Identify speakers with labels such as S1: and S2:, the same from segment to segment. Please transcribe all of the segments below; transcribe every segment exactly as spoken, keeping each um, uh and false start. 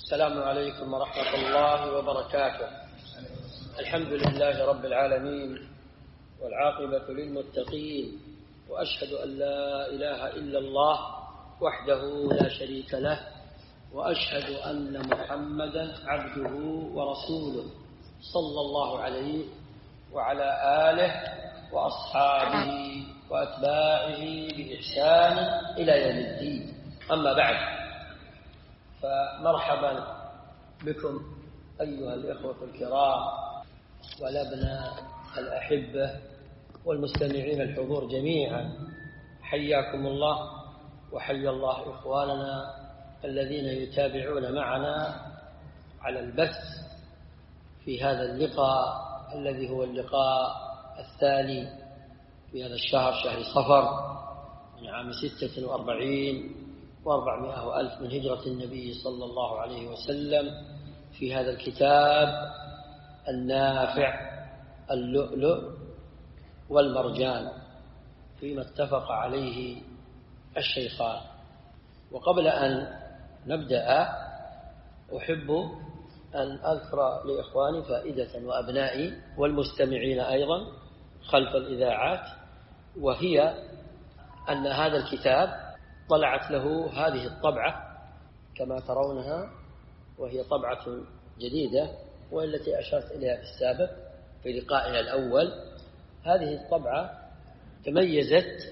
S1: السلام عليكم ورحمة الله وبركاته. الحمد لله رب العالمين، والعاقبة للمتقين، وأشهد أن لا إله إلا الله وحده لا شريك له، وأشهد أن محمدا عبده ورسوله صلى الله عليه وعلى آله وأصحابه وأتباعه بإحسان إلى يوم الدين. أما بعد، فمرحبا بكم أيها الإخوة الكرام والأبناء الأحبة والمستمعين الحضور جميعا، حياكم الله وحيا الله إخواننا الذين يتابعون معنا على البث في هذا اللقاء الذي هو اللقاء الثاني في هذا الشهر، شهر صفر، من عام ستة وأربعين وأربعمائة وألف من هجرة النبي صلى الله عليه وسلم، في هذا الكتاب النافع اللؤلؤ والمرجان فيما اتفق عليه الشيخان. وقبل أن نبدأ أحب أن أذكر لإخواني فائدة وأبنائي والمستمعين أيضا خلف الإذاعات، وهي أن هذا الكتاب طلعت له هذه الطبعة كما ترونها، وهي طبعة جديدة والتي أشرت إليها في السابق في لقائنا الأول. هذه الطبعة تميزت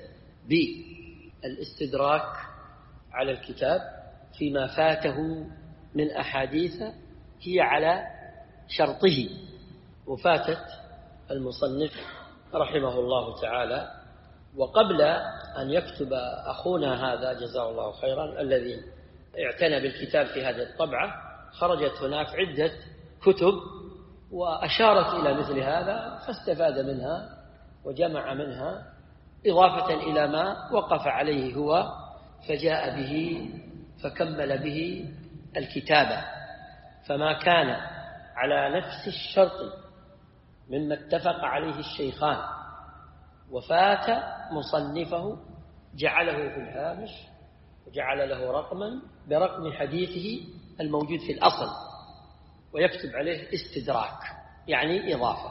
S1: بالاستدراك على الكتاب فيما فاته من أحاديث هي على شرطه وفاتت المصنف رحمه الله تعالى. وقبل أن يكتب أخونا هذا جزاه الله خيرا الذي اعتنى بالكتاب في هذه الطبعة، خرجت هناك عدة كتب وأشارت إلى مثل هذا، فاستفاد منها وجمع منها إضافة إلى ما وقف عليه هو، فجاء به فكمل به الكتابة. فما كان على نفس الشرط مما اتفق عليه الشيخان وفات مصنفه جعله في الهامش وجعل له رقما برقم حديثه الموجود في الأصل، ويكتب عليه استدراك يعني إضافة.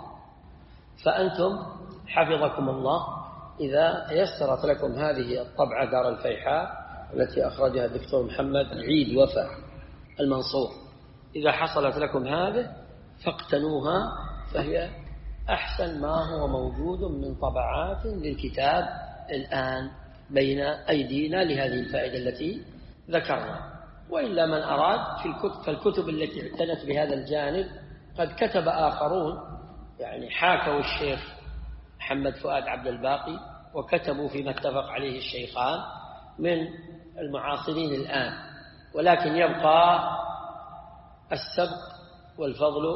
S1: فأنتم حفظكم الله إذا تيسرت لكم هذه الطبعة دار الفيحاء التي أخرجها الدكتور محمد عيد وفا المنصور، إذا حصلت لكم هذه فاقتنوها، فهي أحسن ما هو موجود من طبعات للكتاب الآن بين أيدينا لهذه الفائدة التي ذكرنا. وإلا من أراد في الكتب فالكتب التي اعتنت بهذا الجانب قد كتب آخرون، يعني حاكوا الشيخ محمد فؤاد عبد الباقي وكتبوا فيما اتفق عليه الشيخان من المعاصرين الآن، ولكن يبقى السبق والفضل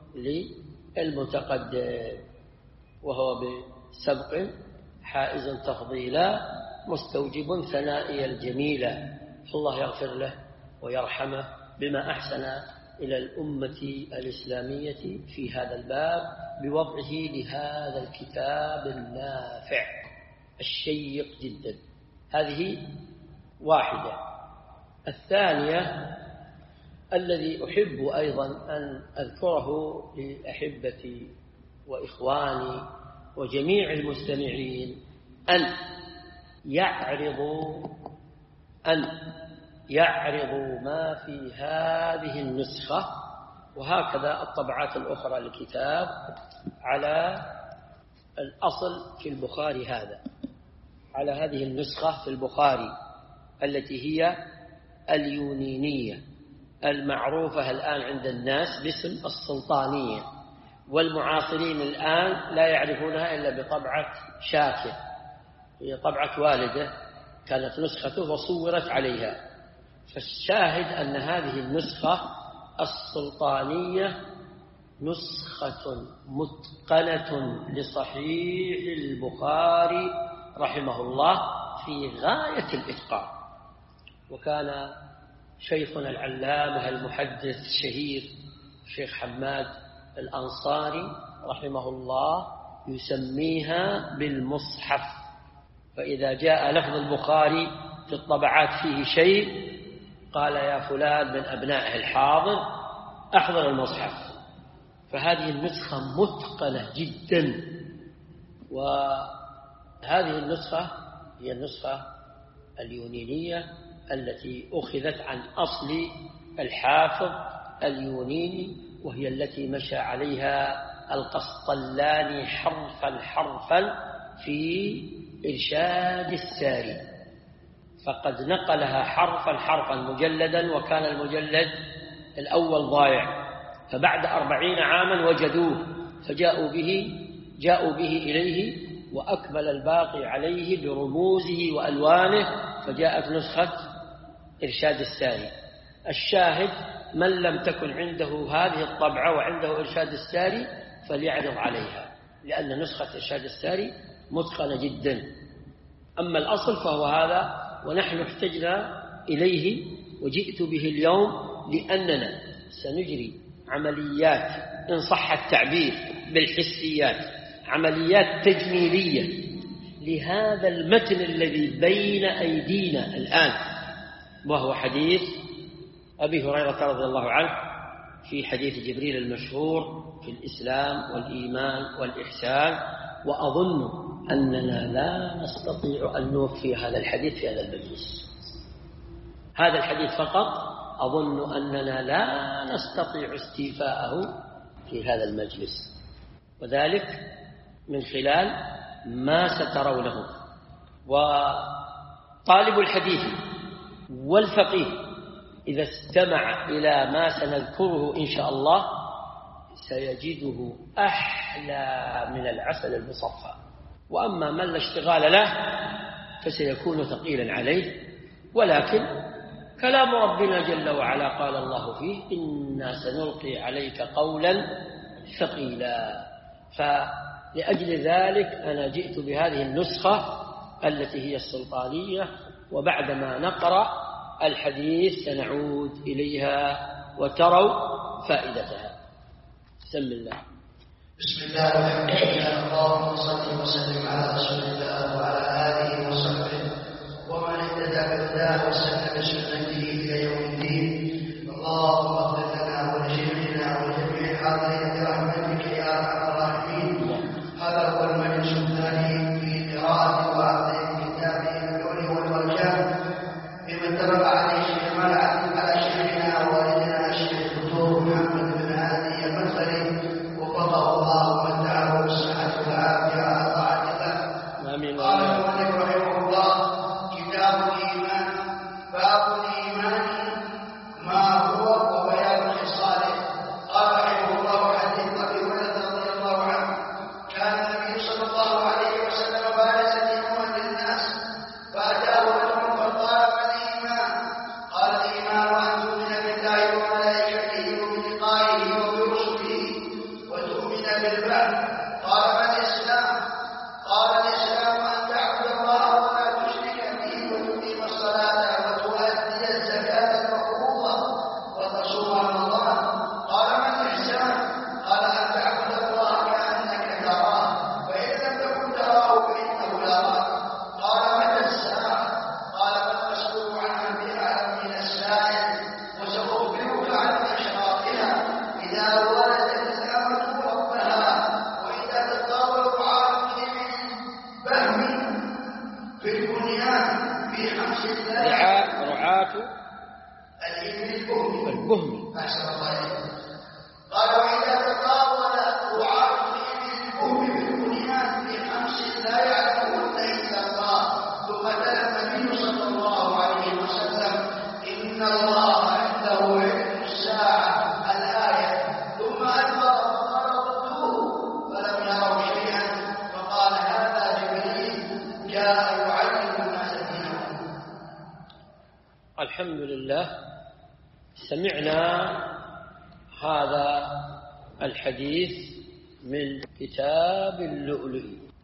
S1: للمتقدم، وهو بسبق حائز تفضيلا مستوجب ثنائي الجميلة، فالله يغفر له ويرحمه بما أحسن إلى الأمة الإسلامية في هذا الباب بوضعه لهذا الكتاب النافع الشيق جدا. هذه واحدة. الثانية الذي أحب أيضا أن أذكره لأحبتي وإخواني وجميع المستمعين أن يعرضوا أن يعرضوا ما في هذه النسخة، وهكذا الطبعات الأخرى للكتاب، على الأصل في البخاري هذا، على هذه النسخة في البخاري التي هي اليونينية المعروفة الآن عند الناس باسم السلطانية، والمعاصرين الآن لا يعرفونها إلا بطبعة شاكر، هي طبعة والده كانت نسخته وصورت عليها. فالشاهد أن هذه النسخة السلطانية نسخة متقنة لصحيح البخاري رحمه الله في غاية الإتقان. وكان شيخنا العلامة المحدث الشهير الشيخ حماد الأنصاري رحمه الله يسميها بالمصحف، فإذا جاء لفظ البخاري في الطبعات فيه شيء قال يا فلان من أبنائه الحاضر أحضر المصحف. فهذه النسخة متقنة جدا، وهذه النسخة هي النسخة اليونينية التي أخذت عن أصل الحافظ اليونيني، وهي التي مشى عليها القسطلاني حرفا حرفا في إرشاد الساري، فقد نقلها حرفا حرفا مجلدا، وكان المجلد الأول ضايع، فبعد أربعين عاما وجدوه فجاءوا به جاءوا به إليه وأكمل الباقي عليه برموزه وألوانه، فجاءت نسخة إرشاد الساري. الشاهد من لم تكن عنده هذه الطبعة وعنده إرشاد الساري فليعرض عليها، لأن نسخة إرشاد الساري متقنة جدا. أما الأصل فهو هذا، ونحن احتجنا إليه وجئت به اليوم لأننا سنجري عمليات إن صح التعبير بالحسيات، عمليات تجميلية لهذا المتن الذي بين أيدينا الآن، وهو حديث أبي هريرة رضي الله عنه في حديث جبريل المشهور في الإسلام والإيمان والإحسان. وأظن أننا لا نستطيع أن نوفي هذا الحديث في هذا المجلس، هذا الحديث فقط أظن أننا لا نستطيع استيفاءه في هذا المجلس، وذلك من خلال ما سترونه. وطالب الحديث والفقيه إذا استمع إلى ما سنذكره إن شاء الله سيجده أحلى من العسل المصفى. وأما من لا اشتغال له فسيكون ثقيلا عليه، ولكن كلام ربنا جل وعلا قال الله فيه إنا سنلقي عليك قولا ثقيلا. فلأجل ذلك أنا جئت بهذه النسخة التي هي السلطانية، وبعدما نقرأ الحديث سنعود إليها وتروا فائدتها. بسم الله.
S2: بسم الله والحمد لله، اللهم صل وسلم على رسول الله وعلى آله وصحبه ومن اهتدى بهداه واستنى بسنته إلى يوم الدين. اللهم اغفر لنا ولجميعنا ولجميع الحاضرين برحمتك يا أرحم الراحمين. هذا هو المجلس الثاني في قراءة وعرض كتاب اللؤلؤ والمرجان ممن تربع عليه شيخنا على شيخنا ووالدنا الشيخ الدكتور محمد بن هادي المدخلي وفقه الله ومتعه بالصحة والعافية على طاعة الله. قال المؤلف رحمه الله: كتاب الإيمان، باب الإيمان ما هو وبيان خصاله. قال رحمه الله: حديث أبي هريرة رضي الله عنه: كان النبي صلى الله عليه وسلم بارزا يوما للناس فأتاه رجل فقال: ما الإيمان؟ قال: الإيمان أن تؤمن بالله وملائكته وبلقائه وبرسله وتؤمن بالبعث. قال: ما الإسلام؟ قال: الإسلام أن تعبد الله ولا تشرك به وتقيم الصلاة وتؤدي الزكاة المفروضة وتصوم رمضان. قال: ما الإحسان؟ قال: أن تعبد الله كأنك تراه فإن لم تكن تراه فإنه يراك. قال: متى الساعة؟ قال: ما المسؤول عنها بأعلم من السائل، وسأخبرك عن أشراطها. إذا ولدت الأمة ربها، وإذا تطاول الرعاة بهم في البنيان في حمس الله
S1: رعاة
S2: الإبل البهم
S1: البهم.
S2: أحسن الله إليك. قال: وإذا تطاول رعاة الإبل البهم في البنيان في حمس لا يعلمهن إلا الله. ثم تلا النبي صلى الله عليه وسلم: إن الله عنده علم الساعة الآية. ثم أدبر فقال: ردوه، فلم يروا شيئا. فقال: هذا جبريل جاء يعلم الناس دينهم.
S1: الحمد لله. سمعنا هذا الحديث من كتاب اللؤلؤ،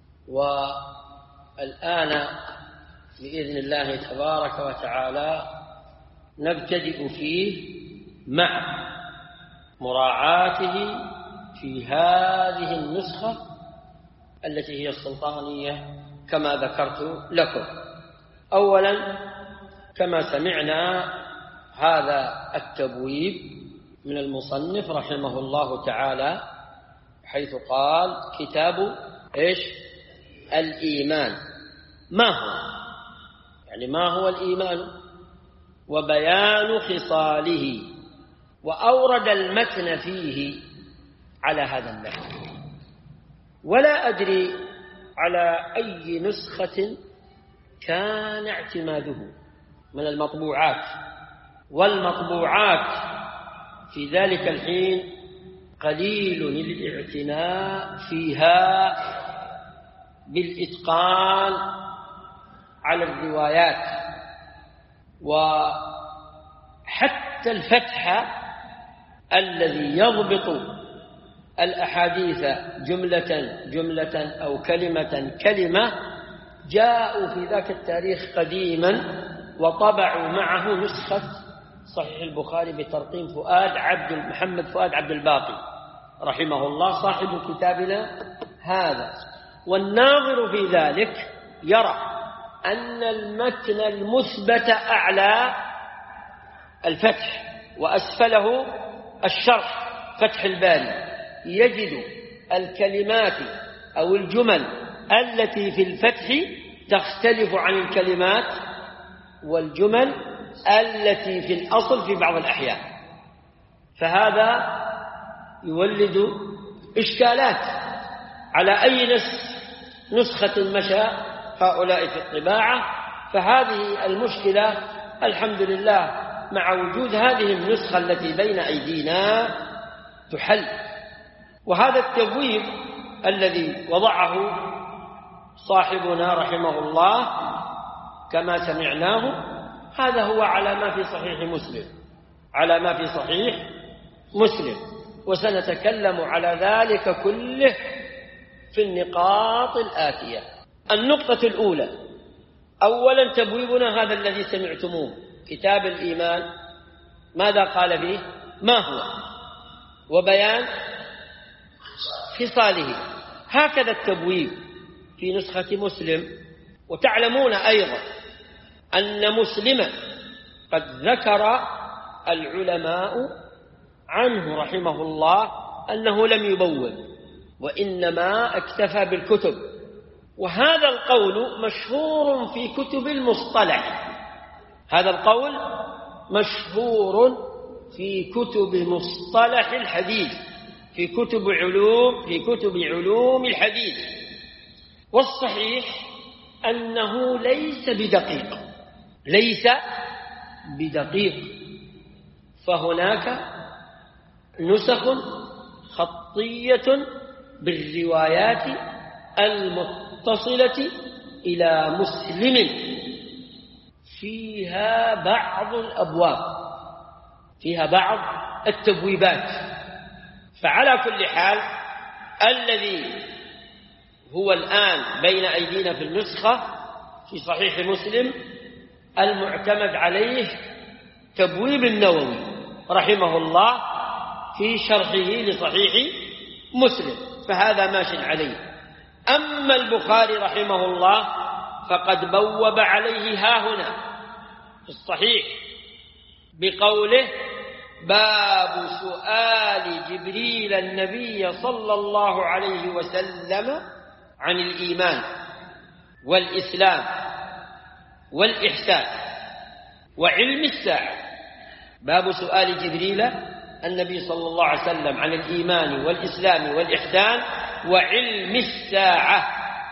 S1: والآن بإذن الله تبارك وتعالى نبتدئ فيه مع مراعاته في هذه النسخة التي هي السلطانية كما ذكرت لكم. أولا كما سمعنا هذا التبويب من المصنف رحمه الله تعالى، حيث قال كتاب إيش؟ الإيمان. ما هو؟ يعني ما هو الإيمان؟ وبيان خصاله، وأورد المتن فيه على هذا النحو. ولا أدري على أي نسخة كان اعتماده من المطبوعات، والمطبوعات في ذلك الحين قليل الاعتناء فيها بالإتقان على الروايات، وحتى الفتح الذي يضبط الأحاديث جملة جملة أو كلمة كلمة جاءوا في ذاك التاريخ قديما وطبعوا معه نسخة صحيح البخاري بترقيم فؤاد عبد محمد فؤاد عبد الباقي رحمه الله صاحب كتابنا هذا. والناظر في ذلك يرى أن المتن المثبت أعلى الفتح وأسفله الشرح فتح الباري، يجد الكلمات أو الجمل التي في الفتح تختلف عن الكلمات والجمل التي في الأصل في بعض الأحيان، فهذا يولد إشكالات على أي نسخة مشى هؤلاء في الطباعة. فهذه المشكلة الحمد لله مع وجود هذه النسخة التي بين أيدينا تحل. وهذا التبويب الذي وضعه صاحبنا رحمه الله كما سمعناه، هذا هو على ما في صحيح مسلم، على ما في صحيح مسلم، وسنتكلم على ذلك كله في النقاط الآتية. النقطة الأولى، أولا تبويبنا هذا الذي سمعتموه كتاب الإيمان، ماذا قال فيه؟ ما هو؟ وبيان خصاله. هكذا التبويب في نسخة مسلم. وتعلمون أيضا أن مسلما قد ذكر العلماء عنه رحمه الله أنه لم يبوب وإنما اكتفى بالكتب، وهذا القول مشهور في كتب المصطلح، هذا القول مشهور في كتب مصطلح الحديث، في كتب علوم في كتب علوم الحديث. والصحيح أنه ليس بدقيق، ليس بدقيق، فهناك نسخ خطية بالروايات المتصلة إلى مسلم فيها بعض الأبواب، فيها بعض التبويبات. فعلى كل حال الذي هو الآن بين أيدينا في النسخة في صحيح مسلم المعتمد عليه تبويب النووي رحمه الله في شرحه لصحيح مسلم، فهذا ماشي عليه. أما البخاري رحمه الله فقد بوب عليه هاهنا في الصحيح بقوله: باب سؤال جبريل النبي صلى الله عليه وسلم عن الإيمان والإسلام والإحسان وعلم الساعة. باب سؤال جبريل النبي صلى الله عليه وسلم عن الإيمان والإسلام والإحسان وعلم الساعة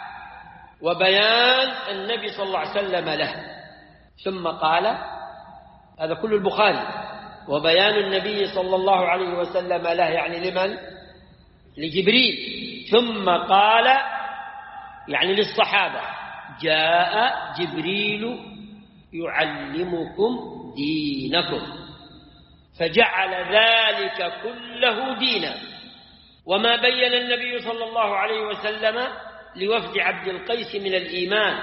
S1: وبيان النبي صلى الله عليه وسلم له. ثم قال، هذا كل البخاري، وبيان النبي صلى الله عليه وسلم له يعني لمن؟ لجبريل. ثم قال يعني للصحابة: جاء جبريل يعلمكم دينكم، فجعل ذلك كله دينا. وما بين النبي صلى الله عليه وسلم لوفد عبد القيس من الإيمان،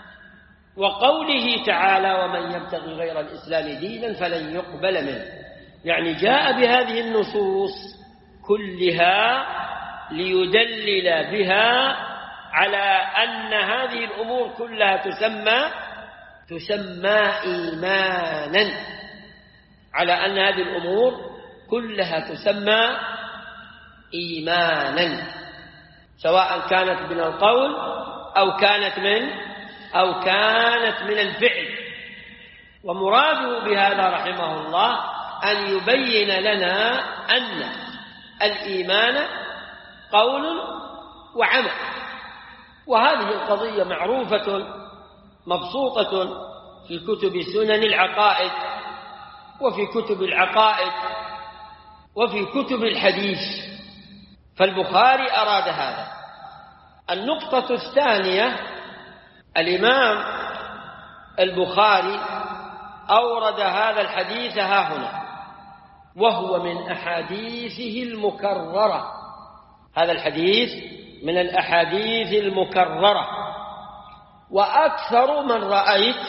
S1: وقوله تعالى: ومن يبتغي غير الإسلام دينا فلن يقبل منه، يعني جاء بهذه النصوص كلها ليدلل بها على أن هذه الأمور كلها تسمى تسمى إيمانا. على أن هذه الأمور كلها تسمى إيمانا، سواء كانت من القول أو كانت من أو كانت من الفعل. ومراده بهذا رحمه الله أن يبين لنا أن الإيمان قول وعمل، وهذه القضية معروفة مبسوطة في كتب سنن العقائد وفي كتب العقائد وفي كتب الحديث، فالبخاري أراد هذا. النقطة الثانية، الإمام البخاري أورد هذا الحديث ها هنا، وهو من أحاديثه المكررة. هذا الحديث من الأحاديث المكررة، وأكثر من رأيت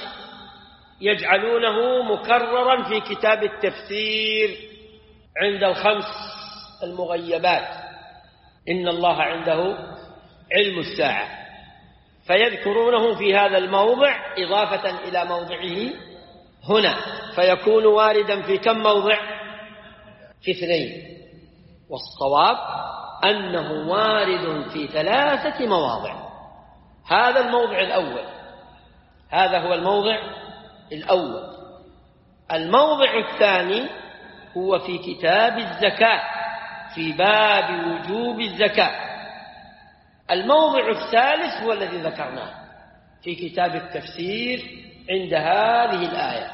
S1: يجعلونه مكررا في كتاب التفسير عند الخمس المغيبات، إن الله عنده علم الساعة، فيذكرونه في هذا الموضع إضافة إلى موضعه هنا، فيكون واردا في كم موضع؟ في اثنين. والصواب أنه وارد في ثلاثة مواضع. هذا الموضع الأول، هذا هو الموضع الأول. الموضع الثاني هو في كتاب الزكاة في باب وجوب الزكاة. الموضع الثالث هو الذي ذكرناه في كتاب التفسير عند هذه الآية.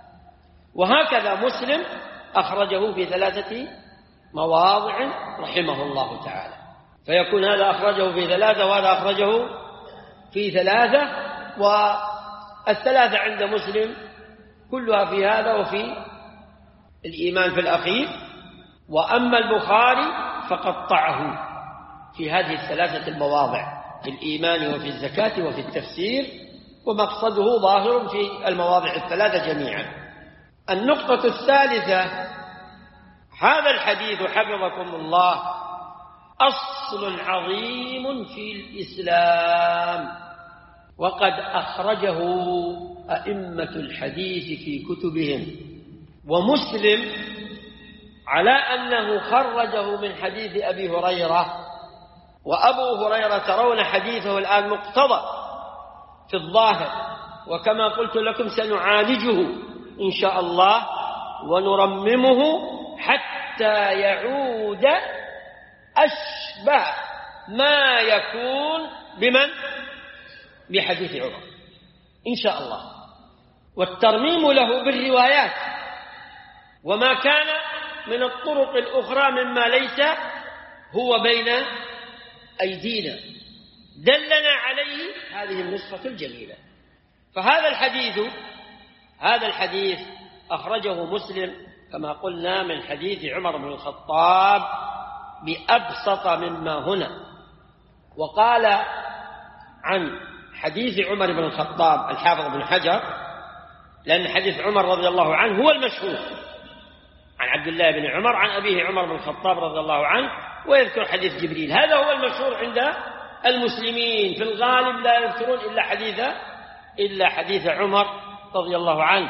S1: وهكذا مسلم أخرجه في ثلاثة مواضع رحمه الله تعالى، فيكون هذا أخرجه في ثلاثة وهذا أخرجه في ثلاثة، والثلاثة عند مسلم كلها في هذا وفي الإيمان في الأخير. وأما البخاري فقطعه في هذه الثلاثة المواضع، في الإيمان وفي الزكاة وفي التفسير، ومقصده ظاهر في المواضع الثلاثة جميعا. النقطة الثالثة، هذا الحديث حفظكم الله أصل عظيم في الإسلام، وقد أخرجه أئمة الحديث في كتبهم، ومسلم على أنه خرجه من حديث أبي هريرة. وأبو هريرة ترون حديثه الآن مقتضى في الظاهر، وكما قلت لكم سنعالجه إن شاء الله ونرممه حتى يعود أشبه ما يكون بمن؟ بحديث عمر إن شاء الله، والترميم له بالروايات وما كان من الطرق الأخرى مما ليس هو بين أيدينا دلنا عليه هذه النسخة الجميلة. فهذا الحديث هذا الحديث أخرجه مسلم كما قلنا من حديث عمر بن الخطاب بأبسط مما هنا. وقال عن حديث عمر بن الخطاب الحافظ بن حجر، لأن حديث عمر رضي الله عنه هو المشهور عن عبد الله بن عمر عن أبيه عمر بن الخطاب رضي الله عنه، ويذكر حديث جبريل، هذا هو المشهور عند المسلمين. في الغالب لا يذكرون إلا حديث إلا حديث عمر رضي الله عنه.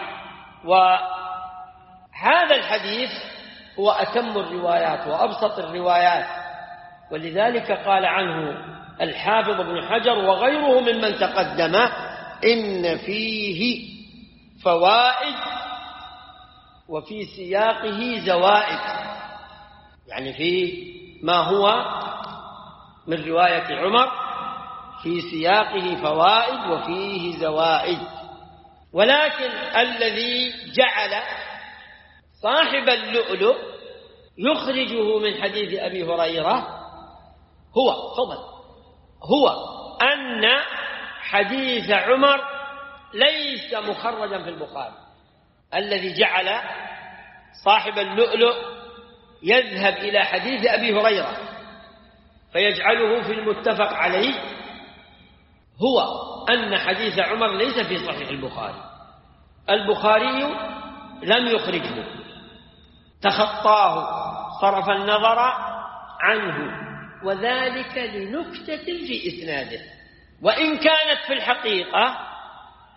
S1: وهذا الحديث هو أتم الروايات وأبسط الروايات، ولذلك قال عنه الحافظ ابن حجر وغيره ممن تقدم إن فيه فوائد وفي سياقه زوائد، يعني في ما هو من رواية عمر في سياقه فوائد وفيه زوائد. ولكن الذي جعل صاحب اللؤلؤ يخرجه من حديث أبي هريرة هو فضل هو أن حديث عمر ليس مخرجا في البخاري. الذي جعل صاحب اللؤلؤ يذهب إلى حديث أبي هريرة فيجعله في المتفق عليه هو أن حديث عمر ليس في صحيح البخاري. البخاري لم يخرجه، تخطاه، صرف النظر عنه، وذلك لنكتة في إسناده، وإن كانت في الحقيقة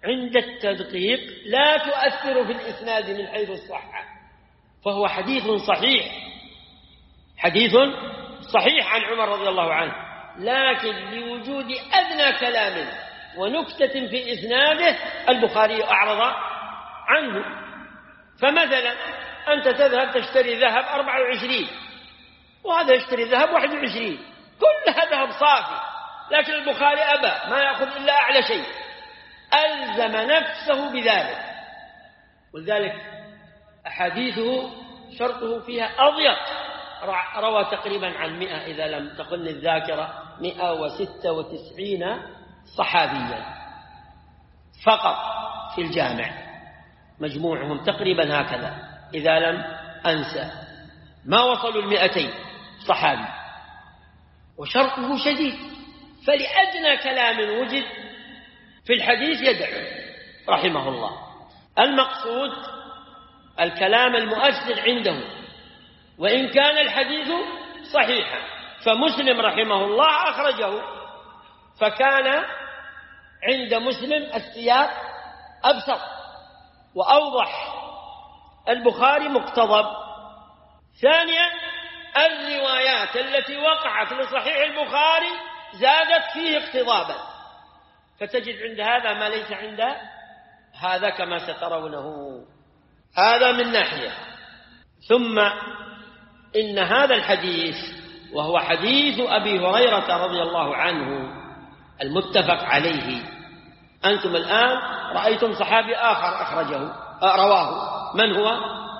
S1: عند التدقيق لا تؤثر في الإسناد من حيث الصحة، فهو حديث صحيح، حديث صحيح عن عمر رضي الله عنه، لكن لوجود أدنى كلام ونكتة في إسناده البخاري أعرض عنه. فمثلا أنت تذهب تشتري ذهب أربعة وعشرين وهذا يشتري ذهب واحد وعشرين، كلها ذهب صافي، لكن البخاري أبى، ما يأخذ إلا أعلى شيء، ألزم نفسه بذلك. ولذلك أحاديثه شرطه فيها أضيق، روى تقريبا عن مئة إذا لم تخن الذاكرة، مئة وستة وتسعين صحابيا فقط في الجامع، مجموعهم تقريبا هكذا إذا لم أنسى، ما وصلوا المئتين صحابي، وشرطه شديد، فلأدنى كلام وجد في الحديث يدعو رحمه الله. المقصود الكلام المؤثر عنده وإن كان الحديث صحيحا. فمسلم رحمه الله أخرجه، فكان عند مسلم السياق أبسط وأوضح، البخاري مقتضب. ثانيا الروايات التي وقعت لصحيح البخاري زادت فيه اقتضابا، فتجد عند هذا ما ليس عند هذا كما سترونه. هذا من ناحية. ثم إن هذا الحديث وهو حديث أبي هريرة رضي الله عنه المتفق عليه، أنتم الآن رأيتم صحابي آخر أخرجه رواه، من هو؟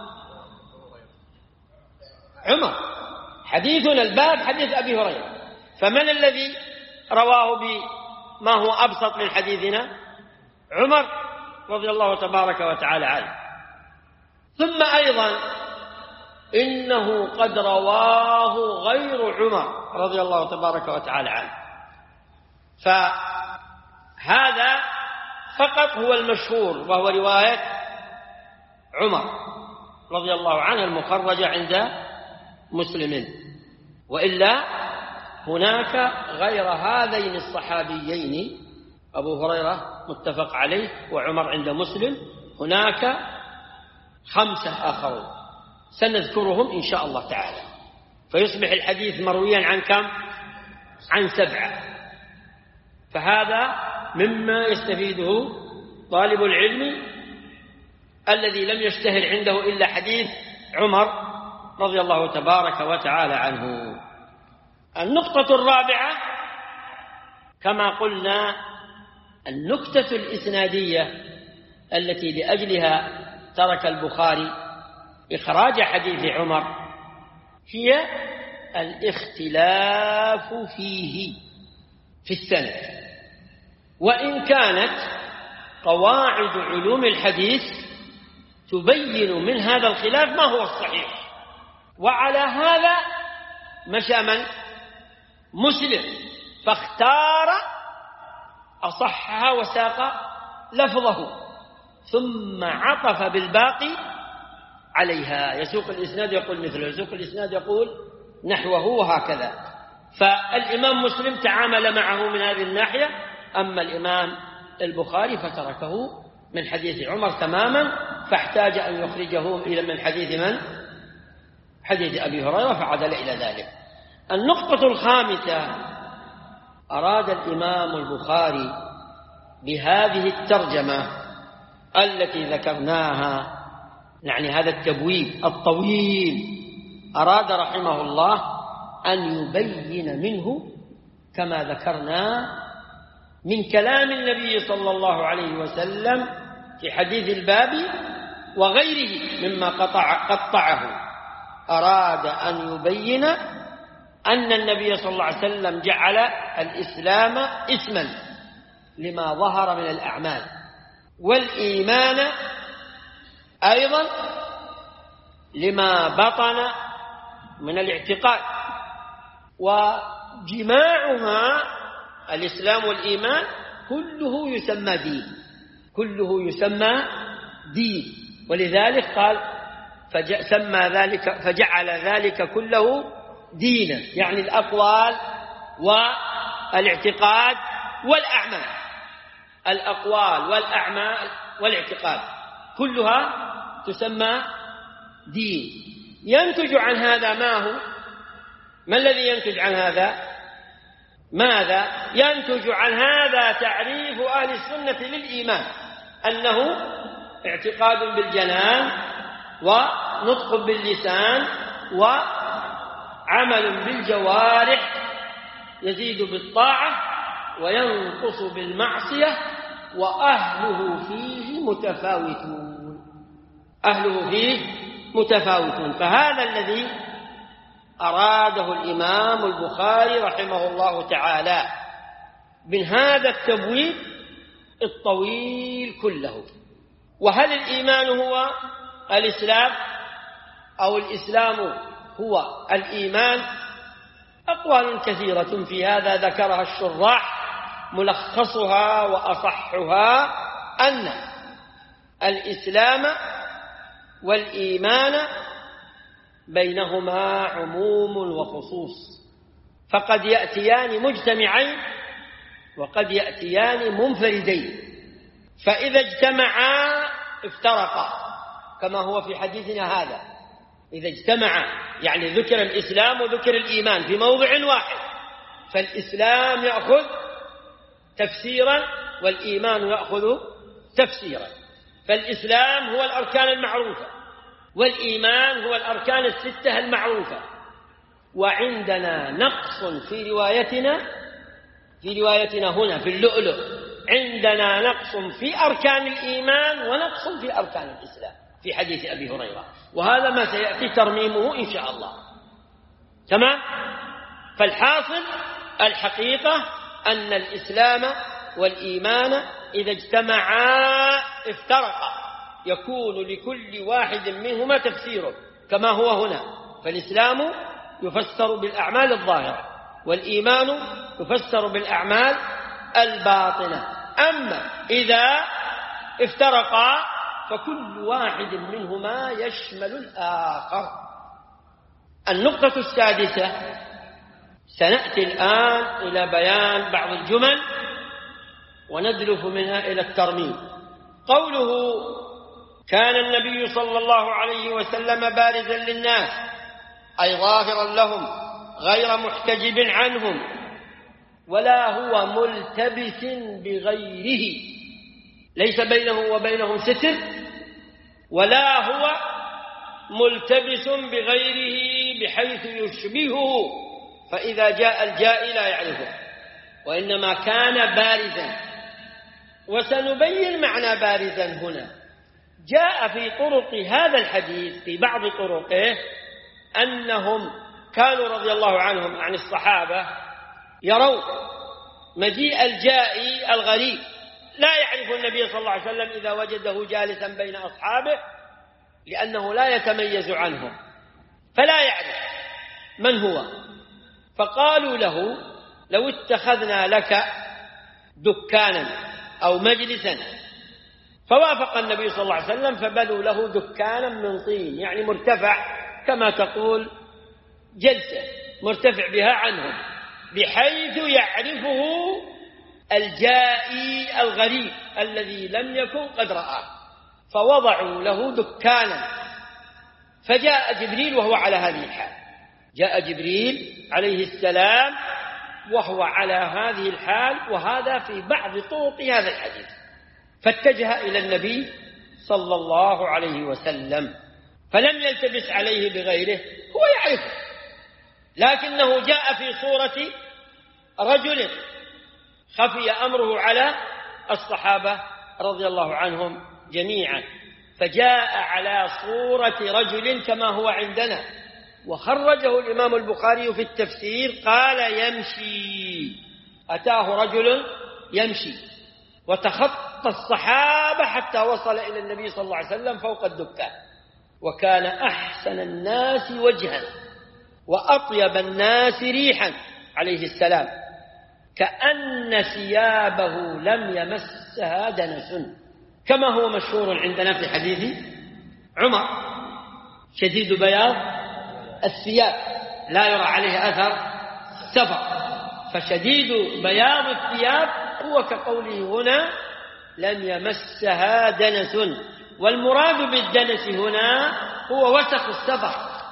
S1: عمر. حديثنا الباب حديث أبي هريرة، فمن الذي رواه بما هو أبسط من حديثنا؟ عمر رضي الله تبارك وتعالى عنه. ثم أيضا إنه قد رواه غير عمر رضي الله تبارك وتعالى عنه، فهذا فقط هو المشهور وهو رواية عمر رضي الله عنه المخرجة عند مسلم، وإلا هناك غير هذين الصحابيين أبو هريرة متفق عليه وعمر عند مسلم، هناك خمسة آخرون سنذكرهم إن شاء الله تعالى، فيصبح الحديث مرويا عن كم؟ عن سبعة. فهذا مما يستفيده طالب العلم الذي لم يشتهر عنده إلا حديث عمر رضي الله تبارك وتعالى عنه. النقطة الرابعة كما قلنا النكتة الإسنادية التي لأجلها ترك البخاري إخراج حديث عمر هي الاختلاف فيه في السند، وإن كانت قواعد علوم الحديث تبين من هذا الخلاف ما هو الصحيح. وعلى هذا مشى من؟ مسلم، فاختار أصحها وساق لفظه ثم عطف بالباقي عليها، يسوق الإسناد يقول مثله، يسوق الإسناد يقول نحوه، وهكذا. فالإمام مسلم تعامل معه من هذه الناحية، أما الإمام البخاري فتركه من حديث عمر تماما، فاحتاج أن يخرجه إلى من حديث من؟ حديث أبي هريرة، فعدل إلى ذلك. النقطة الخامسة أراد الإمام البخاري بهذه الترجمة التي ذكرناها، يعني هذا التبويب الطويل، أراد رحمه الله أن يبين منه كما ذكرنا من كلام النبي صلى الله عليه وسلم في حديث الباب وغيره مما قطع قطعه، أراد أن يبين أن النبي صلى الله عليه وسلم جعل الإسلام اسما لما ظهر من الأعمال، والإيمان أيضا لما بطن من الاعتقاد، وجماعها الإسلام والإيمان كله يسمى دين، كله يسمى دين. ولذلك قال فسمى ذلك فجعل ذلك كله دينا، يعني الأقوال والاعتقاد والأعمال. الأقوال والأعمال والاعتقاد كلها تسمى دين. ينتج عن هذا ما هو؟ ما الذي ينتج عن هذا؟ ماذا ينتج عن هذا؟ تعريف أهل السنة للإيمان أنه اعتقاد بالجنان ونطق باللسان وعمل بالجوارح يزيد بالطاعة وينقص بالمعصية، وأهله فيه متفاوتون. أهله فيه متفاوتون. فهذا الذي أراده الإمام البخاري رحمه الله تعالى من هذا التبويب الطويل كله. وهل الإيمان هو الإسلام أو الإسلام هو الإيمان؟ أقوال كثيرة في هذا ذكرها الشراح، ملخصها وأصحها أن الإسلام والإيمان بينهما عموم وخصوص، فقد يأتيان مجتمعين وقد يأتيان منفردين، فإذا اجتمعا افترقا كما هو في حديثنا هذا. إذا اجتمعا يعني ذكر الإسلام وذكر الإيمان في موضع واحد، فالإسلام يأخذ تفسيرا والإيمان يأخذ تفسيرا. فالإسلام هو الأركان المعروفة والإيمان هو الأركان الستة المعروفة. وعندنا نقص في روايتنا في روايتنا هنا في اللؤلؤ، عندنا نقص في أركان الإيمان ونقص في أركان الإسلام في حديث أبي هريرة، وهذا ما سيأتي ترميمه إن شاء الله. تمام؟ فالحاصل الحقيقة أن الإسلام والإيمان إذا اجتمعا افترقا، يكون لكل واحد منهما تفسيره كما هو هنا. فالإسلام يفسر بالأعمال الظاهرة والإيمان يفسر بالأعمال الباطنة. أما إذا افترقا فكل واحد منهما يشمل الآخر. النقطة السادسة، سنأتي الآن إلى بيان بعض الجمل وندلف منها إلى الترميم. قوله كان النبي صلى الله عليه وسلم بارزا للناس، أي ظاهرا لهم غير محتجب عنهم، ولا هو ملتبس بغيره، ليس بينه وبينهم ستر، ولا هو ملتبس بغيره بحيث يشبهه فإذا جاء الجائي لا يعرفه، وإنما كان بارزا. وسنبين معنى بارزا هنا. جاء في طرق هذا الحديث في بعض طرقه أنهم كانوا رضي الله عنهم عن الصحابة يرون مجيء الجائي الغريب لا يعرف النبي صلى الله عليه وسلم إذا وجده جالسا بين أصحابه، لأنه لا يتميز عنهم فلا يعرف من هو. فقالوا له لو اتخذنا لك دكانا أو مجلسا، فوافق النبي صلى الله عليه وسلم فبنوا له دكانا من طين، يعني مرتفع كما تقول جلسة مرتفع بها عنهم، بحيث يعرفه الجائي الغريب الذي لم يكن قد رآه. فوضعوا له دكانا، فجاء جبريل وهو على هذه الحال. جاء جبريل عليه السلام وهو على هذه الحال، وهذا في بعض طرق هذا الحديث. فاتجه إلى النبي صلى الله عليه وسلم فلم يلتبس عليه بغيره، هو يعرفه، لكنه جاء في صورة رجل خفي أمره على الصحابة رضي الله عنهم جميعا، فجاء على صورة رجل كما هو عندنا. وخرجه الإمام البخاري في التفسير قال يمشي، أتاه رجل يمشي وتخطى الصحابة حتى وصل إلى النبي صلى الله عليه وسلم فوق الدكان، وكان أحسن الناس وجها وأطيب الناس ريحا عليه السلام، كأن ثيابه لم يمسها دنس، كما هو مشهور عندنا في حديث عمر شديد بياض الثياب لا يرى عليه أثر سفر. فشديد بياض الثياب هو كقوله هنا لم يمسها دنس. والمراد بالدنس هنا هو وسخ السفر،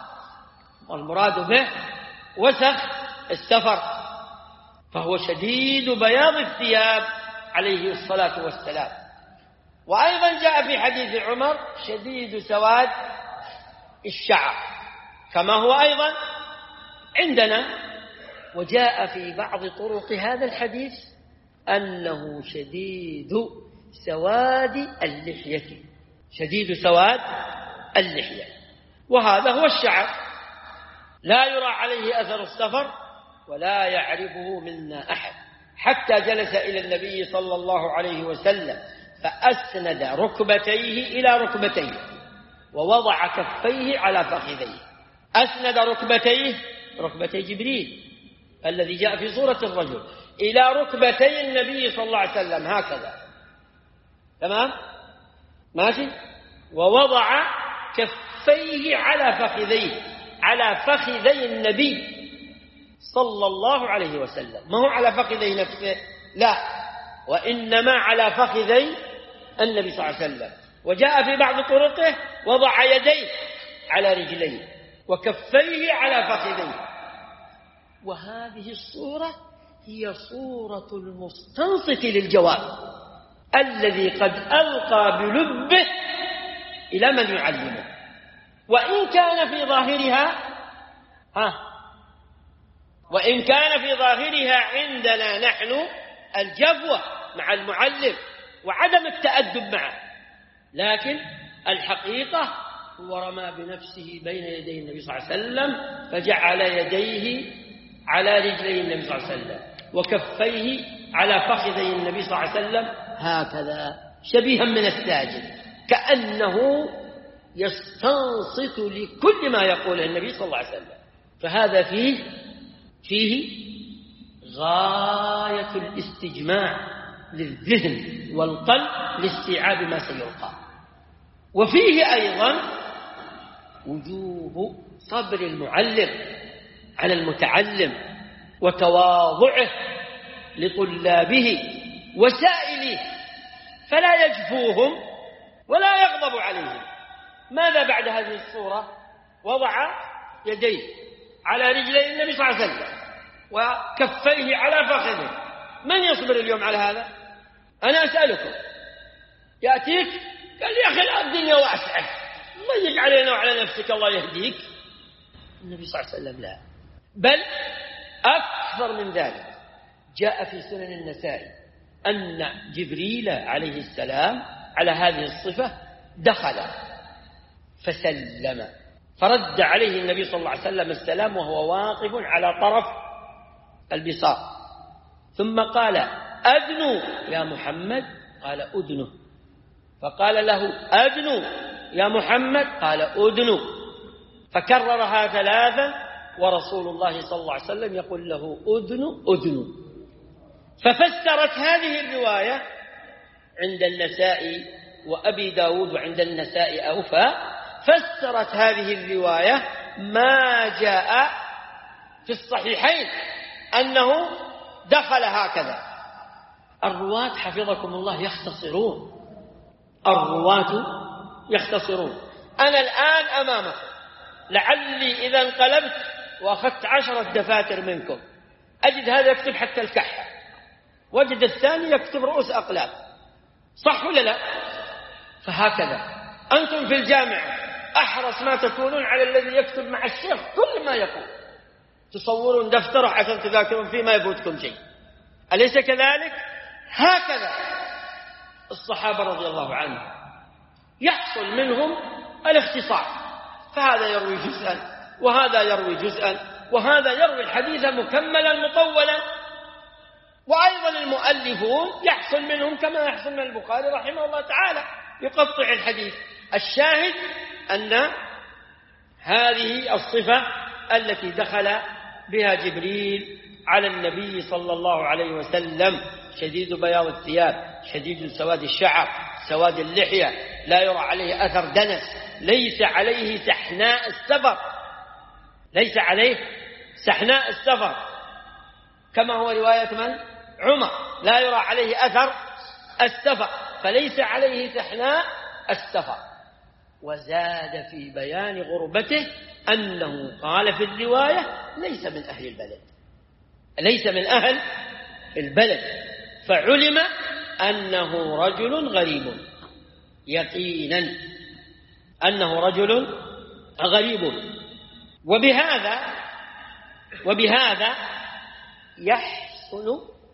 S1: والمراد به وسخ السفر، فهو شديد بياض الثياب عليه الصلاة والسلام. وأيضا جاء في حديث عمر شديد سواد الشعر، كما هو أيضا عندنا. وجاء في بعض طرق هذا الحديث أنه شديد سواد اللحية، شديد سواد اللحية، وهذا هو الشعر، لا يرى عليه أثر السفر ولا يعرفه منا أحد، حتى جلس إلى النبي صلى الله عليه وسلم فأسند ركبتيه إلى ركبتيه ووضع كفيه على فخذيه. أسند ركبتيه، ركبتي جبريل الذي جاء في صورة الرجل، إلى ركبتي النبي صلى الله عليه وسلم هكذا، تمام ماشي، ووضع كفيه على فخذيه، على فخذي النبي صلى الله عليه وسلم، ما هو على فخذي نفسه، لا، وإنما على فخذي النبي صلى الله عليه وسلم. وجاء في بعض طرقه وضع يديه على رجليه وكفيه على فخذيه. وهذه الصورة هي صورة المستنصت للجواب الذي قد ألقى بلبه إلى من يعلمه، وإن كان في ظاهرها ها وإن كان في ظاهرها عندنا نحن الجفوة مع المعلم وعدم التأدب معه، لكن الحقيقة هو رمى بنفسه بين يدي النبي صلى الله عليه وسلم فجعل يديه على رجلي النبي صلى الله عليه وسلم وكفيه على فخذي النبي صلى الله عليه وسلم هكذا، شبيها من الساجد، كأنه يستنصت لكل ما يقوله النبي صلى الله عليه وسلم. فهذا فيه فيه غاية الاستجماع للذهن والقلب لاستيعاب ما سيلقى. وفيه أيضا وجوب صبر المعلم على المتعلم وتواضعه لطلابه وسائليه، فلا يجفوهم ولا يغضب عليهم. ماذا بعد هذه الصورة؟ وضع يديه على رجلي النبي صلى الله عليه وسلم وكفيه على فخذه. من يصبر اليوم على هذا؟ أنا أسألكم، يأتيك قال يا أخي الدنيا واسعة، ضيق علينا وعلى نفسك الله يهديك. النبي صلى الله عليه وسلم لا، بل أكثر من ذلك. جاء في سنن النسائي أن جبريل عليه السلام على هذه الصفة دخل فسلم، فرد عليه النبي صلى الله عليه وسلم السلام وهو واقف على طرف البساط، ثم قال أدنو يا محمد، قال أدنو، فقال له أدنو يا محمد، قال أدنو، فكررها ثلاثا ورسول الله صلى الله عليه وسلم يقول له أدنو أدنو. ففسرت هذه الرواية عند النسائي وأبي داود وعند النسائي أوفى، فسرت هذه الرواية ما جاء في الصحيحين أنه دخل هكذا. الرواة حفظكم الله يختصرون، الرواة يختصرون. أنا الآن أمامكم، لعلي إذا انقلبت وأخذت عشرة دفاتر منكم أجد هذا يكتب حتى الكحة، وجد الثاني يكتب رؤوس أقلام، صح ولا لا؟ فهكذا أنتم في الجامعة أحرص ما تكونون على الذي يكتب مع الشيخ كل ما يقول، تصورون دفتره عشان تذاكرون فيه ما يفوتكم شيء، أليس كذلك؟ هكذا الصحابة رضي الله عنهم يحصل منهم الاختصار، فهذا يروي جزءا وهذا يروي جزءا وهذا يروي الحديث مكملا مطولا. وأيضا المؤلفون يحصل منهم كما يحصل من البخاري رحمه الله تعالى يقطع الحديث. الشاهد أن هذه الصفة التي دخل بها جبريل على النبي صلى الله عليه وسلم شديد بياض الثياب، شديد سواد الشعر، سواد اللحية، لا يرى عليه أثر دنس، ليس عليه سحناء السفر، ليس عليه سحناء السفر، كما هو رواية من؟ عمر، لا يرى عليه أثر السفر، فليس عليه ثحناء السفر. وزاد في بيان غربته أنه قال في الرواية ليس من أهل البلد، ليس من أهل البلد، فعلم أنه رجل غريب، يقينا أنه رجل غريب. وبهذا وبهذا يحسن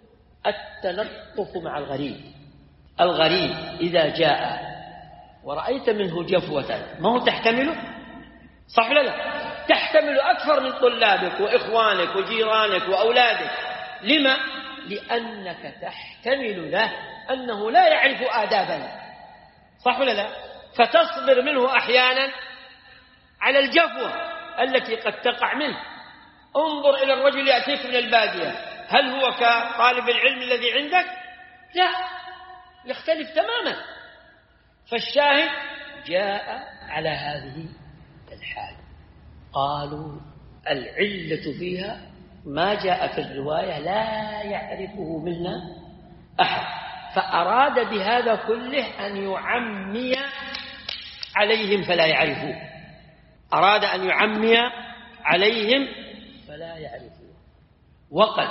S1: التلطف مع الغريب. الغريب إذا جاء ورأيت منه جفوة ما هو تحتمله، صح ولا لا؟ تحتمل أكثر من طلابك وإخوانك وجيرانك وأولادك. لما؟ لأنك تحتمل له أنه لا يعرف آدابنا، صح ولا لا؟ فتصبر منه أحيانا على الجفوة التي قد تقع منه. انظر إلى الرجل يأتيك من البادية، هل هو كطالب العلم الذي عندك؟ لا، يختلف تماما. فالشاهد جاء على هذه الحال. قالوا العلة فيها ما جاء في الرواية لا يعرفه منا أحد، فأراد بهذا كله أن يعمي عليهم فلا يعرفوه، أراد أن يعمي عليهم فلا يعرفوه. وقد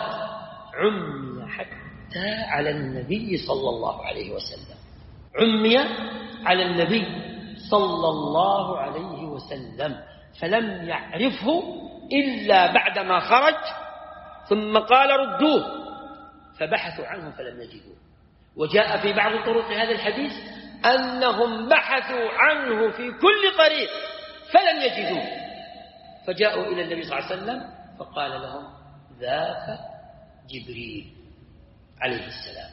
S1: عمي حتى على النبي صلى الله عليه وسلم، عمي على النبي صلى الله عليه وسلم، فلم يعرفه إلا بعدما خرج، ثم قال ردوه، فبحثوا عنه فلم يجدوه. وجاء في بعض طرق هذا الحديث أنهم بحثوا عنه في كل طريق فلم يجدوه، فجاءوا إلى النبي صلى الله عليه وسلم فقال لهم ذاك جبريل عليه السلام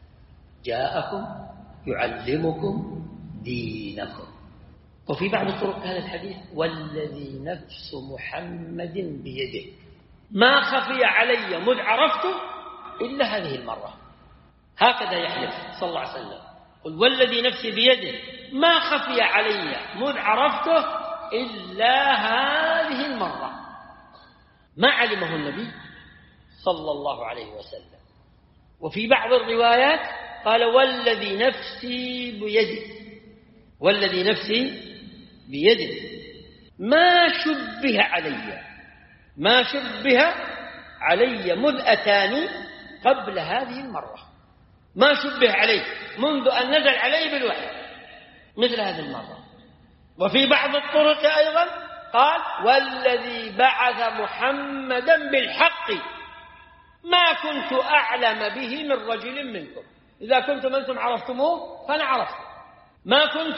S1: جاءكم يعلمكم دينكم. وفي بعض طرق هذا الحديث والذي نفس محمد بيده ما خفي علي مذ عرفته إلا هذه المرة. هكذا يحلف صلى الله عليه وسلم، قل والذي نفسي بيده ما خفي علي مذ عرفته إلا هذه المرة. ما علمه النبي صلى الله عليه وسلم. وفي بعض الروايات قال والذي نفسي بيده، والذي نفسي بيده ما شبه علي، ما شبه علي مذ أتاني قبل هذه المرة، ما شبه عليه منذ أن نزل عليه بالوحي مثل هذه المرة. وفي بعض الطرق أيضا قال والذي بعث محمدا بالحق ما كنت أعلم به من رجل منكم. إذا كنتم أنتم عرفتموه فأنا عرفته، ما كنت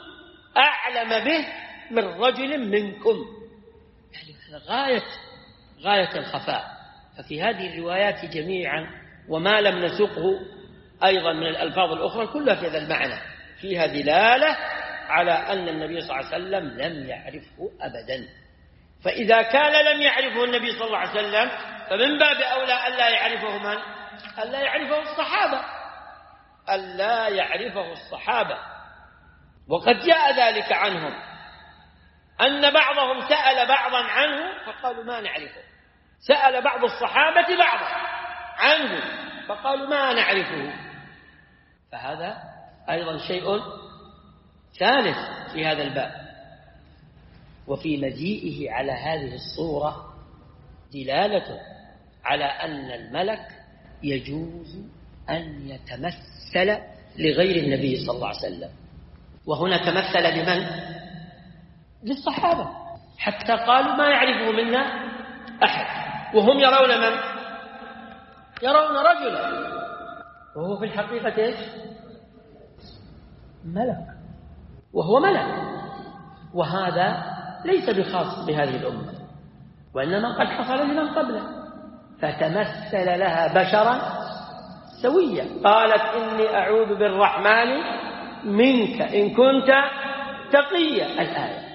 S1: أعلم به من رجل منكم. يعني غاية غاية الخفاء. ففي هذه الروايات جميعا وما لم نسقه أيضا من الألفاظ الأخرى كلها في هذا المعنى، فيها دلالة على أن النبي صلى الله عليه وسلم لم يعرفه أبدا. فإذا كان لم يعرفه النبي صلى الله عليه وسلم فمن باب أولى ألا يعرفه من؟ ألا يعرفه الصحابة، ألا يعرفه الصحابة. وقد جاء ذلك عنهم أن بعضهم سأل بعضا عنه فقالوا ما نعرفه، سأل بعض الصحابة بعضا عنه فقالوا ما نعرفه. فهذا أيضا شيء ثالث في هذا الباب. وفي مجيئه على هذه الصورة دلالة على أن الملك يجوز أن يتمثل لغير النبي صلى الله عليه وسلم. وهنا تمثل لمن؟ للصحابة، حتى قالوا ما يعرفه منا أحد، وهم يرون من؟ يرون رجلا وهو في الحقيقة إيش؟ ملك، وهو ملك. وهذا ليس بخاص بهذه الأمة، وإنما قد حصل لمن قبله، فتمثل لها بشرا سويا. قالت إني أعوذ بالرحمن منك إن كنت تقيا، الآية.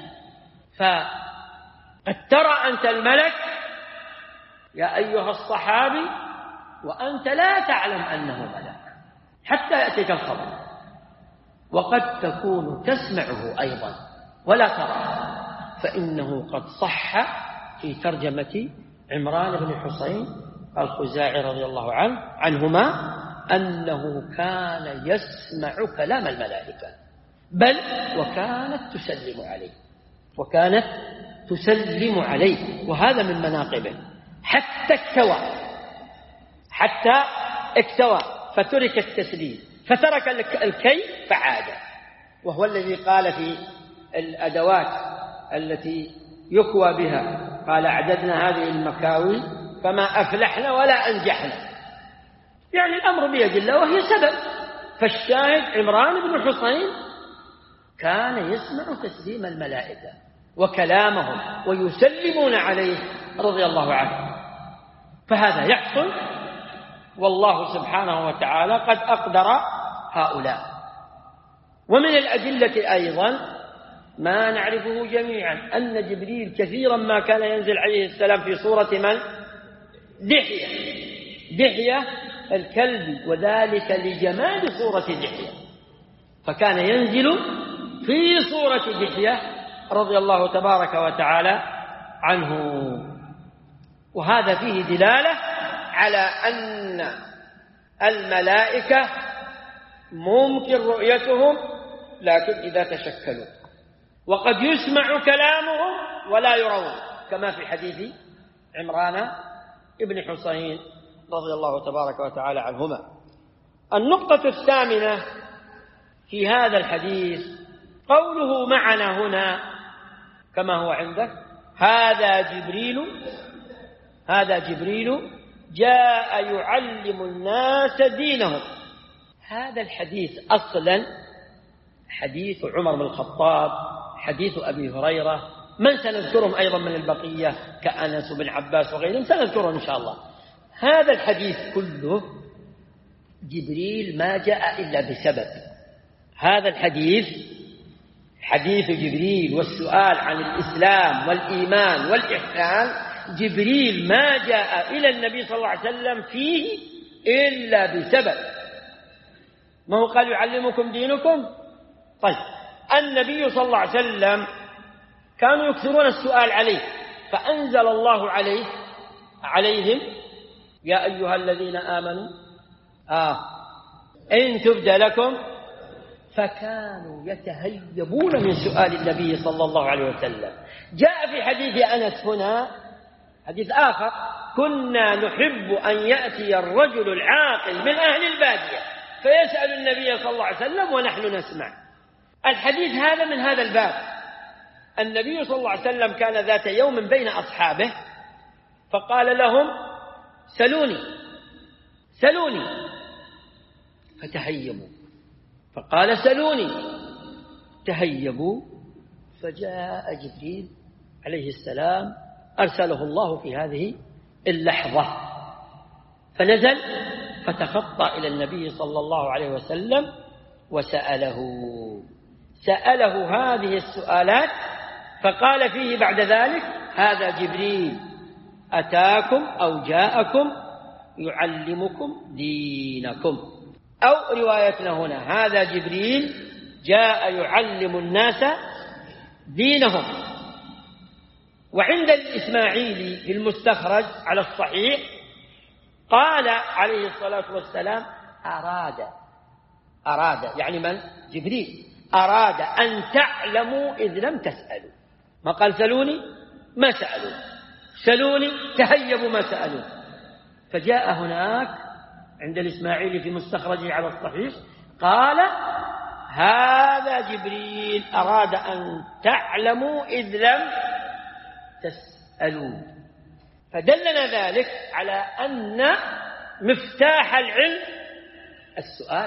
S1: فقد ترى أنت الملك يا أيها الصحابي وأنت لا تعلم أنه ملك حتى يأتيك الخبر، وقد تكون تسمعه أيضا ولا تراه. فإنه قد صح في ترجمة عمران بن حسين الخزاعي رضي الله عنه عنهما أنه كان يسمع كلام الملائكة، بل وكانت تسلم عليه وكانت تسلم عليه وهذا من مناقبه، حتى اكتوى حتى اكتوى فترك التسليم، فترك الكي فعاد، وهو الذي قال في الأدوات التي يكوى بها، قال أعددنا هذه المكاوي فما أفلحنا ولا أنجحنا، يعني الأمر بيد الله وهي سبب. فالشاهد عمران بن حصين كان يسمع تسليم الملائكة وكلامهم ويسلمون عليه رضي الله عنه، فهذا يحصل، والله سبحانه وتعالى قد أقدر هؤلاء. ومن الأدلة أيضا ما نعرفه جميعا أن جبريل كثيرا ما كان ينزل عليه السلام في صورة من؟ دحية دحية الكلب، وذلك لجمال صورة دحية، فكان ينزل في صورة دحية رضي الله تبارك وتعالى عنه. وهذا فيه دلالة على أن الملائكة ممكن رؤيتهم لكن إذا تشكلوا، وقد يسمع كلامهم ولا يرون، كما في حديث عمران ابن حصين رضي الله تبارك وتعالى عنهما. النقطة الثامنة في هذا الحديث قوله معنا هنا كما هو عندك، هذا جبريل هذا جبريل جاء يعلم الناس دينهم. هذا الحديث أصلا حديث عمر بن الخطاب، حديث أبي هريرة، من سنذكرهم أيضا من البقية كأنس بن عباس وغيرهم سنذكرهم إن شاء الله. هذا الحديث كله جبريل ما جاء إلا بسبب. هذا الحديث حديث جبريل والسؤال عن الإسلام والإيمان والإحسان، جبريل ما جاء إلى النبي صلى الله عليه وسلم فيه إلا بسبب. ما هو قال يعلمكم دينكم؟ طيب النبي صلى الله عليه وسلم كانوا يكثرون السؤال عليه، فأنزل الله عليه عليهم يا أيها الذين آمنوا آه إن تبد لكم، فكانوا يتهيبون من سؤال النبي صلى الله عليه وسلم. جاء في حديث أنس هنا حديث آخر، كنا نحب أن يأتي الرجل العاقل من أهل البادية فيسأل النبي صلى الله عليه وسلم ونحن نسمع. الحديث هذا من هذا الباب. النبي صلى الله عليه وسلم كان ذات يوم بين أصحابه فقال لهم سلوني سلوني فتهيبوا، فقال سلوني تهيبوا، فجاء جبريل عليه السلام أرسله الله في هذه اللحظة، فنزل فتخطى إلى النبي صلى الله عليه وسلم وسأله سأله هذه السؤالات، فقال فيه بعد ذلك هذا جبريل أتاكم أو جاءكم يعلمكم دينكم، أو روايتنا هنا هذا جبريل جاء يعلم الناس دينهم. وعند الإسماعيلي في المستخرج على الصحيح قال عليه الصلاة والسلام أراد أراد يعني من؟ جبريل أراد أن تعلموا إذ لم تسألوا. ما قال سلوني ما سألوا، سلوني تهيبوا ما سألوا. فجاء هناك عند الإسماعيلي في مستخرجه على الصحيح قال هذا جبريل أراد أن تعلموا إذ لم تسألوا. فدلنا ذلك على أن مفتاح العلم السؤال،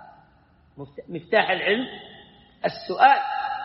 S1: مفتاح العلم السؤال،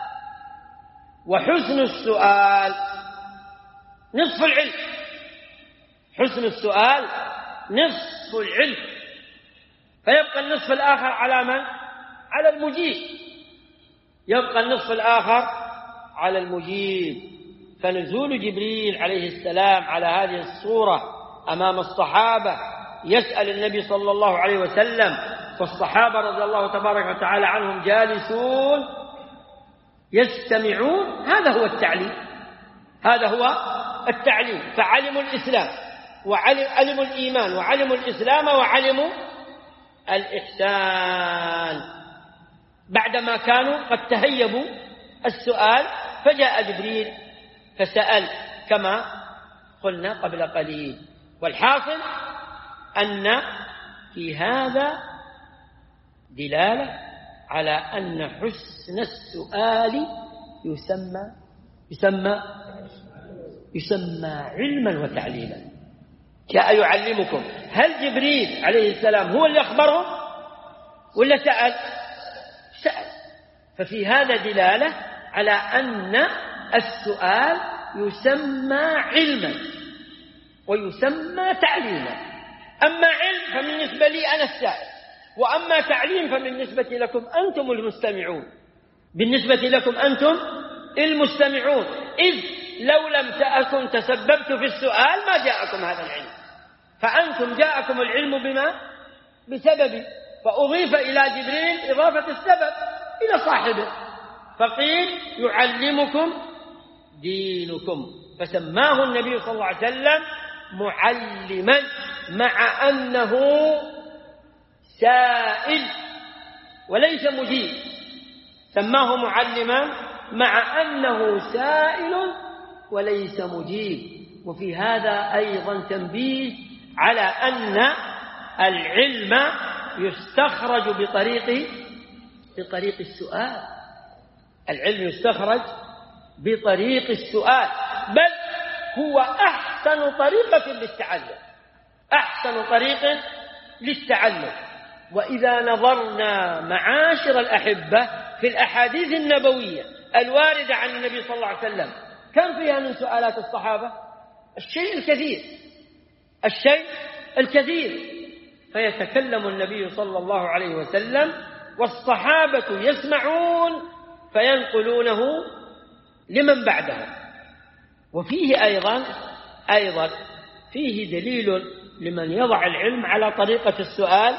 S1: وحسن السؤال نصف العلم، حسن السؤال نصف العلم، فيبقى النصف الآخر على من؟ على المجيب، يبقى النصف الآخر على المجيب. فنزول جبريل عليه السلام على هذه الصورة أمام الصحابة يسأل النبي صلى الله عليه وسلم، فالصحابة رضي الله تبارك وتعالى عنهم جالسون يستمعون، هذا هو التعليم، هذا هو التعليم. فعلموا الإسلام وعلموا الإيمان وعلموا الإسلام وعلموا الإحسان، بعدما كانوا قد تهيبوا السؤال فجاء جبريل فسأل كما قلنا قبل قليل. والحاصل أن في هذا دلالة على أن حسن السؤال يسمى يسمى يسمى علما وتعليما. جاء يعلمكم. هل جبريل عليه السلام هو اللي أخبرهم ولا سأل؟ سأل. ففي هذا دلالة على أن السؤال يسمى علما ويسمى تعليما. أما علم فبالنسبة لي أنا السائل، وأما تعليم فبالنسبة لكم أنتم المستمعون، بالنسبة لكم أنتم المستمعون، إذ لو لم تكن تسببت في السؤال ما جاءكم هذا العلم، فأنتم جاءكم العلم بما بسبب، فأضيف إلى جبريل إضافة السبب إلى صاحبه، فقيل يعلمكم دينكم، فسماه النبي صلى الله عليه وسلم معلما مع أنه سائل وليس مجيب، سماه معلما مع أنه سائل وليس مجيب. وفي هذا أيضا تنبيه على أن العلم يستخرج بطريق بطريق السؤال، العلم يستخرج بطريق السؤال، بل هو أحسن طريقة للتعلم، أحسن طريق للتعلم. وإذا نظرنا معاشر الأحبة في الأحاديث النبوية الواردة عن النبي صلى الله عليه وسلم كم فيها من سؤالات الصحابة؟ الشيء الكثير، الشيء الكثير. فيتكلم النبي صلى الله عليه وسلم والصحابة يسمعون فينقلونه لمن بعدهم. وفيه أيضا أيضا فيه دليل لمن يضع العلم على طريقة السؤال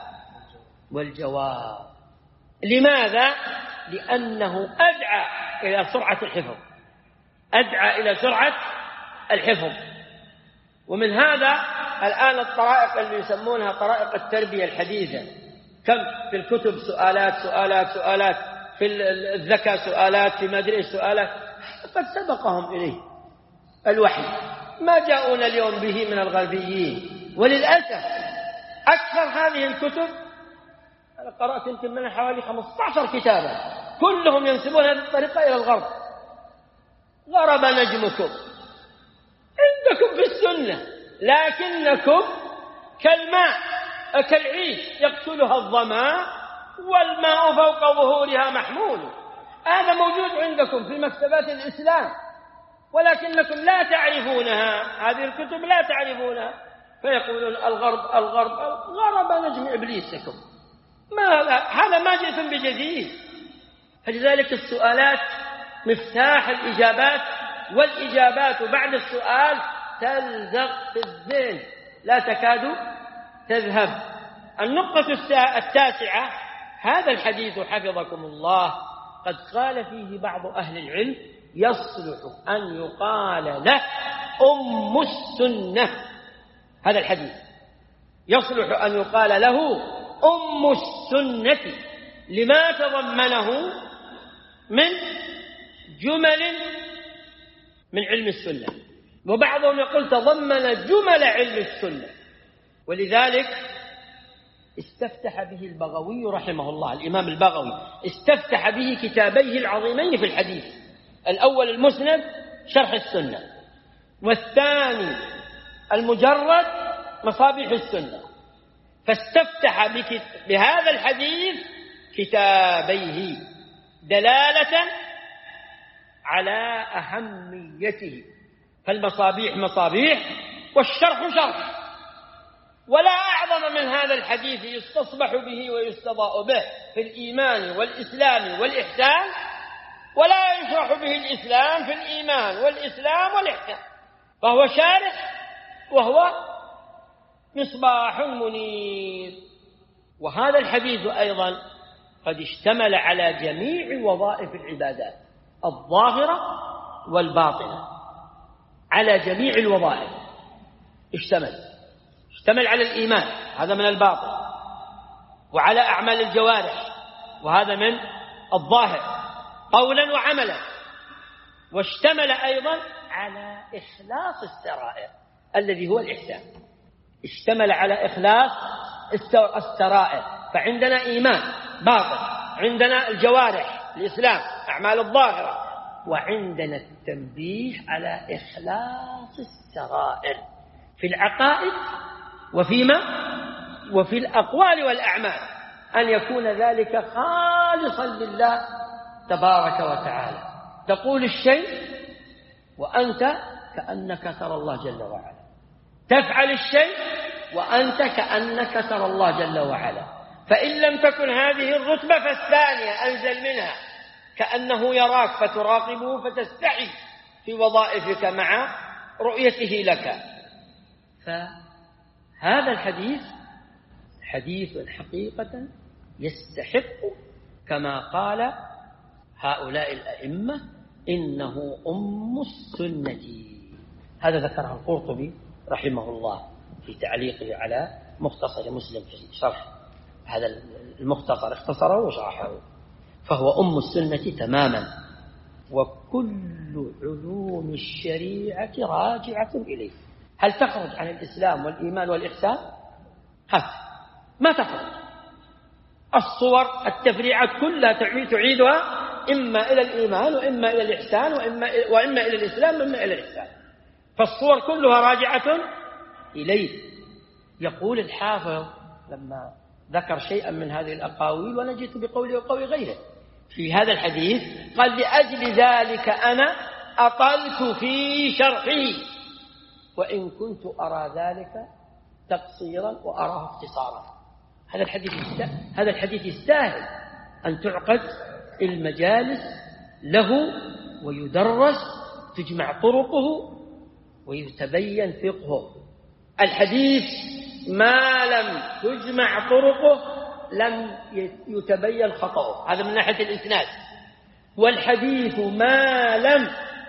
S1: والجواب. لماذا؟ لأنه أدعى إلى سرعة الحفظ، أدعى إلى سرعة الحفظ. ومن هذا الآن الطرائق اللي يسمونها طرائق التربية الحديثة، كم في الكتب سؤالات سؤالات سؤالات، في الذكاء سؤالات، في ما أدري إيش سؤالات، قد سبقهم إليه الوحي، ما جاءونا اليوم به من الغربيين. وللأسف أكثر هذه الكتب أنا قرأت يمكن منها حوالي خمسة عشر كتابا كلهم ينسبون هذه الطريقة إلى الغرب. غرب نجمكم عندكم في السنة، لكنكم كالماء كالعيش يقتلها الظماء والماء فوق ظهورها محمول. هذا موجود عندكم في مكتبات الإسلام، ولكنكم لا تعرفونها، هذه الكتب لا تعرفونها، فيقولون الغرب الغرب غرب نجم إبليسكم. ما هذا ما جئتم بجديد. فلذلك السؤالات مفتاح الإجابات، والإجابات بعد السؤال تلزق في الذهن لا تكاد تذهب. النقطة التاسعة، هذا الحديث حفظكم الله قد قال فيه بعض أهل العلم يصلح أن يقال له أم السنة. هذا الحديث يصلح أن يقال له أم السنة لما تضمنه من جمل من علم السنة، وبعضهم يقول تضمن جمل علم السنة. ولذلك استفتح به البغوي رحمه الله، الإمام البغوي استفتح به كتابيه العظيمين في الحديث، الأول المسند شرح السنة، والثاني المجرد مصابيح السنة، فاستفتح بهذا الحديث كتابيه دلالة على أهميته. فالمصابيح مصابيح والشرح شرح، ولا أعظم من هذا الحديث يستصبح به ويستضاء به في الإيمان والإسلام والإحسان، ولا يشرح به الإسلام في الإيمان والإسلام والإحسان، فهو شارح وهو مصباح منير. وهذا الحديث أيضا قد اشتمل على جميع وظائف العبادات الظاهرة والباطنة، على جميع الوظائف اشتمل اشتمل على الإيمان، هذا من الباطن، وعلى أعمال الجوارح، وهذا من الظاهر قولا وعملا. واشتمل أيضا على إخلاص السرائر الذي هو الإحسان، اشتمل على إخلاص السرائر. فعندنا إيمان باطن، عندنا الجوارح الإسلام أعمال الظاهرة، وعندنا التنبيه على إخلاص السرائر في العقائد وفيما وفي الأقوال والأعمال، أن يكون ذلك خالصا لله تبارك وتعالى. تقول الشيء وأنت كأنك ترى الله جل وعلا، تفعل الشيء وأنت كأنك ترى الله جل وعلا. فإن لم تكن هذه الرتبة فالثانية أنزل منها، كأنه يراك فتراقبه فتستحي في وظائفك مع رؤيته لك. فهذا الحديث حديث حقيقة يستحق كما قال هؤلاء الأئمة إنه أم السنة. هذا ذكره القرطبي رحمه الله في تعليقه على مختصر مسلم في شرح هذا المختصر، اختصره وشرحه. فهو أم السنة تماما، وكل علوم الشريعة راجعة إليه. هل تخرج عن الإسلام والإيمان والإحسان؟ هل ما تخرج. الصور التفريعات كلها تعيدها إما إلى الإيمان وإما إلى الإحسان وإما, وإما إلى الإسلام وإما إلى الإحسان. فالصور كلها راجعة إليه. يقول الحافظ لما ذكر شيئا من هذه الأقاويل، وأنا جئت بقولي وقول غيره في هذا الحديث، قال لأجل ذلك أنا أطلت في شرحه، وإن كنت أرى ذلك تقصيرا وأراه اختصارا. هذا الحديث يستاهل هذا الحديث يستاهل أن تعقد المجالس له ويدرس، تجمع طرقه ويتبين فقهه. الحديث ما لم تجمع طرقه لم يتبين خطأه، هذا من ناحية الإسناد. والحديث ما لم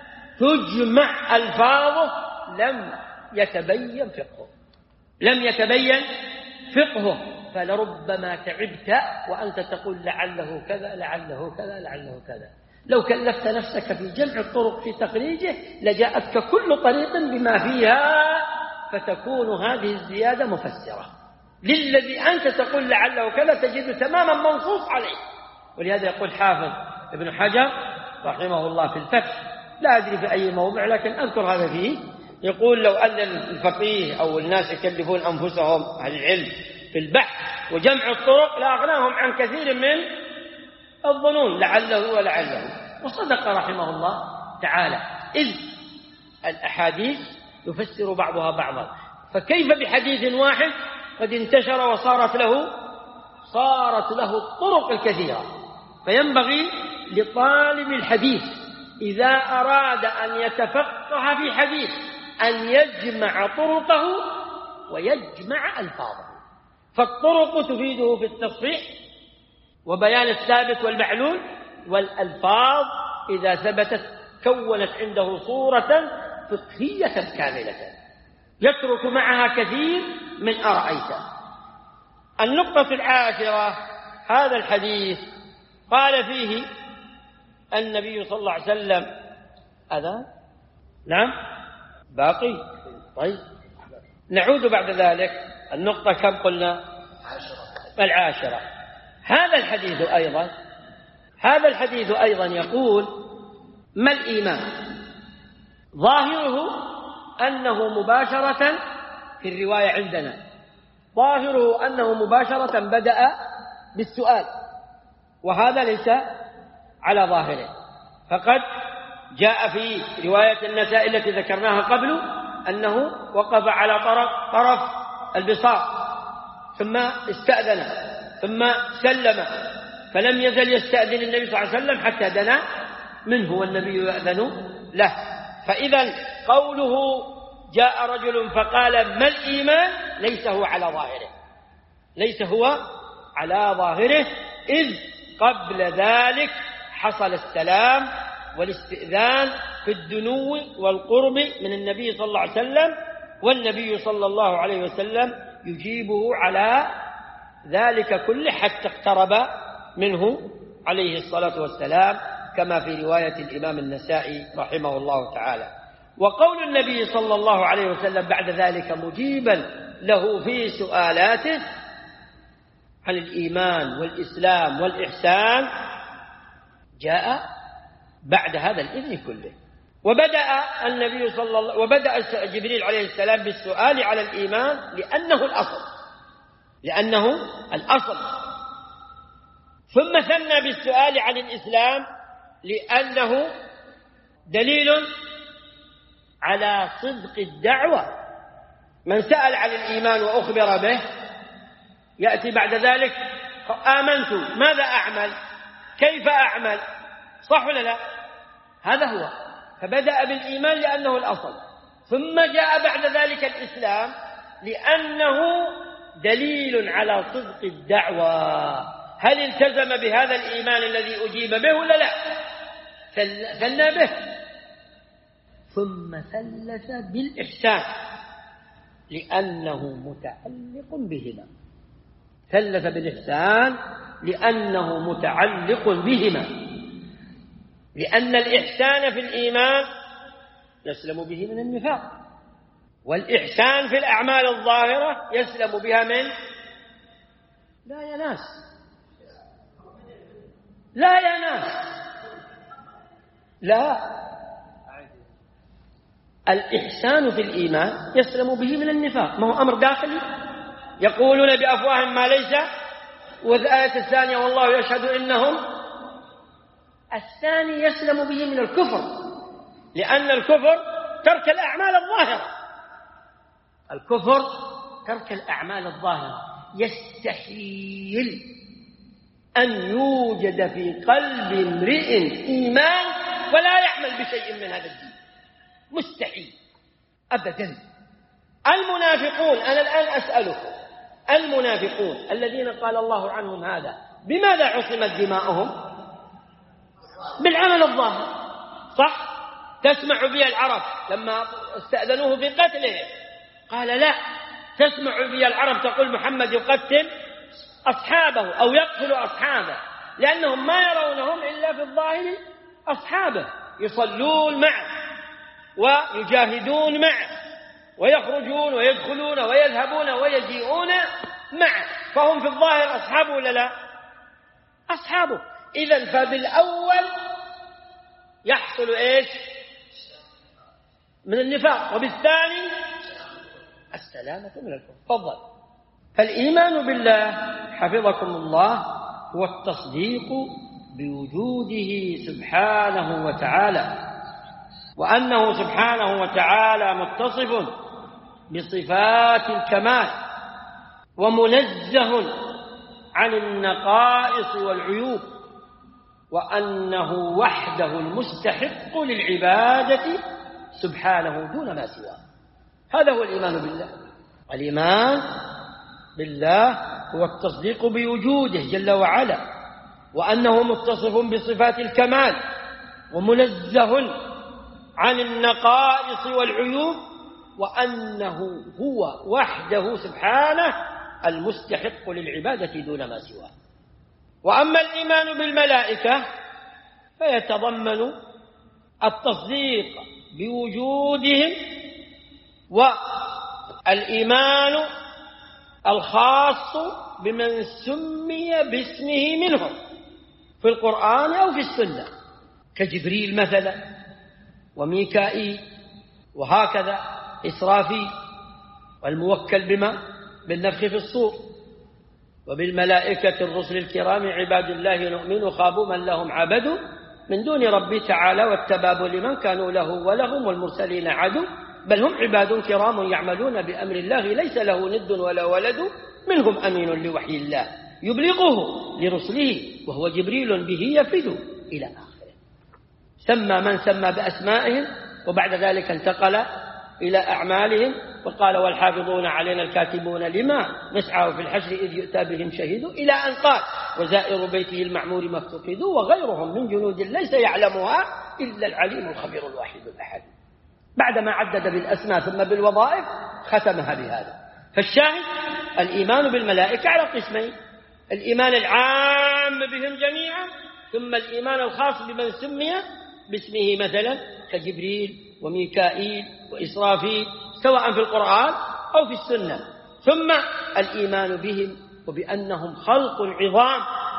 S1: تجمع ألفاظه لم يتبين فقهه لم يتبين فقهه. فلربما تعبت وأنت تقول لعله كذا لعله كذا لعله كذا. لو كلفت نفسك في جمع الطرق في تخريجه لجاءتك كل طريق بما فيها، فتكون هذه الزيادة مفسرة للذي أنت تقول لعله كذا، تجد تماما منصوص عليه. ولهذا يقول حافظ ابن حجر رحمه الله في الفتح، لا أدري في أي موضع لكن أذكر هذا فيه، يقول لو أن الفقيه أو الناس يكلفون أنفسهم أهل العلم في البحث وجمع الطرق لأغناهم عن كثير من الظنون لعله ولعله. وصدق رحمه الله تعالى، إذ الأحاديث يفسر بعضها بعضا. فكيف بحديث واحد قد انتشر وصارت له صارت له الطرق الكثيرة؟ فينبغي لطالب الحديث إذا أراد أن يتفقه في حديث أن يجمع طرقه ويجمع ألفاظه. فالطرق تفيده في التصحيح وبيان الثابت والمعلول، والألفاظ إذا ثبتت كونت عنده صورة فقهية كاملة يترك معها كثير من أرأيت. النقطة العاشرة، هذا الحديث قال فيه النبي صلى الله عليه وسلم أذان نعم باقي طيب نعود بعد ذلك. النقطة كم قلنا؟ العاشرة. هذا الحديث أيضا هذا الحديث أيضا يقول ما الإيمان؟ ظاهره أنه مباشرة في الرواية عندنا ظاهره أنه مباشرة بدأ بالسؤال، وهذا ليس على ظاهره. فقد جاء في رواية النسائي التي ذكرناها قبل أنه وقف على طرف طرف البساط ثم استأذن ثم سلم، فلم يزل يستأذن النبي صلى الله عليه وسلم حتى دنا منه والنبي يأذن له. فإذا قوله جاء رجل فقال ما الإيمان ليس هو على ظاهره ليس هو على ظاهره إذ قبل ذلك حصل السلام والاستئذان في الدنو والقرب من النبي صلى الله عليه وسلم، والنبي صلى الله عليه وسلم يجيبه على ذلك كله حتى اقترب منه عليه الصلاة والسلام، كما في رواية الإمام النسائي رحمه الله تعالى. وقول النبي صلى الله عليه وسلم بعد ذلك مجيبا له في سؤالاته عن الإيمان والإسلام والإحسان جاء بعد هذا الإذن كله. وبدأ النبي صلى الله وبدأ جبريل عليه السلام بالسؤال على الإيمان لأنه الأصل لأنه الأصل ثم ثنى بالسؤال عن الإسلام لأنه دليل على صدق الدعوة. من سأل عن الإيمان وأخبر به يأتي بعد ذلك آمنت، ماذا أعمل؟ كيف أعمل؟ صح ولا لا؟ هذا هو. فبدأ بالإيمان لأنه الأصل، ثم جاء بعد ذلك الإسلام لأنه دليل على صدق الدعوة. هل التزم بهذا الإيمان الذي أجيب به ولا لا؟ ثنى به. ثم ثلث بالإحسان لأنه متعلق بهما. ثلث بالإحسان لأنه متعلق بهما، لأن الإحسان في الإيمان يسلم به من النفاق، والإحسان في الأعمال الظاهرة يسلم بها من لا يا ناس لا يا ناس لا الإحسان في الإيمان يسلم به من النفاق. ما هو أمر داخلي يقولون بأفواههم ما ليس، والآية الثانية والله يشهد إنهم. الثاني يسلم به من الكفر، لأن الكفر ترك الأعمال الظاهرة. الكفر ترك الأعمال الظاهرة. يستحيل أن يوجد في قلب امرئ إيمان ولا يعمل بشيء من هذا الدين، مستحيل أبدا. المنافقون، أنا الآن أسألكم، المنافقون الذين قال الله عنهم هذا بماذا عصمت دماؤهم؟ بالعمل الظاهر، صح؟ تسمع بي العرب لما استأذنوه في قتله قال لا. تسمع بي العرب تقول محمد يقتل أصحابه أو يقتل أصحابه، لأنهم ما يرونهم إلا في الظاهر أصحابه، يصلون معه ويجاهدون معه ويخرجون ويدخلون ويذهبون ويجيئون معه، فهم في الظاهر أصحابه ولا لا؟ أصحابه. إذن فبالأول يحصل إيش؟ من النفاق، وبالثاني السلامة من الكفر. تفضل. فالإيمان بالله حفظكم الله هو التصديق بوجوده سبحانه وتعالى، وأنه سبحانه وتعالى متصف بصفات الكمال ومنزه عن النقائص والعيوب، وأنه وحده المستحق للعبادة سبحانه دون ما سواه. هذا هو الإيمان بالله. الإيمان بالله هو التصديق بوجوده جل وعلا، وأنه متصف بصفات الكمال ومنزه عن النقائص والعيوب، وأنه هو وحده سبحانه المستحق للعبادة دون ما سواه. وأما الإيمان بالملائكة فيتضمن التصديق بوجودهم والإيمان الخاص بمن سمي باسمه منهم في القرآن أو في السنة، كجبريل مثلا وميكائيل وهكذا إسرافيل، والموكل بما بالنفخ في الصور، وبالملائكة الرسل الكرام عباد الله نؤمن خابوا من لهم عبدوا من دون ربي تعالى واتبابوا لمن كانوا له ولهم والمرسلين عدو بل هم عباد كرام يعملون بأمر الله ليس له ند ولا ولد منهم أمين لوحي الله يبلغه لرسله وهو جبريل به يفد إلى آخره. سمى من سمى بأسمائهم، وبعد ذلك انتقل إلى أعمالهم وقال والحافظون علينا الكاتبون لما نسعى في الحشر إذ يؤتى بهم شهيد، إلى أن قال وزائر بيته المعمور ما افتقدوا وغيرهم من جنود ليس يعلمها إلا العليم الخبير الواحد الأحد. بعدما عدد بالأسماء ثم بالوظائف ختمها بهذا. فالشاهد الإيمان بالملائكة على قسمين: الإيمان العام بهم جميعا، ثم الإيمان الخاص بمن سمي باسمه، مثلا كجبريل وميكائيل وإسرافيل، سواء في القرآن أو في السنة. ثم الإيمان بهم وبأنهم خلق عظام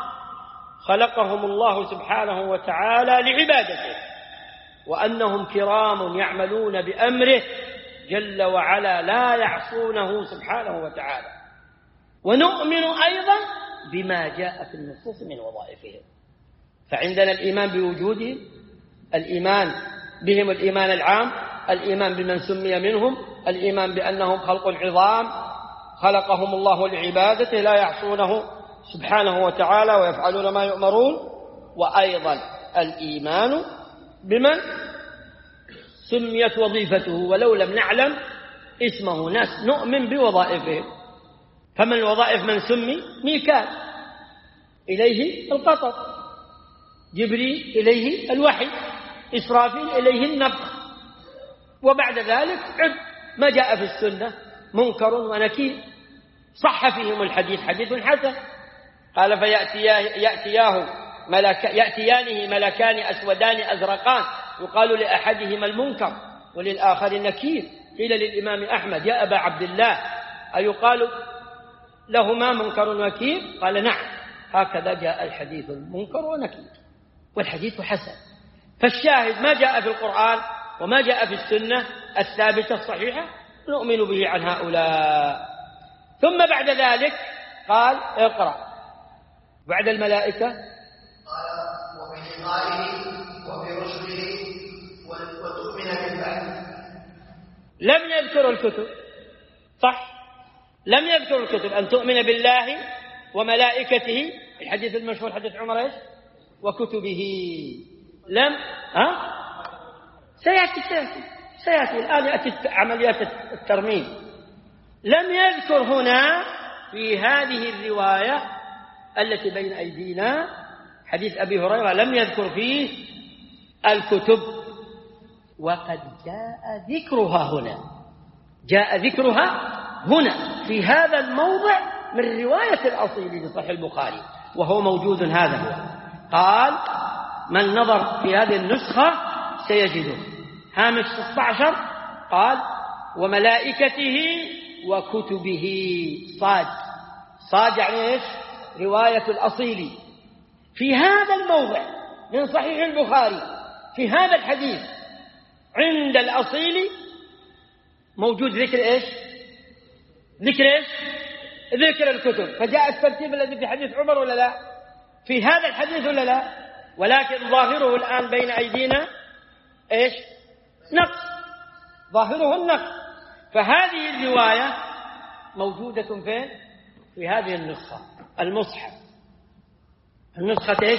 S1: خلقهم الله سبحانه وتعالى لعبادته، وأنهم كرام يعملون بأمره جل وعلا لا يعصونه سبحانه وتعالى. ونؤمن أيضا بما جاء في النصوص من وظائفهم. فعندنا الإيمان بوجودهم، الإيمان بهم الإيمان العام، الإيمان بمن سمي منهم، الإيمان بأنهم خلق عظام خلقهم الله لعبادته لا يعصونه سبحانه وتعالى ويفعلون ما يؤمرون، وأيضا الإيمان بمن سميت وظيفته ولو لم نعلم اسمه، ناس نؤمن بوظائفه. فمن الوظائف من سمي: ميكال إليه القطر، جبريل إليه الوحي، إسرافيل إليه النفخ، وبعد ذلك عد ما جاء في السنة منكر ونكير صح فيهم الحديث حديث حسن. قال: فيأتياه ملك يأتيانه ملكان أسودان أزرقان يقال لأحدهما المنكر وللآخر النكير. قيل للإمام أحمد: يا أبا عبد الله، أيقال لهما منكر ونكير؟ قال: نعم، هكذا جاء الحديث المنكر ونكير، والحديث حسن. فالشاهد ما جاء في القرآن وما جاء في السنة الثابتة الصحيحة نؤمن به عن هؤلاء. ثم بعد ذلك قال: اقرأ بعد الملائكة.
S2: قال: وبلقائه وبرسله وتؤمن بالبعث.
S1: لم يذكر الكتب، صح، لم يذكر الكتب، أن تؤمن بالله وملائكته، الحديث المشهور حديث عمر إيش؟ وكتبه. لم ها سيأتي سيأتي سيأتي الآن يأتي عمليات الترميم. لم يذكر هنا في هذه الرواية التي بين أيدينا حديث أبي هريرة، لم يذكر فيه الكتب، وقد جاء ذكرها هنا، جاء ذكرها هنا في هذا الموضع من رواية الأصيل لصحيح البخاري، وهو موجود. هذا هو. قال: من نظر في هذه النسخة سيجده. هامش ستة عشر قال: وملائكته وكتبه. صاد صاد يعني إيش؟ رواية الأصيل. في هذا الموضع من صحيح البخاري في هذا الحديث عند الأصيل موجود ذكر إيش؟ ذكر إيش؟ ذكر الكتب. فجاء الترتيب الذي في حديث عمر ولا لا؟ في هذا الحديث ولا لا؟ ولكن ظاهره الآن بين أيدينا إيش؟ نقص، ظاهره النقص. فهذه الرواية موجودة فين؟ في هذه النسخة المصحف، النسخة إيش؟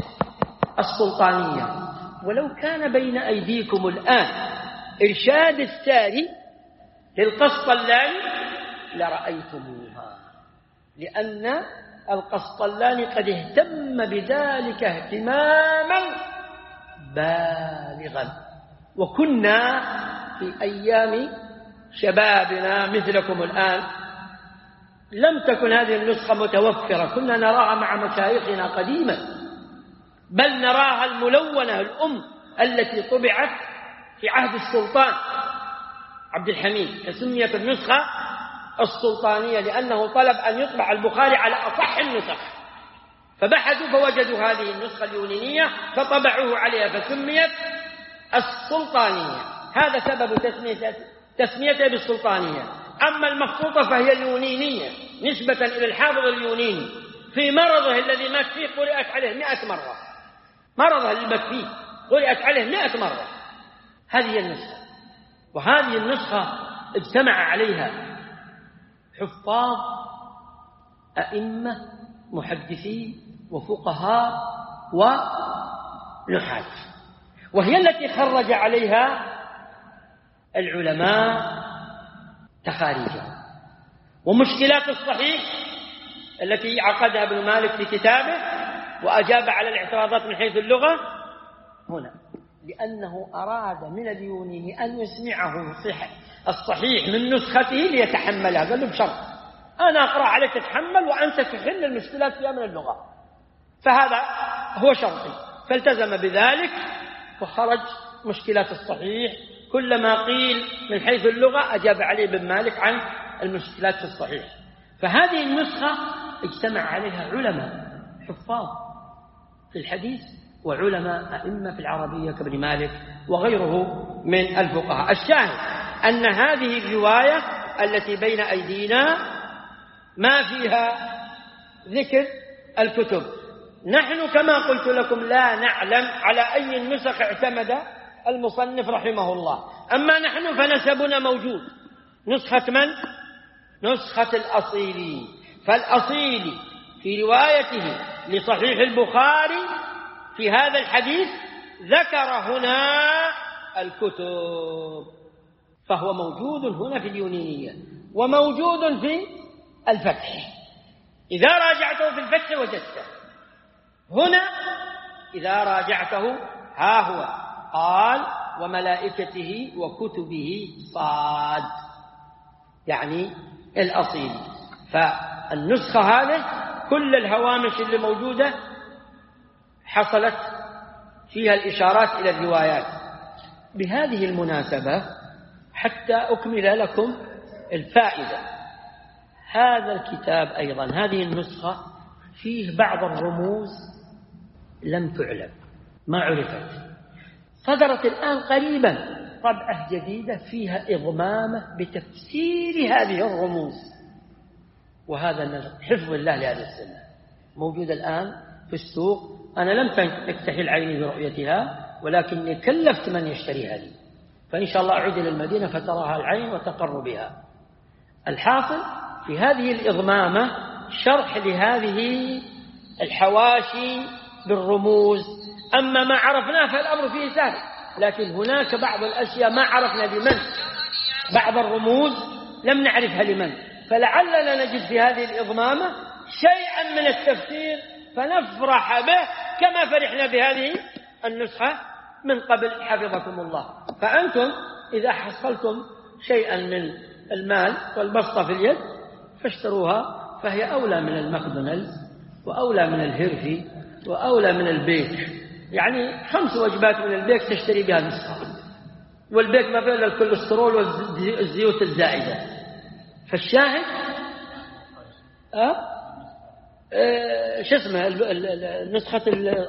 S1: السلطانية. ولو كان بين أيديكم الآن إرشاد الساري للقسطلاني لرأيتموها، لأن القسطلاني قد اهتم بذلك اهتماما بالغا. وكنا في أيام شبابنا مثلكم الآن لم تكن هذه النسخة متوفرة، كنا نراها مع مشايخنا قديما، بل نراها الملونة الأم التي طبعت في عهد السلطان عبد الحميد، فسميت النسخة السلطانية لأنه طلب أن يطبع البخاري على أصح النسخ، فبحثوا فوجدوا هذه النسخة اليونانية فطبعوه عليها فسميت السلطانية. هذا سبب تسمية تسميتها بالسلطانية. أما المخطوطة فهي اليونانية نسبة إلى الحافظ اليوناني في مرضه الذي مات فيه قرأت عليه مئة مرة، مرضه الذي مات فيه قرأت عليه مئة مرة. هذه النسخة، وهذه النسخة اجتمع عليها حفاظ أئمة محدثين وفقهاء ونحاة، وهي التي خرج عليها العلماء تخاريجها. ومشكلات الصحيح التي عقدها ابن مالك في كتابه وأجاب على الاعتراضات من حيث اللغة هنا، لأنه أراد من اليوناني أن يسمعه الصحيح من نسخته ليتحملها، قال له بشرط أنا أقرأ عليك تتحمل وأنت تحل المشكلات فيها من اللغة، فهذا هو شرطي. فالتزم بذلك وخرج مشكلات الصحيح. كلما قيل من حيث اللغة أجاب علي بن مالك عن المشكلات في الصحيح. فهذه النسخة اجتمع عليها علماء حفاظ في الحديث وعلماء أئمة في العربية كابن مالك وغيره من الفقهاء. الشاهد أن هذه الرواية التي بين أيدينا ما فيها ذكر الكتب. نحن كما قلت لكم لا نعلم على أي النسخ اعتمد المصنف رحمه الله. أما نحن فنسبنا موجود. نسخة من؟ نسخة الأصيلي. فالأصيلي في روايته لصحيح البخاري في هذا الحديث ذكر هنا الكتب، فهو موجود هنا في اليونانية وموجود في الفتح. إذا راجعته في الفتح وجدته. هنا إذا راجعته ها هو قال وملائكته وكتبه صاد، يعني الأصيل. فالنسخة هذه كل الهوامش اللي موجودة حصلت فيها الإشارات إلى الروايات. بهذه المناسبة حتى أكمل لكم الفائدة، هذا الكتاب أيضا هذه النسخة فيه بعض الرموز لم تعلم، ما عرفت، صدرت الآن قريبا طبعة جديدة فيها إضمامة بتفسير هذه الرموز، وهذا من حفظ الله لهذه السنة موجود الآن في السوق. أنا لم تكتحل عيني برؤيتها ولكني كلفت من يشتريها لي، فإن شاء الله أعود إلى المدينة فتراها العين وتقر بها. الحاصل في هذه الإضمامة شرح لهذه الحواشي بالرموز. أما ما عرفناه فالأمر فيه سهل، لكن هناك بعض الأشياء ما عرفنا لمن، بعض الرموز لم نعرفها لمن، فلعلنا نجد في هذه الإضمامة شيئا من التفسير فنفرح به كما فرحنا بهذه النسخة من قبل حفظكم الله. فأنتم إذا حصلتم شيئا من المال والبسطة في اليد فاشتروها، فهي أولى من الماكدونالدز وأولى من الهيرفي وأولى من البيك. يعني خمس وجبات من البيك تشتري بها نسخة، والبيك ما فيه إلا الكوليسترول والزيوت الزائدة. فالشاهد أه؟ أه شو اسمه نسخة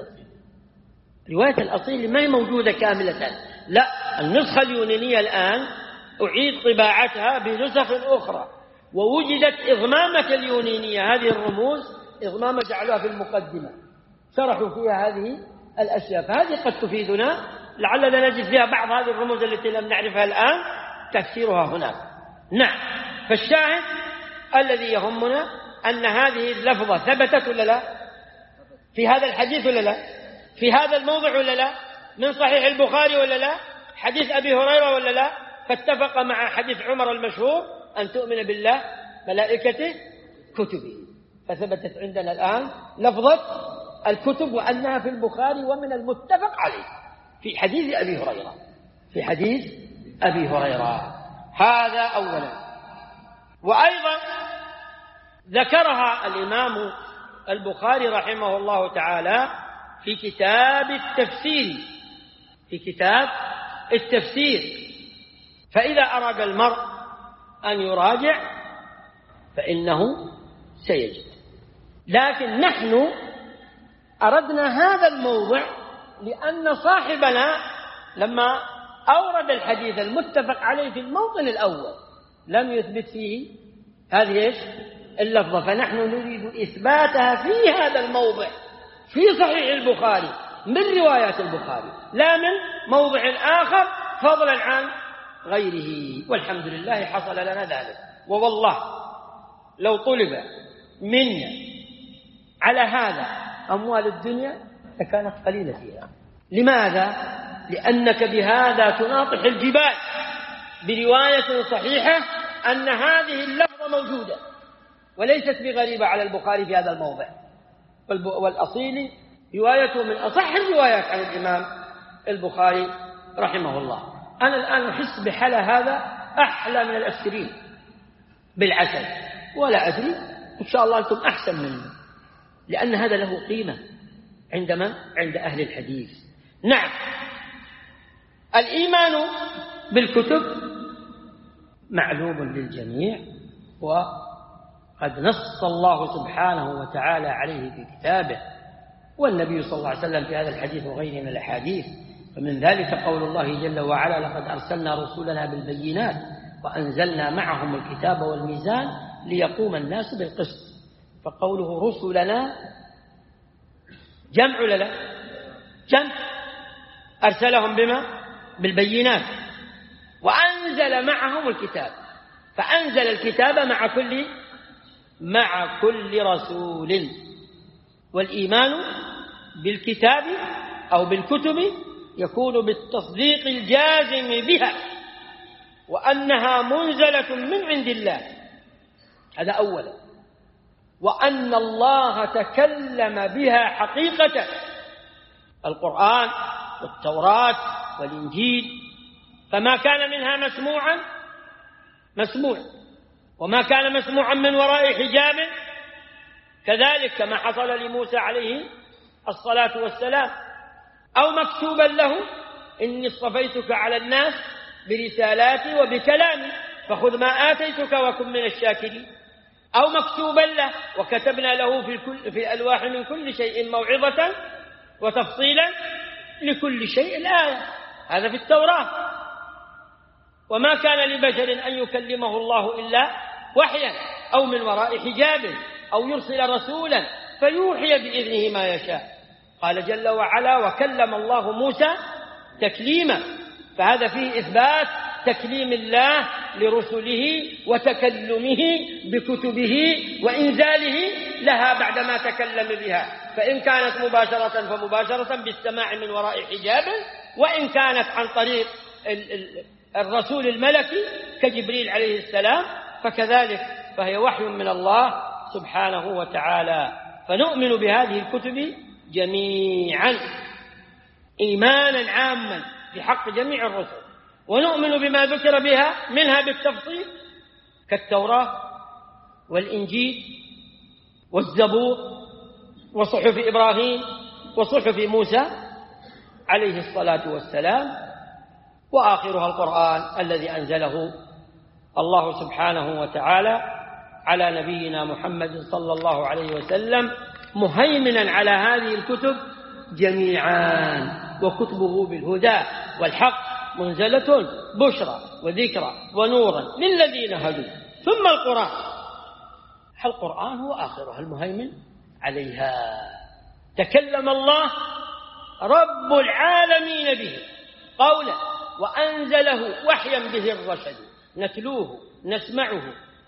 S1: رواية الأصيل ما هي موجودة كاملة، لا، النسخة اليونانية الآن أعيد طباعتها بنسخ أخرى، ووجدت إضمامة اليونانية هذه الرموز إضمامة جعلوها في المقدمة شرحوا فيها هذه الأشياء، فهذه قد تفيدنا لعلنا نجد فيها بعض هذه الرموز التي لم نعرفها الآن تفسيرها هناك. نعم، فالشاهد الذي يهمنا أن هذه اللفظة ثبتت ولا لا في هذا الحديث ولا لا، في هذا الموضع ولا لا، من صحيح البخاري ولا لا، حديث أبي هريرة ولا لا، فاتفق مع حديث عمر المشهور أن تؤمن بالله ملائكته كتبه. فثبتت عندنا الآن لفظة الكتب وأنها في البخاري ومن المتفق عليه في حديث أبي هريرة، في حديث أبي هريرة. هذا أولا. وأيضا ذكرها الإمام البخاري رحمه الله تعالى في كتاب التفسير، في كتاب التفسير. فإذا أراد المرء أن يراجع فإنه سيجد. لكن نحن أردنا هذا الموضع لأن صاحبنا لما أورد الحديث المتفق عليه في الموطن الأول لم يثبت فيه هذه إيش اللفظة، فنحن نريد إثباتها في هذا الموضع في صحيح البخاري من روايات البخاري، لا من موضع آخر فضلا عن غيره. والحمد لله حصل لنا ذلك. ووالله لو طلب منا على هذا أموال الدنيا لكانت قليلة فيها. لماذا؟ لأنك بهذا تناطح الجبال برواية صحيحة أن هذه اللفظة موجودة وليست بغريبة على البخاري في هذا الموضع. والأصيل روايته من أصح الروايات عن الإمام البخاري رحمه الله. أنا الآن أحس بحالة هذا أحلى من الأسكرين بالعسل، ولا أدري، إن شاء الله أنتم أحسن مني، لأن هذا له قيمة عندما عند أهل الحديث. نعم، الإيمان بالكتب معلوم للجميع، وقد نص الله سبحانه وتعالى عليه في كتابه، والنبي صلى الله عليه وسلم في هذا الحديث وغيره من الأحاديث. فمن ذلك قول الله جل وعلا: لقد أرسلنا رسولنا بالبينات وأنزلنا معهم الكتاب والميزان ليقوم الناس بالقسط. فقوله رسلنا جمع لنا جمع، أرسلهم بما؟ بالبينات، وأنزل معهم الكتاب، فأنزل الكتاب مع كل مع كل رسول. والإيمان بالكتاب أو بالكتب يكون بالتصديق الجازم بها، وأنها منزلة من عند الله، هذا أولا، وأن الله تكلم بها حقيقة. القرآن والتوراة والإنجيل، فما كان منها مسموعا مسموع، وما كان مسموعا من وراء حجاب كذلك، كما حصل لموسى عليه الصلاة والسلام، أو مكتوبا له: إني اصطفيتك على الناس برسالاتي وبكلامي فخذ ما آتيتك وكن من الشاكرين، أو مكتوبا له: وكتبنا له في, الكل في الألواح من كل شيء موعظة وتفصيلا لكل شيء الآية، هذا في التوراة. وما كان لبشر أن يكلمه الله إلا وحيا أو من وراء حجاب أو يرسل رسولا فيوحي بإذنه ما يشاء. قال جل وعلا: وكلم الله موسى تكليما، فهذا فيه إثبات تكليم الله لرسله وتكلمه بكتبه وإنزاله لها بعدما تكلم بها، فإن كانت مباشرة فمباشرة بالسماع من وراء حجاب، وإن كانت عن طريق الرسول الملكي كجبريل عليه السلام فكذلك، فهي وحي من الله سبحانه وتعالى. فنؤمن بهذه الكتب جميعا إيمانا عاما بحق جميع الرسل، ونؤمن بما ذكر بها منها بالتفصيل كالتوراة والإنجيل والزبور وصحف إبراهيم وصحف موسى عليه الصلاة والسلام، وآخرها القرآن الذي أنزله الله سبحانه وتعالى على نبينا محمد صلى الله عليه وسلم مهيمنا على هذه الكتب جميعا، وكتبه بالهدى والحق منزلة بشرى وذكرى ونورا للذين هدوا. ثم القرآن، القرآن هو آخرها المهيمن عليها، تكلم الله رب العالمين به قولا وأنزله وحيا به الرشد، نتلوه نسمعه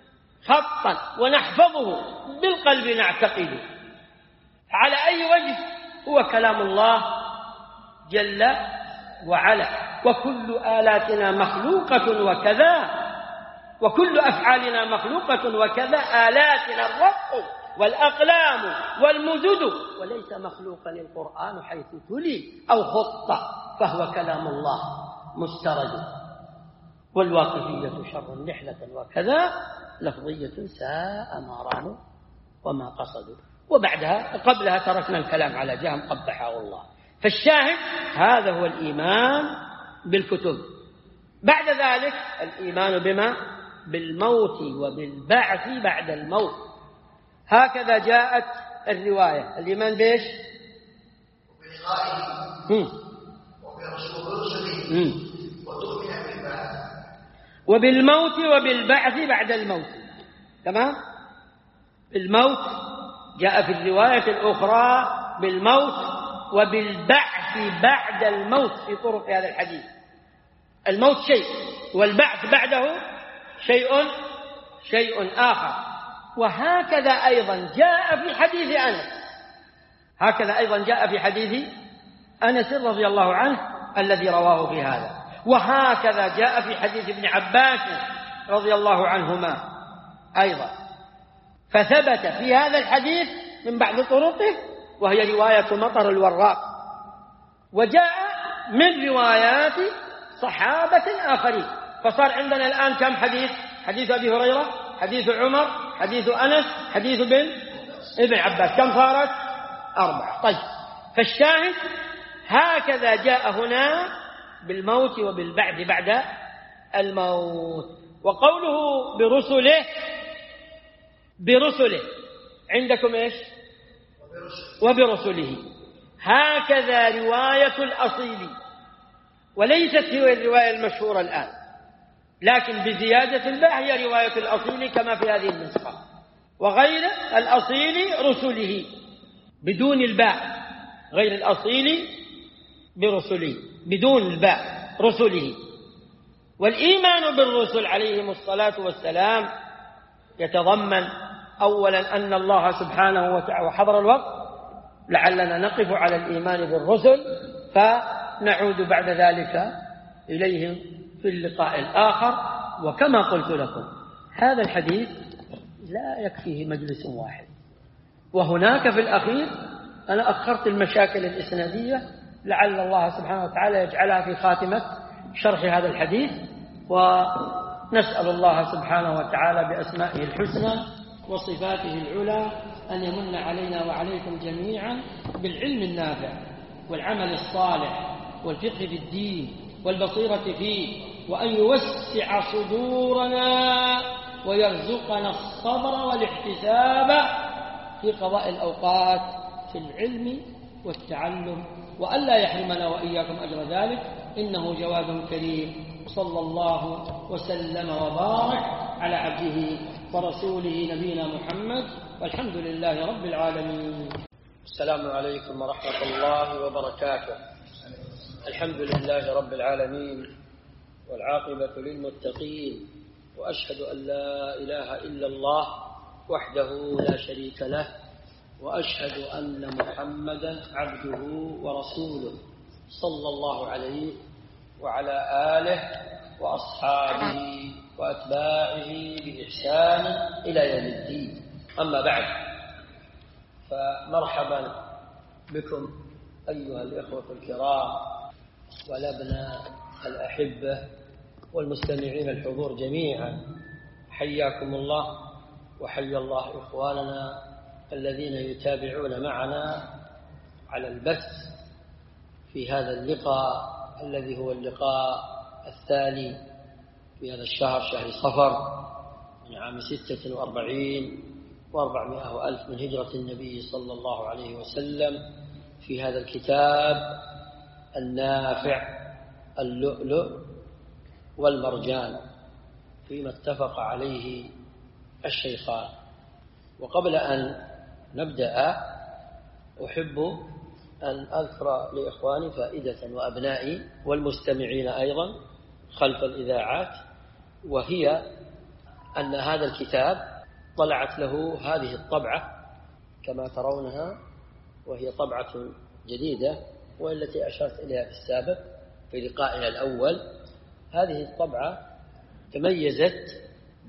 S1: خطا ونحفظه بالقلب نعتقده. على أي وجه؟ هو كلام الله جل وعلا، وكل آلاتنا مخلوقة وكذا، وكل أفعالنا مخلوقة وكذا، آلاتنا الرق والأقلام والمدد، وليس مخلوقا القرآن حيث تلي أو خط، فهو كلام الله مسترد. والواقفية شر نحلة وكذا، لفظية ساء ما راموا وما قصدوا. وبعدها قبلها تركنا الكلام على جهم قبحه الله. فالشاهد هذا هو الإيمان بالكتب. بعد ذلك الإيمان بما؟ بالموت وبالبعث بعد الموت. هكذا جاءت الرواية. الإيمان بإيش؟
S2: وبلقائه وبرسله وتؤمن بالبعث،
S1: وبالموت وبالبعث بعد الموت. تمام؟ الموت جاء في الرواية الأخرى بالموت وبالبعث بعد الموت في طرق هذا الحديث. الموت شيء، والبعث بعده شيء شيء آخر. وهكذا أيضا جاء في حديث أنس، هكذا أيضا جاء في حديث أنس رضي الله عنه الذي رواه في هذا، وهكذا جاء في حديث ابن عباس رضي الله عنهما أيضا. فثبت في هذا الحديث من بعض طرقه، وهي رواية مطر الوراق، وجاء من روايات صحابة آخرين، فصار عندنا الآن كم حديث؟ حديث أبي هريرة حديث عمر، حديث أنس، حديث بن ابن عباس، كم صارت؟ أربعة. طيب، فالشاهد هكذا جاء هنا بالموت وبالبعث بعد الموت. وقوله برسله، برسله عندكم إيش؟ وبرسله. هكذا رواية الأصيل، وليست هي الرواية المشهورة الآن، لكن بزيادة الباء هي رواية الأصيل كما في هذه النسخة، وغير الأصيل رسله بدون الباء، غير الأصيل برسله بدون الباء رسله. والإيمان بالرسل عليهم الصلاة والسلام يتضمن أولا أن الله سبحانه وتعالى، وحضر الوقت لعلنا نقف على الإيمان بالرسل فنعود بعد ذلك إليهم في اللقاء الآخر. وكما قلت لكم هذا الحديث لا يكفيه مجلس واحد، وهناك في الأخير أنا أخرت المشاكل الإسنادية لعل الله سبحانه وتعالى يجعلها في خاتمة شرح هذا الحديث. ونسأل الله سبحانه وتعالى بأسمائه الحسنى وصفاته العلى أن يمن علينا وعليكم جميعا بالعلم النافع والعمل الصالح والفقه في الدين والبصيرة فيه، وأن يوسع صدورنا ويرزقنا الصبر والاحتساب في قضاء الأوقات في العلم والتعلم، وألا يحرمنا وإياكم أجر ذلك، إنه جواد كريم. صلى الله وسلم وبارك على عبده ورسوله نبينا محمد، والحمد لله رب العالمين. السلام عليكم ورحمة الله وبركاته. الحمد لله رب العالمين، والعاقبة للمتقين، وأشهد أن لا إله إلا الله وحده لا شريك له، وأشهد أن محمدا عبده ورسوله صلى الله عليه وعلى آله وأصحابه وأتباعه بإحسان إلى يوم الدين. أما بعد، فمرحبا بكم أيها الإخوة الكرام والأبناء الأحبة والمستمعين الحضور جميعا، حياكم الله وحيا الله إخواننا الذين يتابعون معنا على البث في هذا اللقاء الذي هو اللقاء الثاني في هذا الشهر، شهر صفر، من عام ستة وأربعين وأربعمائة وألف من هجرة النبي صلى الله عليه وسلم، في هذا الكتاب النافع اللؤلؤ والمرجان فيما اتفق عليه الشيخان. وقبل أن نبدأ أحب أن أذكر لإخواني فائدة وأبنائي والمستمعين أيضا خلف الإذاعات، وهي أن هذا الكتاب طلعت له هذه الطبعة كما ترونها، وهي طبعة جديدة والتي أشرت إليها في السابق في لقائنا الأول. هذه الطبعة تميزت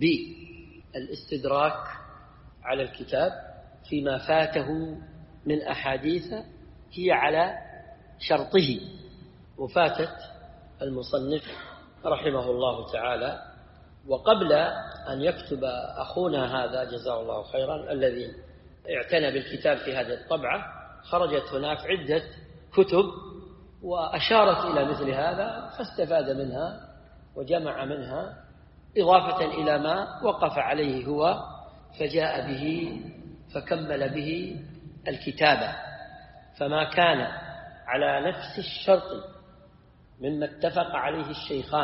S1: بالاستدراك على الكتاب فيما فاته من أحاديث هي على شرطه وفاتت المصنف رحمه الله تعالى. وقبل أن يكتب أخونا هذا جزاه الله خيرا الذي اعتنى بالكتاب في هذه الطبعة، خرجت هناك عدة كتب وأشارت إلى مثل هذا، فاستفاد منها وجمع منها إضافة إلى ما وقف عليه هو، فجاء به فكمل به الكتابة. فما كان على نفس الشرط مما اتفق عليه الشيخان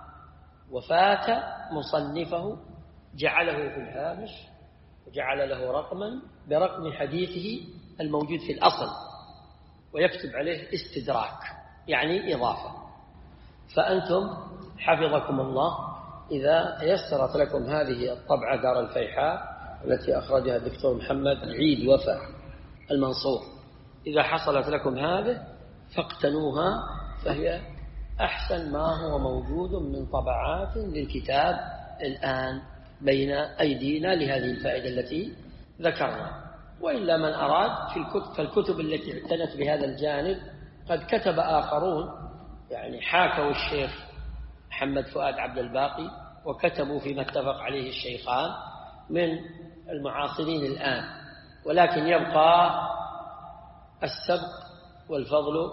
S1: وفات مصنفه جعله في الهامش وجعل له رقما برقم حديثه الموجود في الأصل، ويكتب عليه استدراك يعني إضافة. فأنتم حفظكم الله إذا تيسرت لكم هذه الطبعة دار الفيحاء التي أخرجها الدكتور محمد عيد وفاء المنصور، إذا حصلت لكم هذه فاقتنوها، فهي أحسن ما هو موجود من طبعات للكتاب الآن بين أيدينا لهذه الفائدة التي ذكرنا. وإلا من أراد في الكتب فالكتب التي اعتنت بهذا الجانب قد كتب آخرون، يعني حاكوا الشيخ محمد فؤاد عبد الباقي وكتبوا فيما اتفق عليه الشيخان من المعاصرين الآن، ولكن يبقى السبق والفضل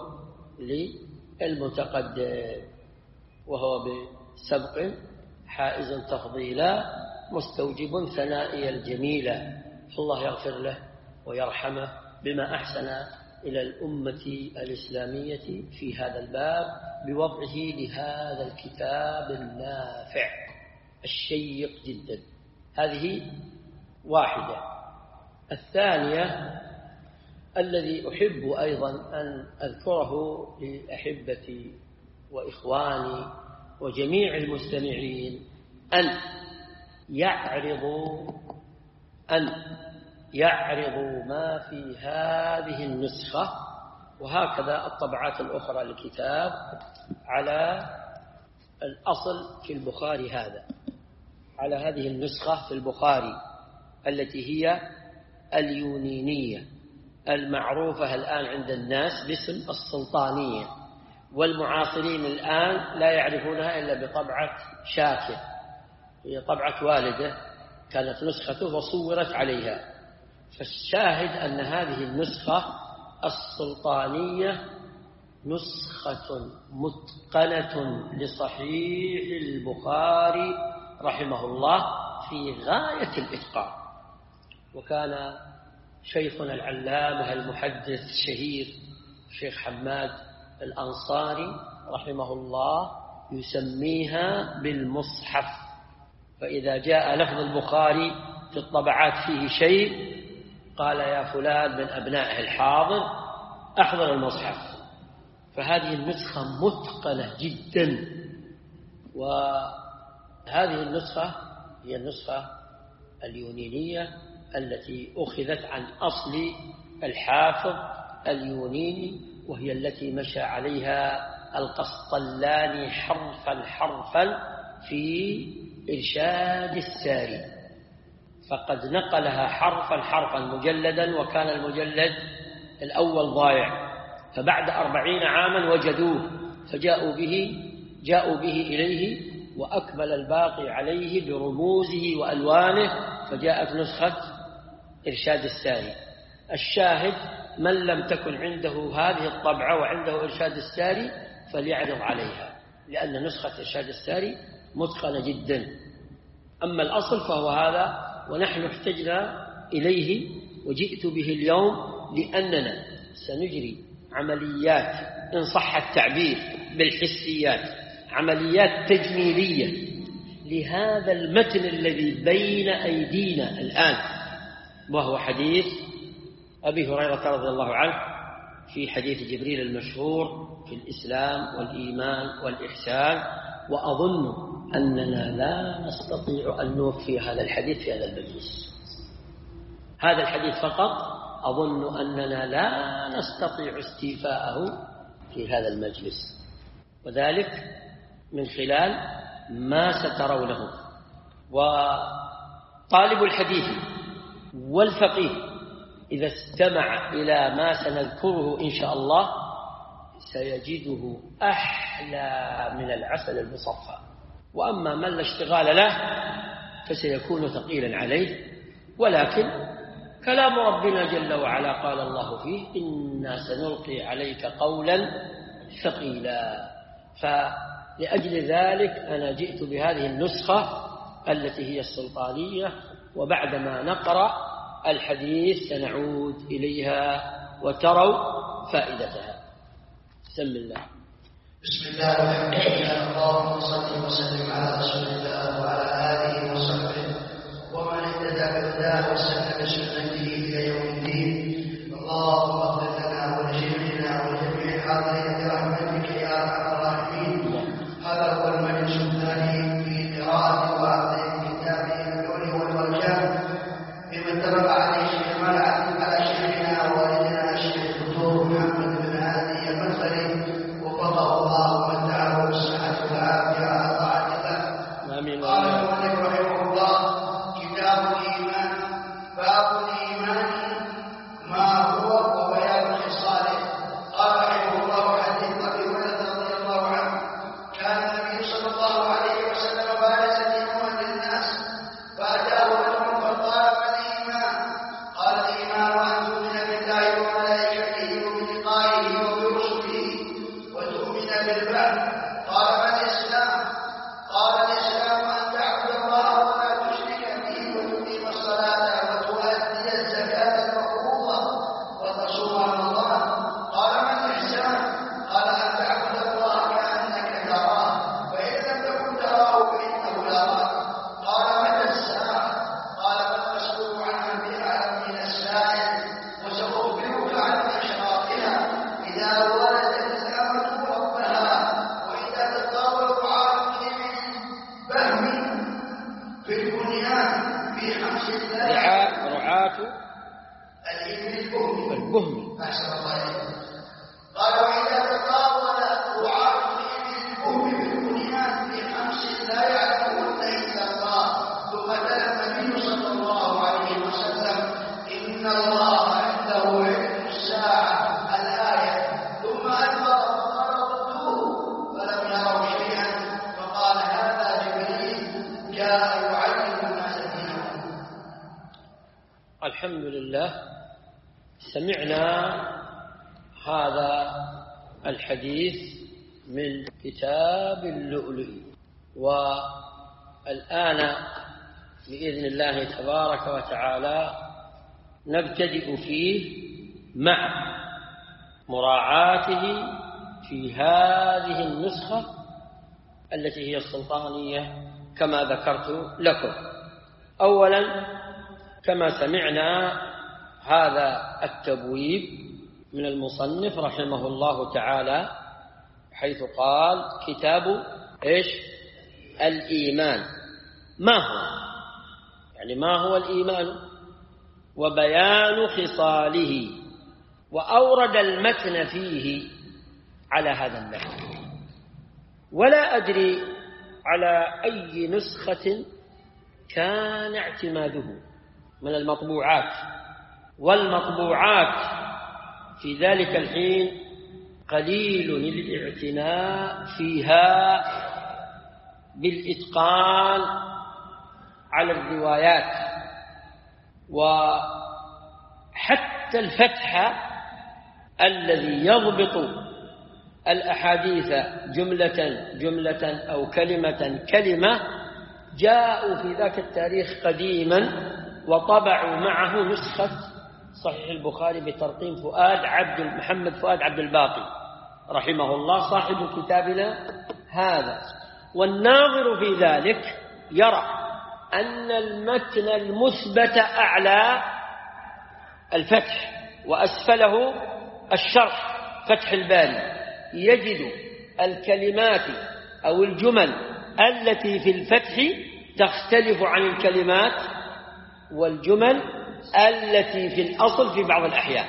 S1: للمتقدم، وهو بسبق حائز تفضيلا مستوجب ثنائي الجميلة، فالله يغفر له ويرحمه بما أحسن إلى الأمة الإسلامية في هذا الباب بوضعه لهذا الكتاب النافع الشيق جدا. هذه واحدة. الثانية الذي أحب أيضا أن أذكره لأحبتي وإخواني وجميع المستمعين أن يعرضوا أن يعرضوا ما في هذه النسخة، وهكذا الطبعات الأخرى للكتاب، على الأصل في البخاري هذا، على هذه النسخة في البخاري التي هي اليونينية المعروفة الآن عند الناس باسم السلطانية، والمعاصرين الآن لا يعرفونها إلا بطبعة شاكر، هي طبعة والده كانت نسخته وصورت عليها. فالشاهد أن هذه النسخة السلطانية نسخة متقنة لصحيح البخاري رحمه الله في غاية الإتقان. وكان شيخنا العلامة المحدث الشهير الشيخ حماد الأنصاري رحمه الله يسميها بالمصحف، فإذا جاء لفظ البخاري في الطبعات فيه شيء قال يا فلان من أبنائه الحاضر أحضر المصحف. فهذه النسخة متقنة جدا، وهذه النسخة هي النسخة اليونينية التي أخذت عن أصل الحافظ اليونيني، وهي التي مشى عليها القسطلاني حرفا حرفا في إرشاد الساري، فقد نقلها حرفا حرفا مجلدا، وكان المجلد الأول ضايع، فبعد أربعين عاما وجدوه فجاءوا به جاءوا به إليه وأكمل الباقي عليه برموزه وألوانه، فجاءت نسخة إرشاد الساري. الشاهد من لم تكن عنده هذه الطبعة وعنده إرشاد الساري فليعرض عليها، لأن نسخة إرشاد الساري متقنة جدا. أما الأصل فهو هذا، ونحن احتجنا إليه وجئت به اليوم لأننا سنجري عمليات إن صح التعبير بالحسيات، عمليات تجميلية لهذا المتن الذي بين أيدينا الآن، وهو حديث أبي هريرة رضي الله عنه في حديث جبريل المشهور في الإسلام والإيمان والإحسان. وأظن أننا لا نستطيع أن نوفي هذا الحديث في هذا المجلس، هذا الحديث فقط أظن أننا لا نستطيع استيفاءه في هذا المجلس، وذلك من خلال ما سترونه. وطالب الحديث والفقيه إذا استمع إلى ما سنذكره إن شاء الله سيجده أحلى من العسل المصفى. وأما من لا اشتغال له فسيكون ثقيلا عليه، ولكن كلام ربنا جل وعلا قال الله فيه إنا سنلقي عليك قولا ثقيلا. فلأجل ذلك أنا جئت بهذه النسخة التي هي السلطانية، وبعدما نقرأ الحديث سنعود إليها وتروا فائدتها. بسم الله.
S2: بسم الله والحمد لله، اللهم صل وسلم على رسول الله وعلى آله وصحبه ومن اهتدى بهداه واستنى بسنته إلى يوم الدين. اللهم اغفر لنا ولشيخنا ولجميع الحاضرين برحمتك يا أرحم الراحمين. هذا هو المجلس الثاني في قراءة وعرض كتاب العلو والمرجان بما اتفق عليه الشيخ على شيخنا ووالدنا الشيخ الدكتور محمد بن هادي المدخلي وفقه الله ومتعه بالصحة والعافية على طاعته. قال بالبنيان في حمص الله
S1: رعاة رعاة
S2: الإبل البهم
S1: البهم.
S2: أحسن الله إليك. قال وإذا تطاول رعاة الإبل البهم بالبنيان في حمص لا يعلمون إلا الله ثم تلا النبي صلى الله عليه وسلم إن الله عنده علم الساعة الآية ثم أدبر فقال ردوه فلم يروا شيئا فقال هذا جبريل جاء يعلم الناس دينهم.
S1: الحمد لله. سمعنا هذا الحديث من كتاب اللؤلؤ، والآن بإذن الله تبارك وتعالى نبتدئ فيه مع مراعاته في هذه النسخة التي هي السلطانية كما ذكرت لكم. أولا كما سمعنا هذا التبويب من المصنف رحمه الله تعالى، حيث قال كتاب إيش؟ الإيمان. ما هو؟ يعني ما هو الإيمان؟ وبيان خصاله، وأورد المتن فيه على هذا النحو. ولا أدري على أي نسخة كان اعتماده من المطبوعات، والمطبوعات في ذلك الحين قليل الاعتناء فيها بالإتقان على الروايات، وحتى الفتح الذي يضبط الأحاديث جملة جملة أو كلمة كلمة جاءوا في ذاك التاريخ قديما وطبعوا معه نسخة صحيح البخاري بترقيم فؤاد عبد محمد فؤاد عبد الباقي رحمه الله صاحب كتابنا هذا. والناظر في ذلك يرى أن المتن المثبت أعلى الفتح وأسفله الشرح فتح الباري، يجد الكلمات أو الجمل التي في الفتح تختلف عن الكلمات والجمل التي في الأصل في بعض الأحيان،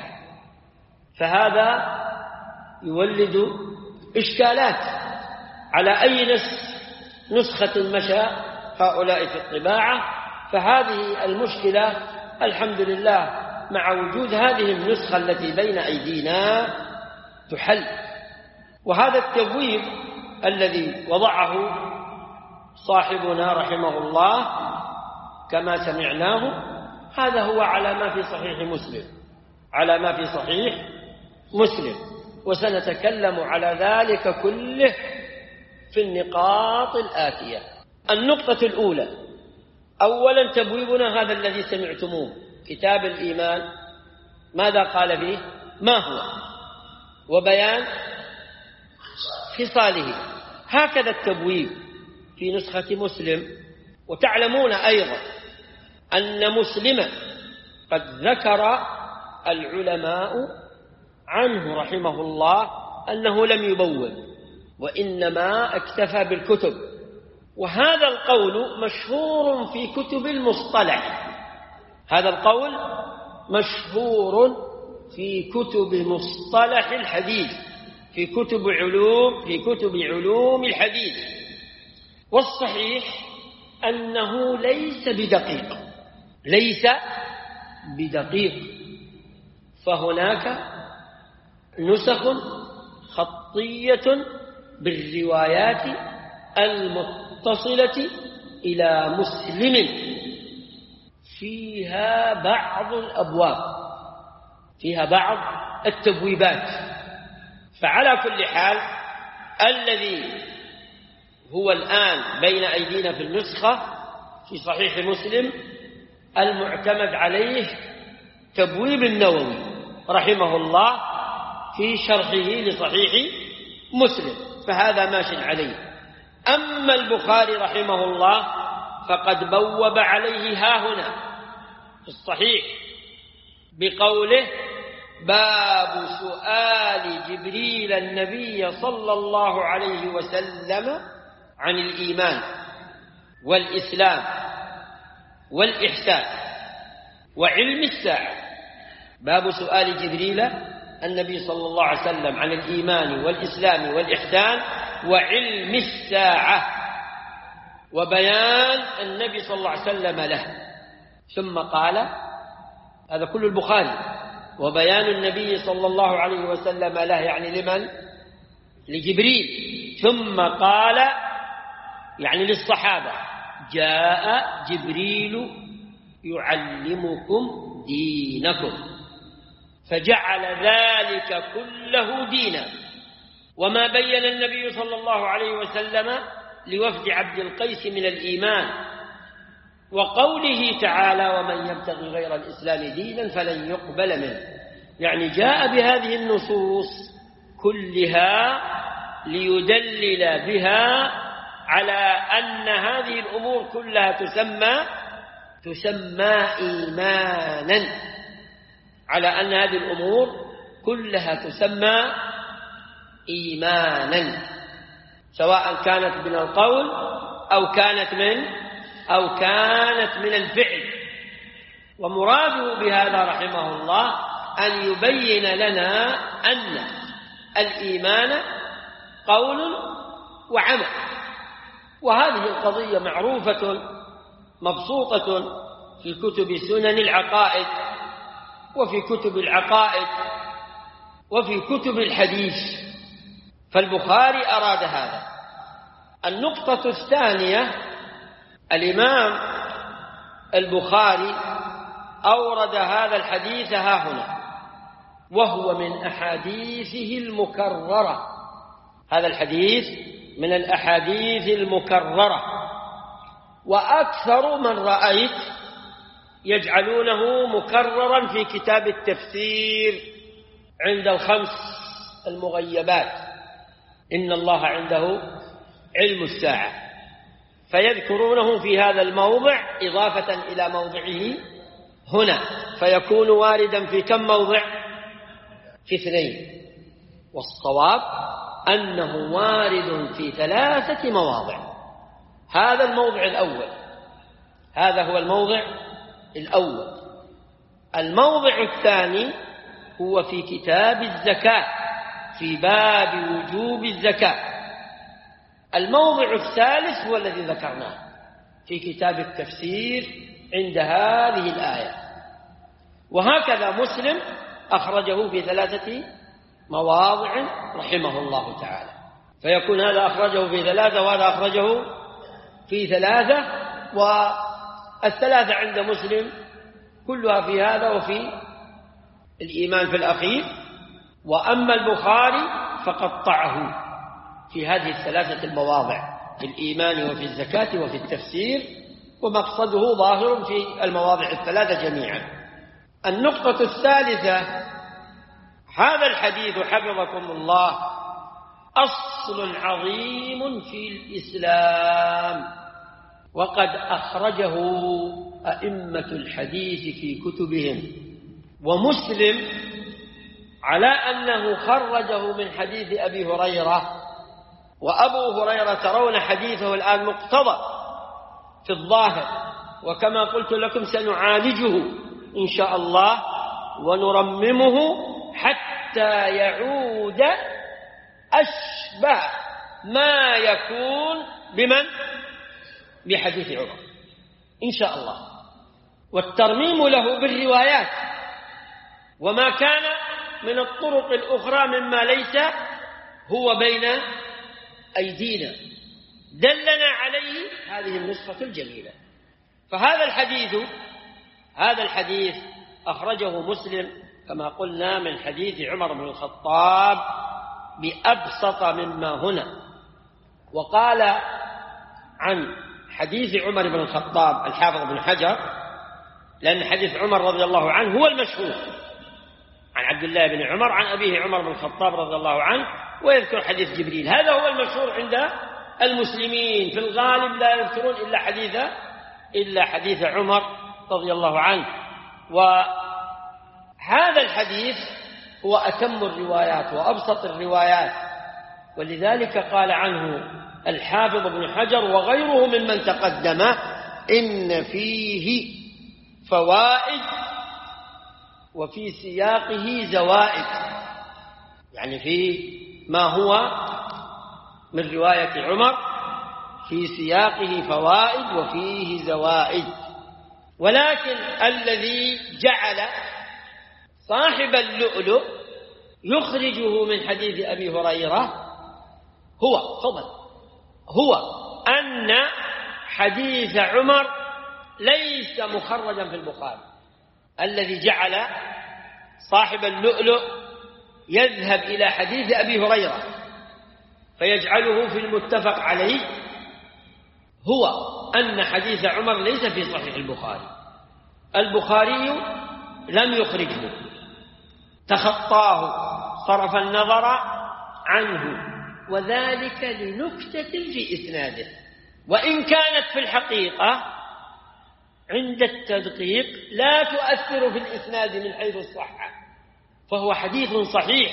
S1: فهذا يولد إشكالات على أي نسخة مشى هؤلاء في الطباعة. فهذه المشكلة الحمد لله مع وجود هذه النسخة التي بين أيدينا تحل. وهذا التبويب الذي وضعه صاحبنا رحمه الله كما سمعناه هذا هو على ما في صحيح مسلم، على ما في صحيح مسلم، وسنتكلم على ذلك كله في النقاط الآتية. النقطة الأولى، أولا تبويبنا هذا الذي سمعتموه كتاب الإيمان، ماذا قال فيه؟ ما هو؟ وبيان خصاله. هكذا التبويب في نسخة مسلم. وتعلمون أيضا أن مسلما قد ذكر العلماء عنه رحمه الله أنه لم يبوب وإنما اكتفى بالكتب، وهذا القول مشهور في كتب المصطلح، هذا القول مشهور في كتب مصطلح الحديث، في كتب علوم في كتب علوم الحديث. والصحيح أنه ليس بدقيق، ليس بدقيق، فهناك نسخ خطية بالروايات المتصلة إلى مسلم فيها بعض الأبواب، فيها بعض التبويبات. فعلى كل حال الذي هو الآن بين أيدينا في النسخة في صحيح مسلم المعتمد عليه تبويب النووي رحمه الله في شرحه لصحيح مسلم، فهذا ماشي عليه. أما البخاري رحمه الله فقد بوب عليه هاهنا في الصحيح بقوله باب سؤال جبريل النبي صلى الله عليه وسلم عن الإيمان والإسلام والإحسان وعلم الساعة. باب سؤال جبريل النبي صلى الله عليه وسلم عن الإيمان والإسلام والإحسان وعلم الساعة، وبيان النبي صلى الله عليه وسلم له. ثم قال، هذا كل البخاري، وبيان النبي صلى الله عليه وسلم له يعني لمن؟ لجبريل. ثم قال يعني للصحابة: جاء جبريل يعلمكم دينكم، فجعل ذلك كله دينا. وما بين النبي صلى الله عليه وسلم لوفد عبد القيس من الإيمان، وقوله تعالى: ومن يبتغي غير الإسلام دينا فلن يقبل منه، يعني جاء بهذه النصوص كلها ليدلل بها على أن هذه الأمور كلها تسمى تسمى إيمانا، على أن هذه الأمور كلها تسمى إيمانا، سواء كانت من القول أو كانت من أو كانت من الفعل. ومراده بهذا رحمه الله أن يبين لنا أن الإيمان قول وعمل، وهذه القضية معروفة مبسوطة في كتب سنن العقائد، وفي كتب العقائد، وفي كتب الحديث. فالبخاري أراد هذا. النقطة الثانية، الإمام البخاري أورد هذا الحديث ها هنا، وهو من أحاديثه المكررة. هذا الحديث من الأحاديث المكررة، وأكثر من رأيت يجعلونه مكررا في كتاب التفسير عند الخمس المغيبات: إن الله عنده علم الساعة، فيذكرونه في هذا الموضع إضافة إلى موضعه هنا، فيكون واردا في كم موضع؟ في اثنين. والصواب أنه وارد في ثلاثة مواضع. هذا الموضع الأول، هذا هو الموضع الأول. الموضع الثاني هو في كتاب الزكاة، في باب وجوب الزكاة. الموضع الثالث هو الذي ذكرناه في كتاب التفسير عند هذه الآية. وهكذا مسلم أخرجه في ثلاثة مواضع رحمه الله تعالى، فيكون هذا أخرجه في ثلاثة وهذا أخرجه في ثلاثة، والثلاثة عند مسلم كلها في هذا وفي الإيمان في الأخير. وأما البخاري فقطعه في هذه الثلاثة المواضع، في الإيمان وفي الزكاة وفي التفسير، ومقصده ظاهر في المواضع الثلاثة جميعا. النقطة الثالثة، هذا الحديث حفظكم الله أصل عظيم في الإسلام، وقد أخرجه أئمة الحديث في كتبهم. ومسلم على أنه خرجه من حديث أبي هريرة، وأبو هريرة ترون حديثه الآن مقتضى في الظاهر، وكما قلت لكم سنعالجه إن شاء الله ونرممه حتى يعود أشبه ما يكون بمن؟ بحديث عمر إن شاء الله، والترميم له بالروايات وما كان من الطرق الأخرى مما ليس هو بين أيدينا دلنا عليه هذه النسخة الجميلة. فهذا الحديث هذا الحديث أخرجه مسلم كما قلنا من حديث عمر بن الخطاب بأبسط مما هنا. وقال عن حديث عمر بن الخطاب الحافظ بن حجر، لأن حديث عمر رضي الله عنه هو المشهور عن عبد الله بن عمر عن أبيه عمر بن الخطاب رضي الله عنه، ويذكر حديث جبريل، هذا هو المشهور عند المسلمين. في الغالب لا يذكرون إلا حديث إلا حديث عمر رضي الله عنه. وهذا الحديث هو أتم الروايات وأبسط الروايات، ولذلك قال عنه الحافظ بن حجر وغيره ممن تقدمه إن فيه فوائد وفي سياقه زوائد، يعني في ما هو من رواية عمر في سياقه فوائد وفيه زوائد. ولكن الذي جعل صاحب اللؤلؤ يخرجه من حديث أبي هريرة هو فضل هو أن حديث عمر ليس مخرجا في البخاري. الذي جعل صاحب اللؤلؤ يذهب إلى حديث أبي هريرة فيجعله في المتفق عليه هو أن حديث عمر ليس في صحيح البخاري. البخاري لم يخرجه، تخطاه، صرف النظر عنه، وذلك لنكتة في إسناده، وإن كانت في الحقيقة عند التدقيق لا تؤثر في الإسناد من حيث الصحة، فهو حديث صحيح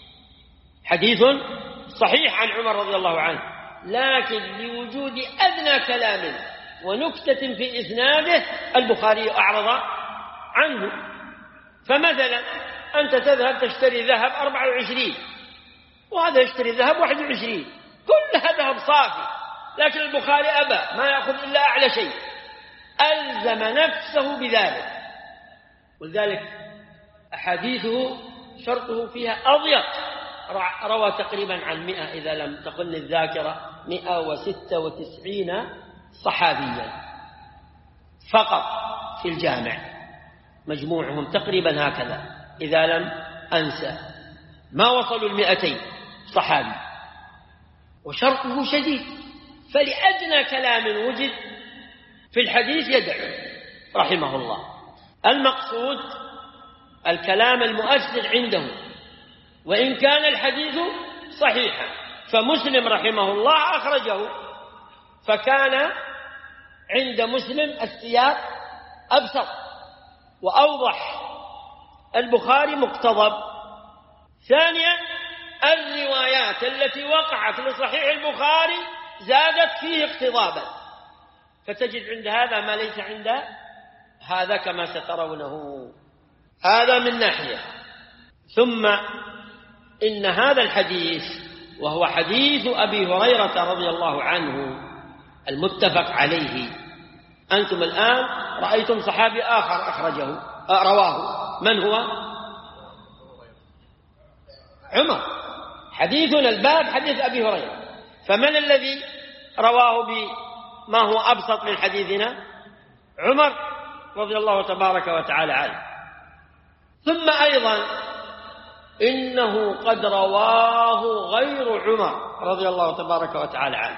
S1: حديث صحيح عن عمر رضي الله عنه، لكن لوجود أدنى كلام ونكتة في إسناده البخاري أعرض عنه. فمثلا أنت تذهب تشتري ذهب أربعة وعشرين وهذا يشتري ذهب واحد وعشرين، كلها ذهب صافي، لكن البخاري أبى، ما يأخذ إلا أعلى شيء، ألزم نفسه بذلك. ولذلك أحاديثه شرطه فيها أضيق، روى تقريبا عن مئة إذا لم تخن الذاكرة، مئة وستة وتسعين صحابيا فقط في الجامع، مجموعهم تقريبا هكذا إذا لم أنسى، ما وصلوا المئتين صحابي، وشرطه شديد، فلأدنى كلام وجد في الحديث يدعو رحمه الله. المقصود الكلام المؤثر عنده وإن كان الحديث صحيحا. فمسلم رحمه الله أخرجه، فكان عند مسلم السياق أبسط وأوضح، البخاري مقتضب. ثانيا الروايات التي وقعت لصحيح البخاري زادت فيه اقتضابا، فتجد عند هذا ما ليس عند هذا كما سترونه. هذا من ناحية. ثم إن هذا الحديث وهو حديث أبي هريرة رضي الله عنه المتفق عليه، أنتم الآن رأيتم صحابي آخر أخرجه رواه، من هو؟ عمر. حديثنا الباب حديث أبي هريرة، فمن الذي رواه بما هو أبسط من حديثنا؟ عمر رضي الله تبارك وتعالى عنه. ثم أيضا إنه قد رواه غير عمر رضي الله تبارك وتعالى عنه،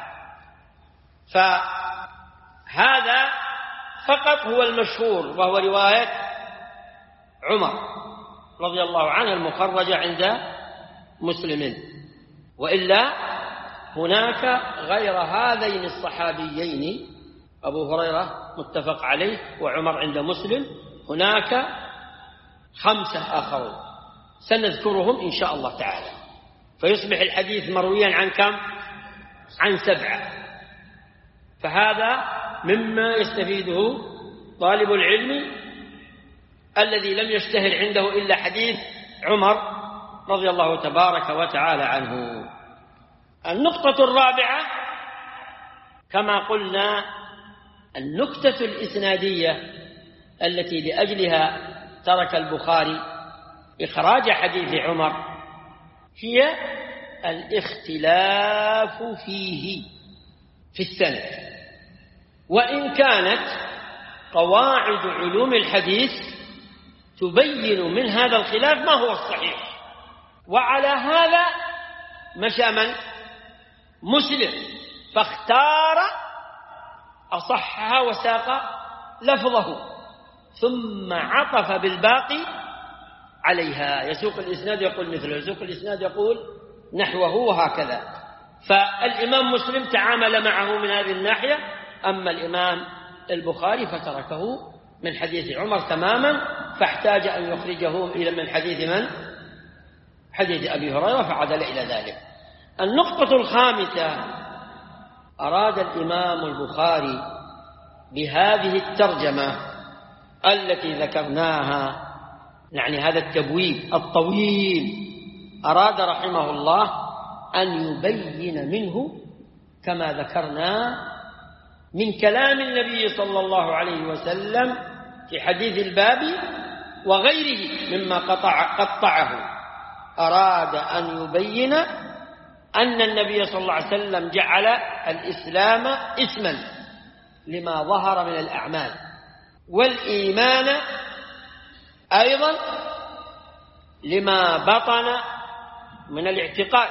S1: فهذا فقط هو المشهور وهو رواية عمر رضي الله عنه المخرجة عند مسلم، وإلا هناك غير هذين الصحابيين أبو هريرة متفق عليه وعمر عند مسلم، هناك خمسة آخرون سنذكرهم إن شاء الله تعالى، فيصبح الحديث مرويا عن كم؟ عن سبعة. فهذا مما يستفيده طالب العلم الذي لم يشتهر عنده إلا حديث عمر رضي الله تبارك وتعالى عنه. النقطة الرابعة كما قلنا النكتة الإسنادية التي لأجلها ترك البخاري إخراج حديث عمر هي الاختلاف فيه في السند، وإن كانت قواعد علوم الحديث تبين من هذا الخلاف ما هو الصحيح. وعلى هذا مشى من؟ مسلم، فاختار أصحها وساق لفظه ثم عطف بالباقي عليها، يسوق الإسناد يقول مثله، يسوق الإسناد يقول نحوه، وهكذا. فالإمام مسلم تعامل معه من هذه الناحية، أما الإمام البخاري فتركه من حديث عمر تماما، فاحتاج أن يخرجه إلى من حديث من؟ حديث أبي هريرة، فعدل إلى ذلك. النقطة الخامسة، أراد الإمام البخاري بهذه الترجمة التي ذكرناها، يعني هذا التبويب الطويل، أراد رحمه الله أن يبين منه كما ذكرنا من كلام النبي صلى الله عليه وسلم في حديث الباب وغيره مما قطع قطعه، أراد أن يبين أن النبي صلى الله عليه وسلم جعل الإسلام اسما لما ظهر من الأعمال، والإيمان أيضا لما بطن من الاعتقاد،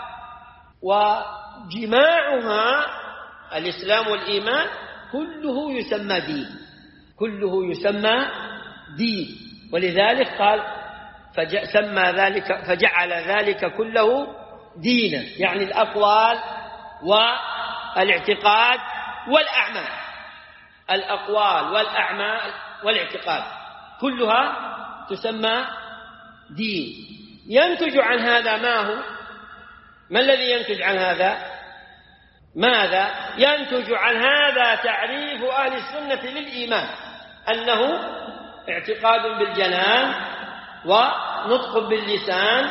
S1: وجماعها الإسلام والإيمان كله يسمى دين، كله يسمى دين. ولذلك قال فسمى ذلك فجعل ذلك كله دينا، يعني الأقوال والاعتقاد والأعمال، الأقوال والأعمال والاعتقاد كلها تسمى دين. ينتج عن هذا ما هو؟ ما الذي ينتج عن هذا؟ ماذا ينتج عن هذا؟ تعريف أهل السنة للإيمان أنه اعتقاد بالجنان ونطق باللسان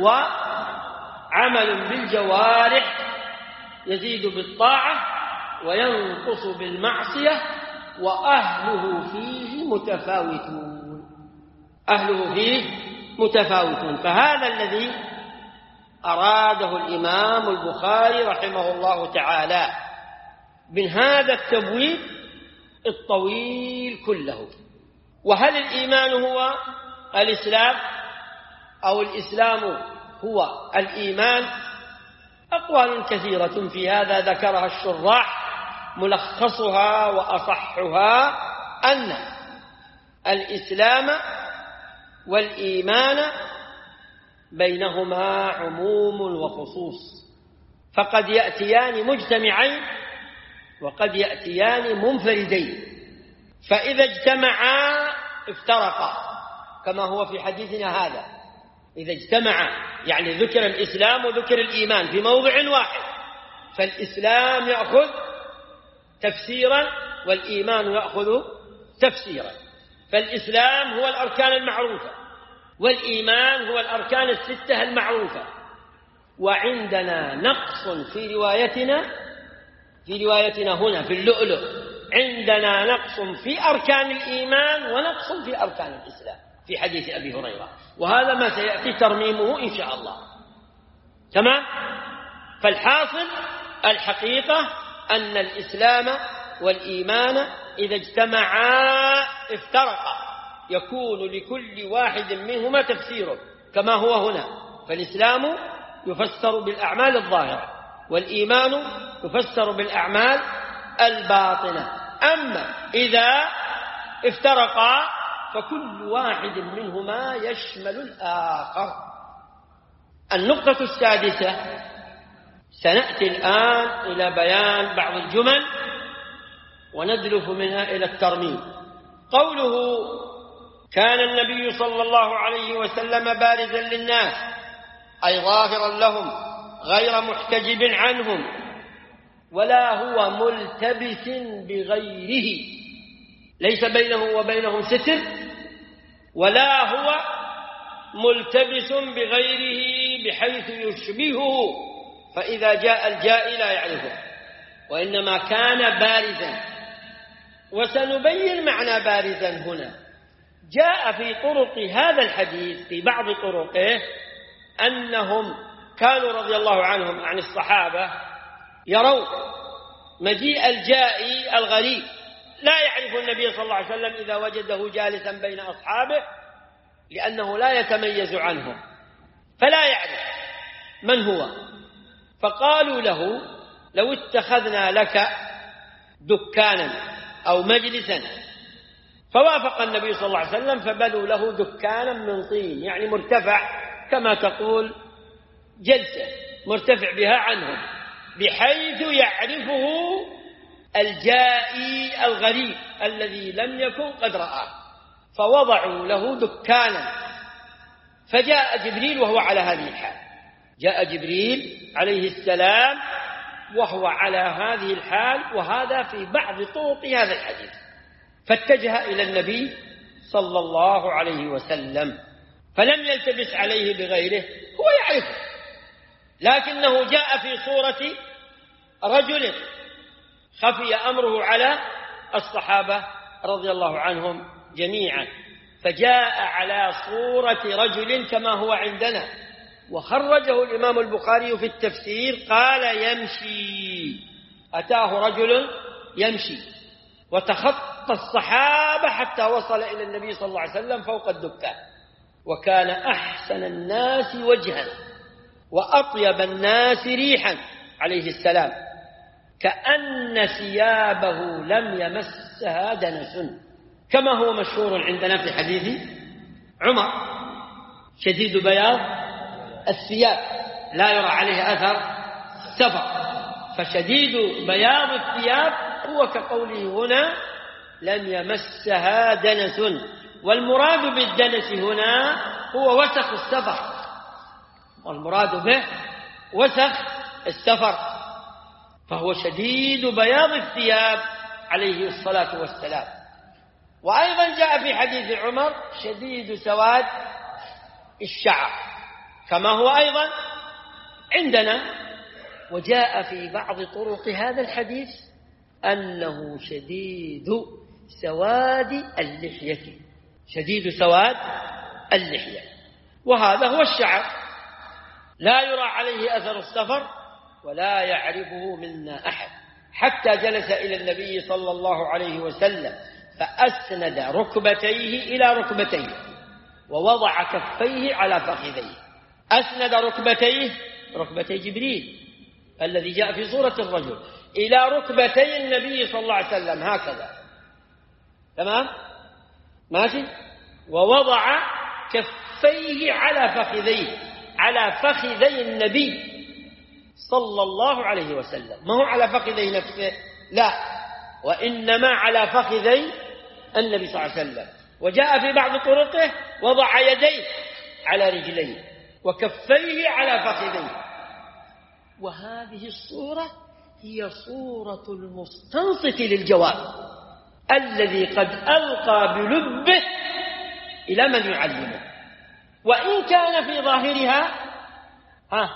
S1: وعمل بالجوارح، يزيد بالطاعة وينقص بالمعصية، وأهله فيه متفاوتون، أهله فيه متفاوتون. فهذا الذي أراده الإمام البخاري رحمه الله تعالى من هذا التبويب الطويل كله. وهل الإيمان هو الإسلام أو الإسلام هو الإيمان؟ أقوال كثيرة في هذا ذكرها الشراح، ملخصها وأصحها أن الإسلام والإيمان بينهما عموم وخصوص، فقد يأتيان مجتمعين وقد يأتيان منفردين، فإذا اجتمعا افترقا كما هو في حديثنا هذا. إذا اجتمعا يعني ذكر الإسلام وذكر الإيمان في موضع واحد، فالإسلام يأخذ تفسيرا والإيمان يأخذ تفسيرا. فالإسلام هو الأركان المعروفة، والإيمان هو الأركان الستة المعروفة. وعندنا نقص في روايتنا في روايتنا هنا في اللؤلؤ، عندنا نقص في أركان الإيمان ونقص في أركان الإسلام في حديث أبي هريرة، وهذا ما سيأتي ترميمه إن شاء الله. تمام؟ فالحاصل الحقيقة أن الإسلام والإيمان إذا اجتمعا افترقا، يكون لكل واحد منهما تفسيره كما هو هنا. فالإسلام يفسر بالأعمال الظاهرة، والإيمان يفسر بالأعمال الباطنة. أما إذا افترقا فكل واحد منهما يشمل الآخر. النقطة السادسة، سنأتي الآن إلى بيان بعض الجمل وندلف منها إلى الترميم. قوله كان النبي صلى الله عليه وسلم بارزا للناس، أي ظاهرا لهم غير محتجب عنهم، ولا هو ملتبس بغيره، ليس بينه وبينهم ستر، ولا هو ملتبس بغيره بحيث يشبهه فإذا جاء الجائي لا يعرفه، وإنما كان بارزا. وسنبين معنى بارزا هنا. جاء في طرق هذا الحديث في بعض طرقه أنهم كانوا رضي الله عنهم عن الصحابة يرون مجيء الجائي الغريب، لا يعرف النبي صلى الله عليه وسلم إذا وجده جالسا بين أصحابه، لأنه لا يتميز عنهم فلا يعرف من هو. فقالوا له لو اتخذنا لك دكانا أو مجلسا، فوافق النبي صلى الله عليه وسلم فبنوا له دكانا من طين، يعني مرتفع كما تقول جلسة مرتفع بها عنهم، بحيث يعرفه الجائي الغريب الذي لم يكن قد رآه. فوضعوا له دكانا، فجاء جبريل وهو على هذه الحال. جاء جبريل عليه السلام وهو على هذه الحال، وهذا في بعض طرق هذا الحديث. فاتجه إلى النبي صلى الله عليه وسلم فلم يلتبس عليه بغيره، هو يعرفه، لكنه جاء في صورة رجل خفي أمره على الصحابة رضي الله عنهم جميعا، فجاء على صورة رجل كما هو عندنا. وخرجه الإمام البخاري في التفسير قال يمشي، أتاه رجل يمشي وتخطى الصحابة حتى وصل إلى النبي صلى الله عليه وسلم فوق الدكان، وكان أحسن الناس وجها وأطيب الناس ريحا عليه السلام، كأن ثيابه لم يمسها دنس، كما هو مشهور عندنا في حديث عمر: شديد بياض الثياب لا يرى عليه أثر سفر. فشديد بياض الثياب هو كقوله هنا لم يمسها دنس، والمراد بالدنس هنا هو وسخ السفر، والمراد به وسخ السفر، فهو شديد بياض الثياب عليه الصلاة والسلام. وأيضا جاء في حديث عمر شديد سواد الشعر كما هو أيضا عندنا. وجاء في بعض طرق هذا الحديث أنه شديد سواد اللحية، شديد سواد اللحية، وهذا هو الشعر، لا يرى عليه أثر السفر ولا يعرفه منا أحد، حتى جلس إلى النبي صلى الله عليه وسلم فأسند ركبتيه إلى ركبتيه ووضع كفيه على فخذيه. أسند ركبتيه، ركبتي جبريل الذي جاء في صورة الرجل، إلى ركبتي النبي صلى الله عليه وسلم هكذا، تمام ماشي، ووضع كفيه على فخذيه، على فخذي النبي صلى الله عليه وسلم، ما هو على فخذي نفسه، لا، وإنما على فخذي النبي صلى الله عليه وسلم. وجاء في بعض طرقه وضع يديه على رجليه وكفيه على فخذيه. وهذه الصورة هي صورة المستنصت للجواب الذي قد ألقى بلبه إلى من يعلمه، وإن كان في ظاهرها ها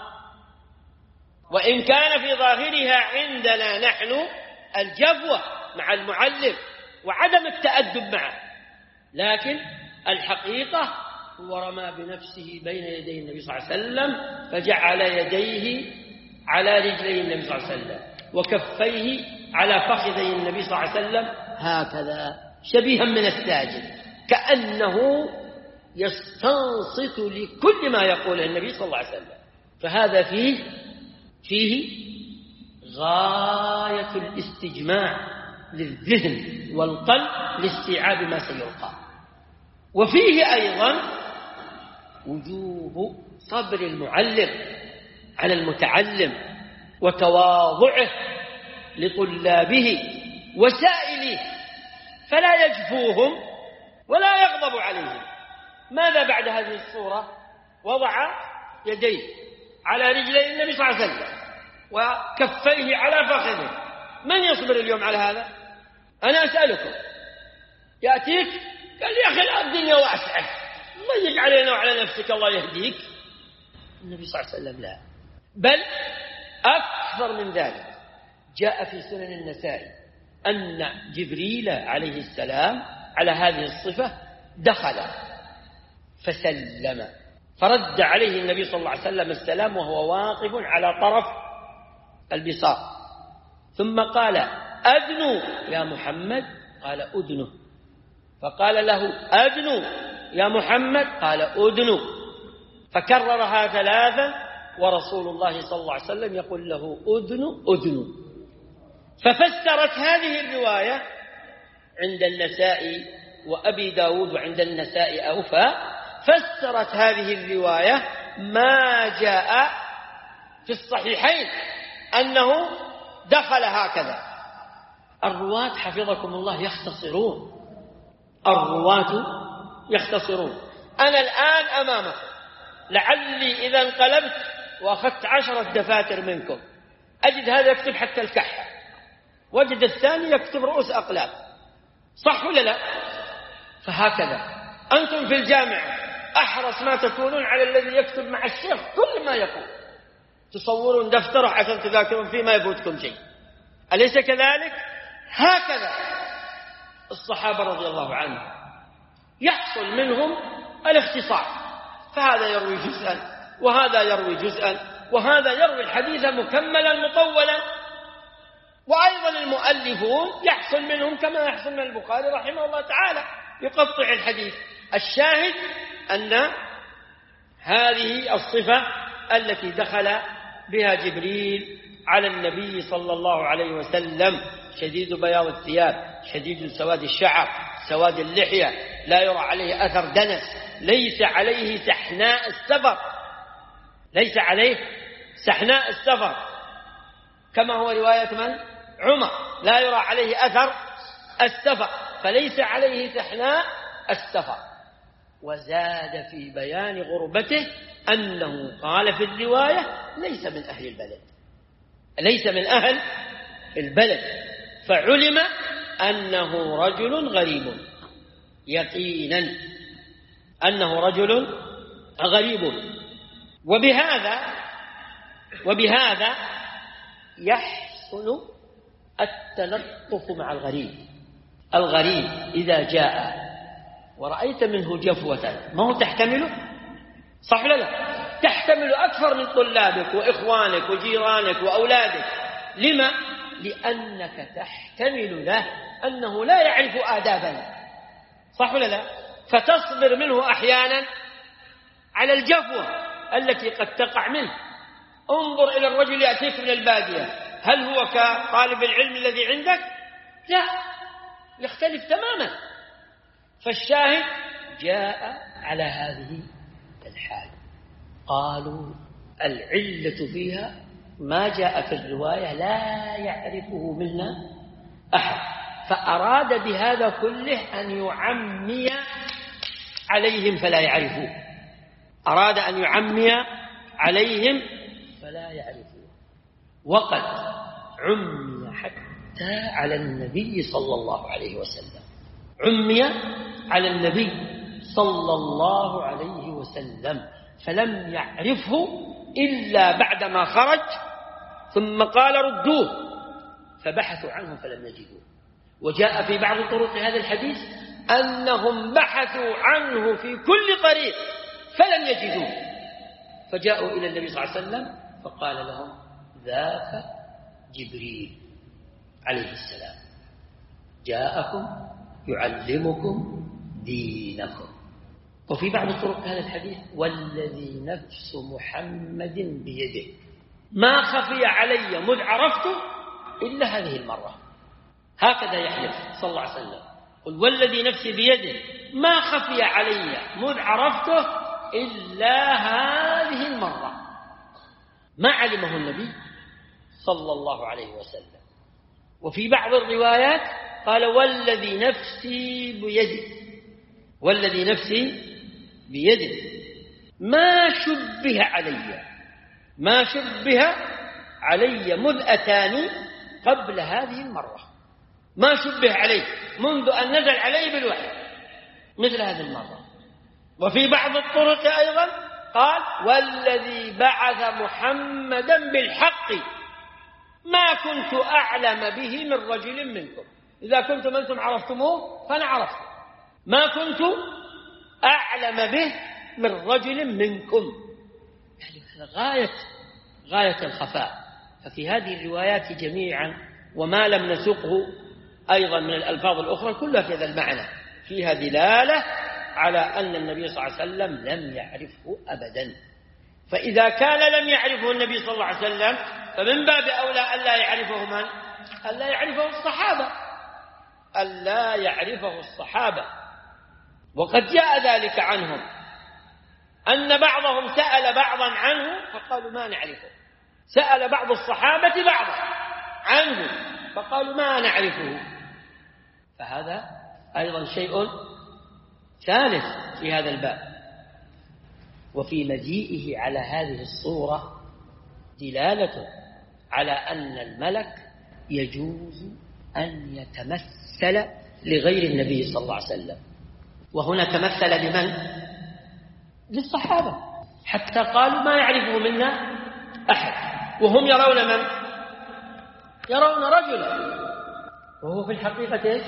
S1: وإن كان في ظاهرها عندنا نحن الجفوة مع المعلم وعدم التأدب معه، لكن الحقيقة هو رمى بنفسه بين يدي النبي صلى الله عليه وسلم فجعل يديه على رجلي النبي صلى الله عليه وسلم وكفيه على فخذي النبي صلى الله عليه وسلم هكذا، شبيها من الساجد، كأنه يستنصت لكل ما يقوله النبي صلى الله عليه وسلم. فهذا فيه فيه غاية الاستجماع للذهن والقلب لاستيعاب ما سيلقى. وفيه أيضا وجوب صبر المعلم على المتعلم وتواضعه لطلابه وسائليه، فلا يجفوهم ولا يغضب عليهم. ماذا بعد هذه الصورة؟ وضع يديه على رجلي النبي صلى الله عليه وسلم وكفيه على فخذه. من يصبر اليوم على هذا؟ أنا أسألكم، يأتيك قال يا أخي الدنيا واسعة، ضيق علينا وعلى نفسك الله يهديك. النبي صلى الله عليه وسلم لا، بل أكثر من ذلك. جاء في سنن النسائي أن جبريل عليه السلام على هذه الصفة دخل فسلم، فرد عليه النبي صلى الله عليه وسلم السلام وهو واقف على طرف البساط، ثم قال أدنو يا محمد، قال أدنو، فقال له أدنو يا محمد، قال أدنو، فكررها ثلاثا ورسول الله صلى الله عليه وسلم يقول له أدنو أدنو. ففسرت هذه الرواية عند النسائي وأبي داود وعند النسائي أوفى، فسرت هذه الرواية ما جاء في الصحيحين أنه دخل هكذا. الرواة حفظكم الله يختصرون، الرواة يختصرون. أنا الآن أمامكم، لعلي إذا انقلبت وأخذت عشرة دفاتر منكم أجد هذا يكتب حتى الكحة، وجد الثاني يكتب رؤوس أقلام، صح ولا لا؟ فهكذا أنتم في الجامعة أحرص ما تكونون على الذي يكتب مع الشيخ كل ما يقول، تصورون دفتره عشان تذاكرون فيه ما يفوتكم شيء، أليس كذلك؟ هكذا الصحابة رضي الله عنهم يحصل منهم الاختصار، فهذا يروي جزءا وهذا يروي جزءا وهذا يروي الحديث مكملا مطولا. وأيضا المؤلفون يحصل منهم كما يحصل من البخاري رحمه الله تعالى يقطع الحديث. الشاهد أن هذه الصفة التي دخل بها جبريل على النبي صلى الله عليه وسلم، شديد بياض الثياب، شديد سواد الشعر، سواد اللحية، لا يرى عليه أثر دنس، ليس عليه سحناء السفر، ليس عليه سحناء السفر كما هو رواية من؟ عمر، لا يرى عليه أثر السفر، فليس عليه سحناء السفر. وزاد في بيان غربته أنه قال في الرواية ليس من أهل البلد، ليس من أهل البلد، فعلم أنه رجل غريب، يقينا أنه رجل غريب. وبهذا وبهذا يحسن التلطف مع الغريب. الغريب إذا جاء ورأيت منه جفوة ما هو تحتمله، صح ولا لا؟ تحتمل أكثر من طلابك وإخوانك وجيرانك وأولادك. لما؟ لأنك تحتمل له أنه لا يعرف آدابنا، صح ولا لا؟ فتصبر منه أحيانا على الجفوة التي قد تقع منه. انظر إلى الرجل يأتيك من البادية، هل هو كطالب العلم الذي عندك؟ لا، يختلف تماما. فالشاهد جاء على هذه الحال. قالوا العلة فيها ما جاء في الرواية لا يعرفه منا أحد، فأراد بهذا كله أن يعمي عليهم فلا يعرفوه، أراد أن يعمي عليهم فلا يعرفوه. وقد عمي حتى على النبي صلى الله عليه وسلم، عمي على النبي صلى الله عليه وسلم، فلم يعرفه إلا بعدما خرج، ثم قال ردوه، فبحثوا عنه فلم يجدوه. وجاء في بعض طرق هذا الحديث أنهم بحثوا عنه في كل طريق فلم يجدوه، فجاءوا إلى النبي صلى الله عليه وسلم فقال لهم ذاك جبريل عليه السلام جاءكم يعلمكم دينكم. وفي بعض طرق هذا الحديث والذي نفس محمد بيده ما خفي علي مذ عرفته إلا هذه المرة. هكذا يحلف صلى الله عليه وسلم، قل والذي نفسي بيده ما خفي علي مذ عرفته إلا هذه المرة. ما علمه النبي صلى الله عليه وسلم. وفي بعض الروايات قال والذي نفسي بيده، والذي نفسي بيده ما شبه علي، ما شبه علي مذ أتاني قبل هذه المرة، ما شبه عليه منذ أن نزل عليه بالوحي مثل هذه المرة. وفي بعض الطرق أيضا قال والذي بعث محمدا بالحق ما كنت أعلم به من رجل منكم. إذا كنتم أنتم عرفتموه فأنا عرفته، ما كنت أعلم به من رجل منكم، يعني غاية غاية الخفاء. ففي هذه الروايات جميعا وما لم نسقه أيضا من الألفاظ الأخرى كلها في هذا المعنى، فيها دلالة على أن النبي صلى الله عليه وسلم لم يعرفه أبدا. فإذا كان لم يعرفه النبي صلى الله عليه وسلم فمن باب أولى ألا يعرفه من؟ ألا يعرفه الصحابة، ألا يعرفه الصحابة. وقد جاء ذلك عنهم أن بعضهم سأل بعضا عنه فقالوا ما نعرفه، سأل بعض الصحابة بعضا عنه فقالوا ما نعرفه. فهذا أيضا شيء ثالث في هذا الباب. وفي مجيئه على هذه الصورة دلالة على أن الملك يجوز أن يتمثل لغير النبي صلى الله عليه وسلم. وهنا تمثل لمن؟ للصحابة، حتى قالوا ما يعرفه منا أحد، وهم يرون من؟ يرون رجلا وهو في الحقيقة إيش؟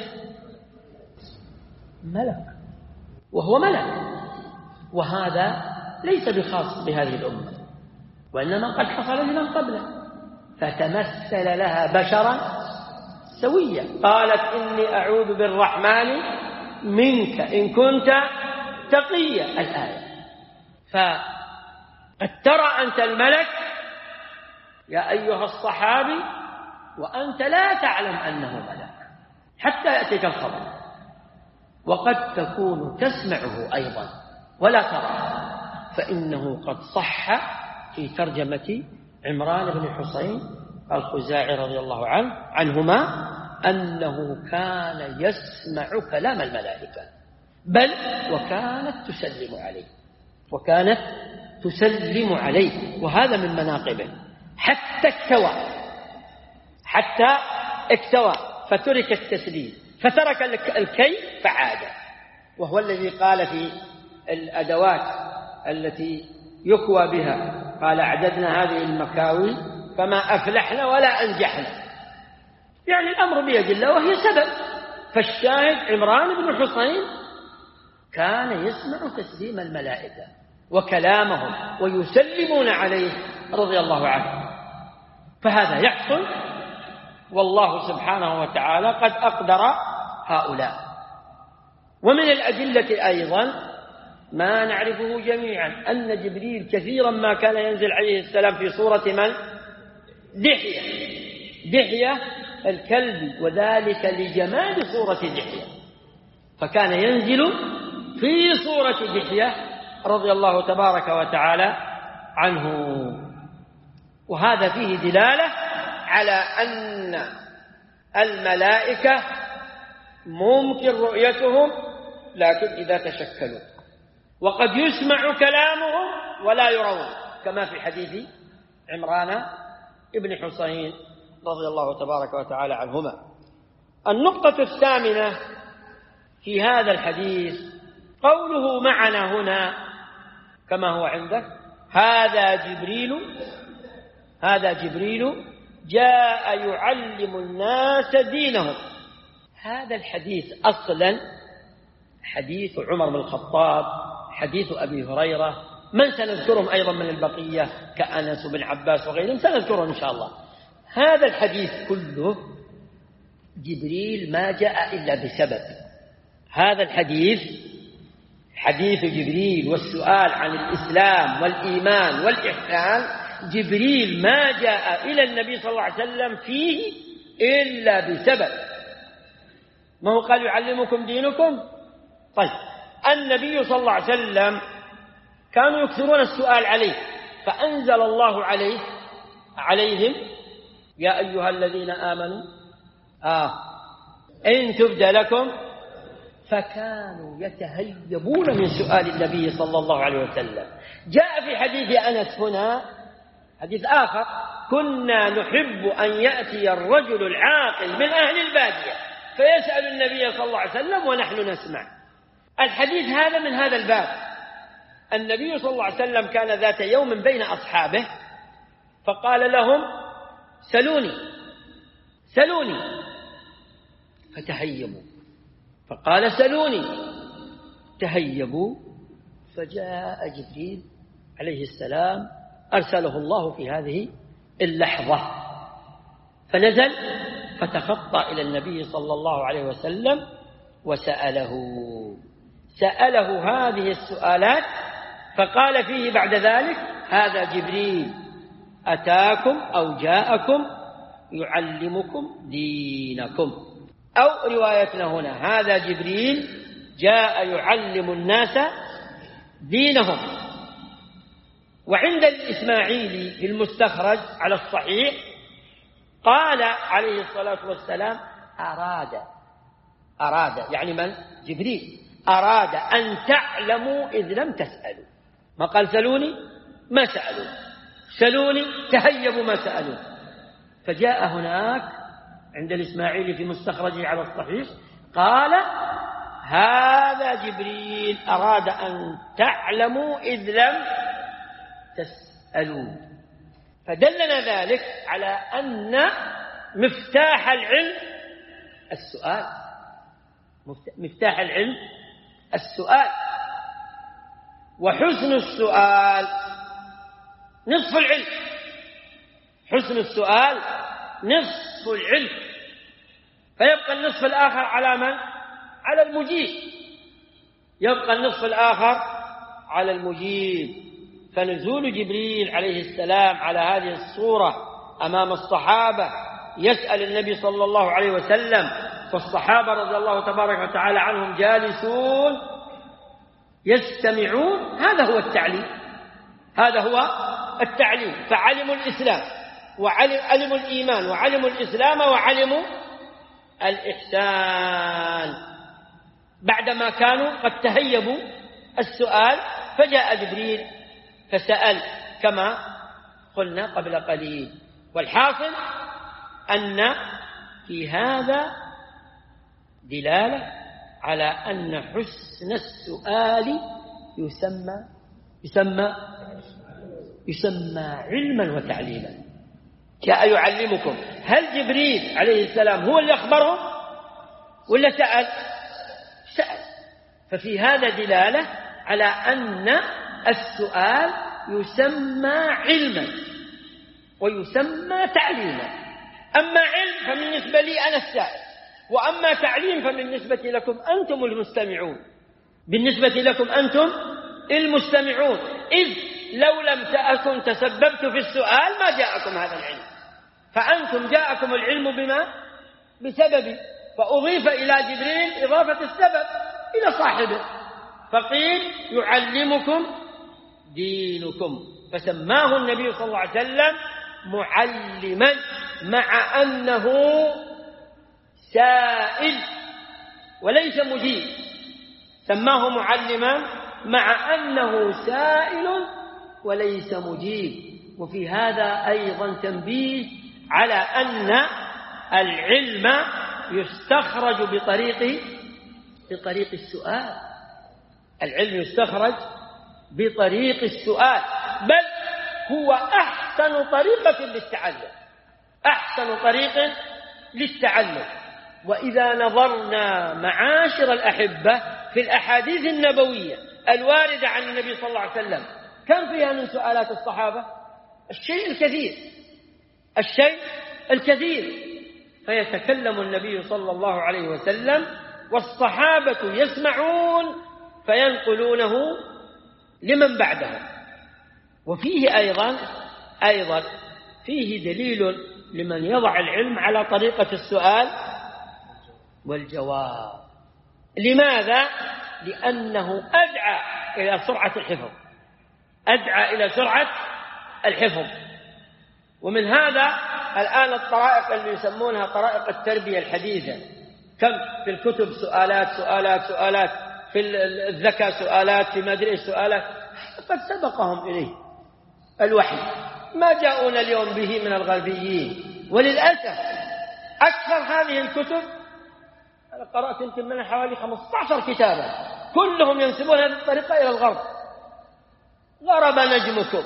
S1: ملك، وهو ملك. وهذا ليس بخاص بهذه الأمة، وإنما قد حصل لمن قبله، فتمثل لها بشرا سويا. قالت إني أعوذ بالرحمن منك إن كنت تقيا، الآية. فقد ترى أنت الملك يا أيها الصحابي وأنت لا تعلم أنه ملك حتى يأتيك الخبر، وقد تكون تسمعه أيضا ولا تراه، فإنه قد صح في ترجمة عمران بن حسين الخزاعي رضي الله عنه عنهما أنه كان يسمع كلام الملائكة، بل وكانت تسلم عليه وكانت تسلم عليه وهذا من مناقبه، حتى اكتوى حتى اكتوى فترك التسليم، فترك الكي فعاد. وهو الذي قال في الأدوات التي يكوى بها، قال أعددنا هذه المكاوي فما أفلحنا ولا أنجحنا، يعني الأمر بيد الله وهي سبب. فالشاهد عمران بن حسين كان يسمع تسليم الملائكة وكلامهم ويسلمون عليه رضي الله عنه، فهذا يحصل، والله سبحانه وتعالى قد أقدر هؤلاء. ومن الأدلة أيضا ما نعرفه جميعا أن جبريل كثيرا ما كان ينزل عليه السلام في صورة من؟ دحية دحية الكلب، وذلك لجمال صورة دحية، فكان ينزل في صورة دحية رضي الله تبارك وتعالى عنه. وهذا فيه دلالة على أن الملائكة ممكن رؤيتهم لكن إذا تشكلوا، وقد يسمع كلامهم ولا يرون، كما في حديث عمران ابن حسين رضي الله تبارك وتعالى عنهما. النقطة الثامنة في هذا الحديث قوله معنا هنا كما هو عندك، هذا جبريل هذا جبريل جاء يعلم الناس دينهم. هذا الحديث أصلا حديث عمر بن الخطاب، حديث أبي هريرة، من سنذكرهم أيضا من البقية كأنس بن عباس وغيرهم سنذكرهم إن شاء الله. هذا الحديث كله جبريل ما جاء إلا بسبب. هذا الحديث حديث جبريل والسؤال عن الإسلام والإيمان والإحسان، جبريل ما جاء إلى النبي صلى الله عليه وسلم فيه إلا بسبب. ما هو قال يعلمكم دينكم؟ طيب النبي صلى الله عليه وسلم كانوا يكثرون السؤال عليه، فأنزل الله عليه عليهم يا أيها الذين آمنوا آه إن تبد لكم، فكانوا يتهيبون من سؤال النبي صلى الله عليه وسلم. جاء في حديث أنس هنا حديث آخر، كنا نحب أن يأتي الرجل العاقل من أهل البادية فيسأل النبي صلى الله عليه وسلم ونحن نسمع. الحديث هذا من هذا الباب. النبي صلى الله عليه وسلم كان ذات يوم بين أصحابه فقال لهم سلوني سلوني فتهيبوا، فقال سلوني تهيبوا، فجاء جبريل عليه السلام أرسله الله في هذه اللحظة، فنزل فتخطى إلى النبي صلى الله عليه وسلم وسأله سأله هذه السؤالات، فقال فيه بعد ذلك هذا جبريل أتاكم أو جاءكم يعلمكم دينكم، أو روايتنا هنا هذا جبريل جاء يعلم الناس دينهم. وعند الإسماعيلي في المستخرج على الصحيح قال عليه الصلاة والسلام أراد أراد يعني من؟ جبريل أراد أن تعلموا إذ لم تسألوا. ما قال سألوني ما سألوا، سألوني تهيبوا ما سألوا. فجاء هناك عند الإسماعيلي في مستخرجه على الصحيح قال هذا جبريل أراد أن تعلموا إذ لم تسألوا. فدلنا ذلك على أن مفتاح العلم السؤال، مفتاح العلم السؤال، وحسن السؤال نصف العلم، حسن السؤال نصف العلم. فيبقى النصف الآخر على من؟ على المجيب، يبقى النصف الآخر على المجيب. فنزول جبريل عليه السلام على هذه الصورة أمام الصحابة يسأل النبي صلى الله عليه وسلم، والصحابة رضي الله تبارك وتعالى عنهم جالسون يستمعون، هذا هو التعليم، هذا هو التعليم. فعلموا الإسلام وعلموا الإيمان وعلموا الإسلام وعلموا الإحسان بعدما كانوا قد تهيبوا السؤال. فجاء جبريل فسأل كما قلنا قبل قليل. والحاصل أن في هذا دلالة على أن حسن السؤال يسمى يسمى يسمى علما وتعليما. جاء يعلمكم. هل جبريل عليه السلام هو اللي أخبرهم ولا سأل؟ سأل. ففي هذا دلالة على أن السؤال يسمى علما ويسمى تعليما. أما علم فبالنسبة لي أنا السائل، وأما تعليم فبالنسبة لكم أنتم المستمعون، بالنسبة لكم أنتم المستمعون. إذ لو لم تكن تسببت في السؤال ما جاءكم هذا العلم، فأنتم جاءكم العلم بما؟ بسبب. فأضيف إلى جبريل إضافة السبب إلى صاحبه، فقيل يعلمكم دينكم، فسماه النبي صلى الله عليه وسلم معلما مع أنه سائل وليس مجيب. سماه معلما مع أنه سائل وليس مجيب. وفي هذا أيضا تنبيه على أن العلم يستخرج بطريق بطريق السؤال. العلم يستخرج بطريق السؤال، بل هو أحسن طريقة للتعلم، أحسن طريق للتعلم. وإذا نظرنا معاشر الأحبة في الأحاديث النبوية الواردة عن النبي صلى الله عليه وسلم كم فيها من سؤالات الصحابة؟ الشيء الكثير، الشيء الكثير. فيتكلم النبي صلى الله عليه وسلم والصحابة يسمعون فينقلونه لمن بعدهم. وفيه أيضا أيضا فيه دليل لمن يضع العلم على طريقة السؤال والجواب. لماذا؟ لأنه أدعى إلى سرعة الحفظ، أدعى إلى سرعة الحفظ. ومن هذا الآن الطرائق اللي يسمونها طرائق التربية الحديثة، كم في الكتب سؤالات سؤالات سؤالات، في الذكاء سؤالات، في ما أدري سؤالات، قد سبقهم إليه الوحي، ما جاءونا اليوم به من الغربيين. وللأسف أكثر هذه الكتب أنا قرأت يمكن منها حوالي خمسة عشر كتابا كلهم ينسبون هذه الطريقة إلى الغرب. غرب نجمكم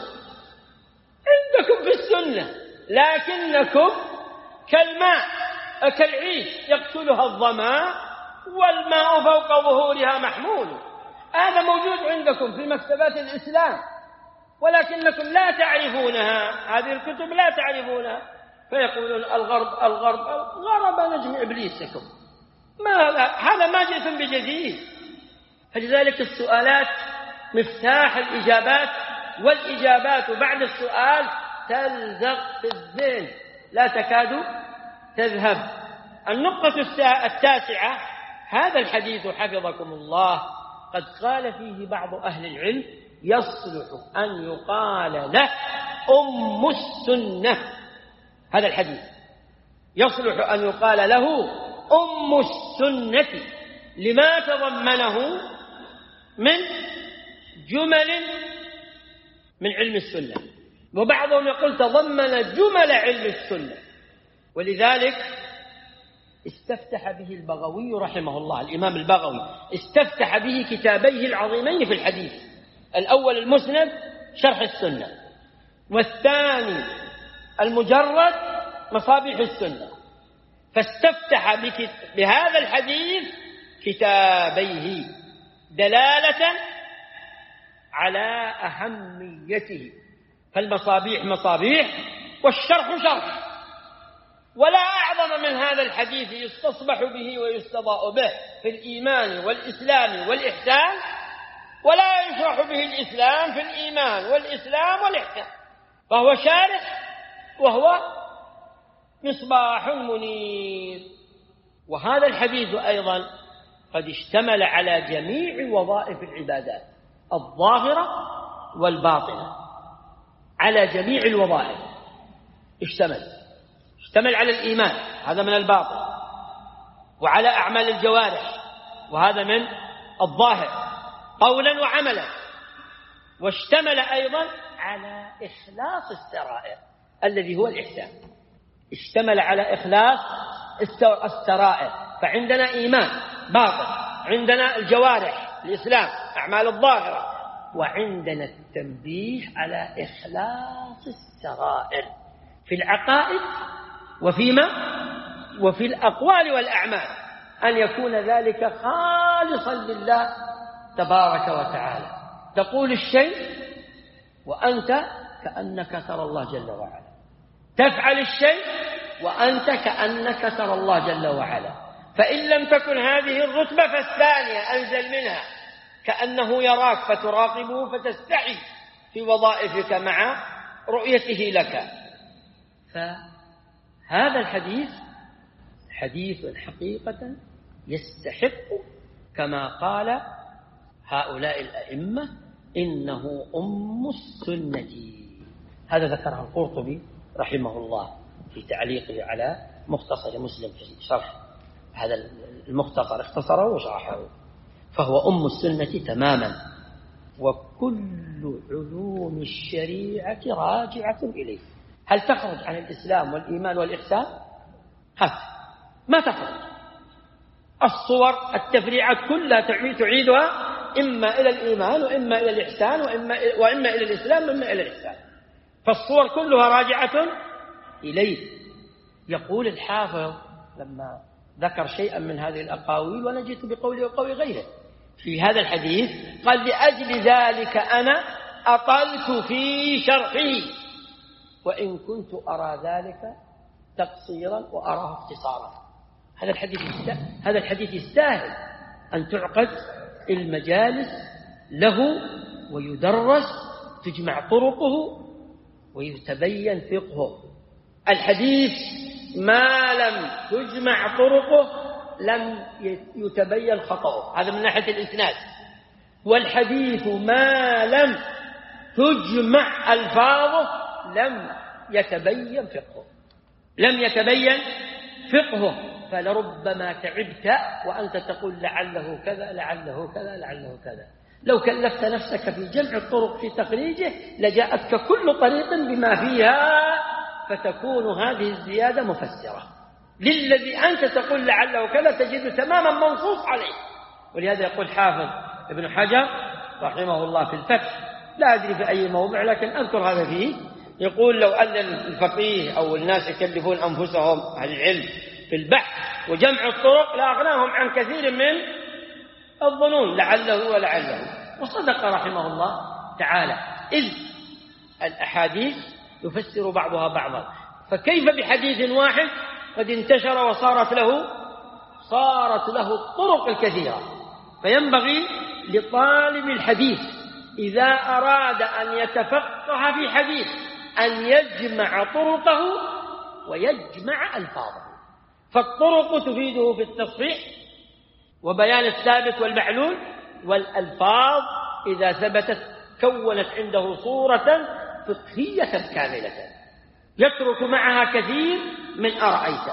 S1: عندكم في السنة، لكنكم كالماء كالعيش يقتلها الظماء والماء فوق ظهورها محمول. هذا موجود عندكم في مكتبات الإسلام، ولكنكم لا تعرفونها، هذه الكتب لا تعرفونها. فيقولون الغرب الغرب غرب نجم إبليسكم، ما هذا ما جئتم بجديد. فلذلك السؤالات مفتاح الإجابات، والإجابات بعد السؤال تلزق في الذهن لا تكاد تذهب. النقطة التاسعة، هذا الحديث حفظكم الله قد قال فيه بعض أهل العلم يصلح أن يقال له أم السنة. هذا الحديث يصلح أن يقال له أم السنة لما تضمنه من جمل من علم السنة. وبعضهم يقول تضمن جمل علم السنة، ولذلك استفتح به البغوي رحمه الله، الإمام البغوي استفتح به كتابيه العظيمين في الحديث، الأول المسند شرح السنة، والثاني المجرد مصابيح السنة، فاستفتح بهذا الحديث كتابيه دلالة على أهميته. فالمصابيح مصابيح والشرح شرح، ولا أعظم من هذا الحديث يستصبح به ويستضاء به في الإيمان والإسلام والإحسان، ولا يشرح به الإسلام في الإيمان والإسلام والإحسان، فهو شارح وهو مصباح منير. وهذا الحديث أيضا قد اشتمل على جميع وظائف العبادات الظاهرة والباطنة، على جميع الوظائف اشتمل اشتمل على الإيمان، هذا من الباطن، وعلى أعمال الجوارح، وهذا من الظاهر قولا وعملا، واشتمل أيضا على إخلاص السرائر الذي هو الإحسان، اشتمل على إخلاص السرائر. فعندنا إيمان باطن، عندنا الجوارح الإسلام أعمال الظاهرة، وعندنا التنبيه على إخلاص السرائر في العقائد وفيما وفي الأقوال والأعمال، أن يكون ذلك خالصا لله تبارك وتعالى. تقول الشيء وأنت كأنك ترى الله جل وعلا، تفعل الشيء وأنت كأنك ترى الله جل وعلا. فإن لم تكن هذه الرتبة فالثانية أنزل منها، كأنه يراك فتراقبه فتستحي في وظائفك مع رؤيته لك. فهذا الحديث حديث حقيقة يستحق كما قال هؤلاء الأئمة إنه أم السنة. هذا ذكره القرطبي رحمه الله في تعليقه على مختصر مسلم في شرح هذا المختصر، اختصره وشرحه. فهو أم السنة تماما، وكل علوم الشريعة راجعة إليه. هل تخرج عن الإسلام والإيمان والإحسان؟ هات ما تخرج. الصور التفريعات كلها تعيدها إما إلى الإيمان وإما إلى الإحسان وإما, وإما إلى الإسلام وإما إلى الإحسان، فالصور كلها راجعة إليه. يقول الحافظ لما ذكر شيئا من هذه الأقاويل، ونجيت بقوله وقول غيره في هذا الحديث، قال لأجل ذلك أنا أطلت في شرحه، وإن كنت أرى ذلك تقصيرا وأراه اختصارا. هذا الحديث هذا الحديث يستاهل أن تعقد المجالس له ويدرس، تجمع طرقه ويتبين فقهه. الحديث ما لم تجمع طرقه لم يتبين خطأه، هذا من ناحية الإسناد. والحديث ما لم تجمع ألفاظه لم يتبين فقهه لم يتبين فقهه فلربما تعبت وأنت تقول لعله كذا لعله كذا لعله كذا. لو كلفت نفسك في جمع الطرق في تخريجه لجاءتك كل طريق بما فيها، فتكون هذه الزيادة مفسرة للذي أنت تقول لعله كذا، تجد تماما منصوص عليه. ولهذا يقول حافظ ابن حجر رحمه الله في الفتح، لا أدري في أي موضع لكن أذكر هذا فيه، يقول لو أن الفقيه أو الناس يكلفون أنفسهم أهل العلم في البحث وجمع الطرق لأغناهم عن كثير من الظنون لعله ولعله. وصدق رحمه الله تعالى، إذ الأحاديث يفسر بعضها بعضا، فكيف بحديث واحد قد انتشر وصارت له صارت له الطرق الكثيرة. فينبغي لطالب الحديث إذا أراد أن يتفقه في حديث أن يجمع طرقه ويجمع ألفاظه، فالطرق تفيده في التصحيح وبيان الثابت والمعلول، والألفاظ إذا ثبتت كونت عنده صورة فقهية كاملة يترك معها كثير من أرأيت.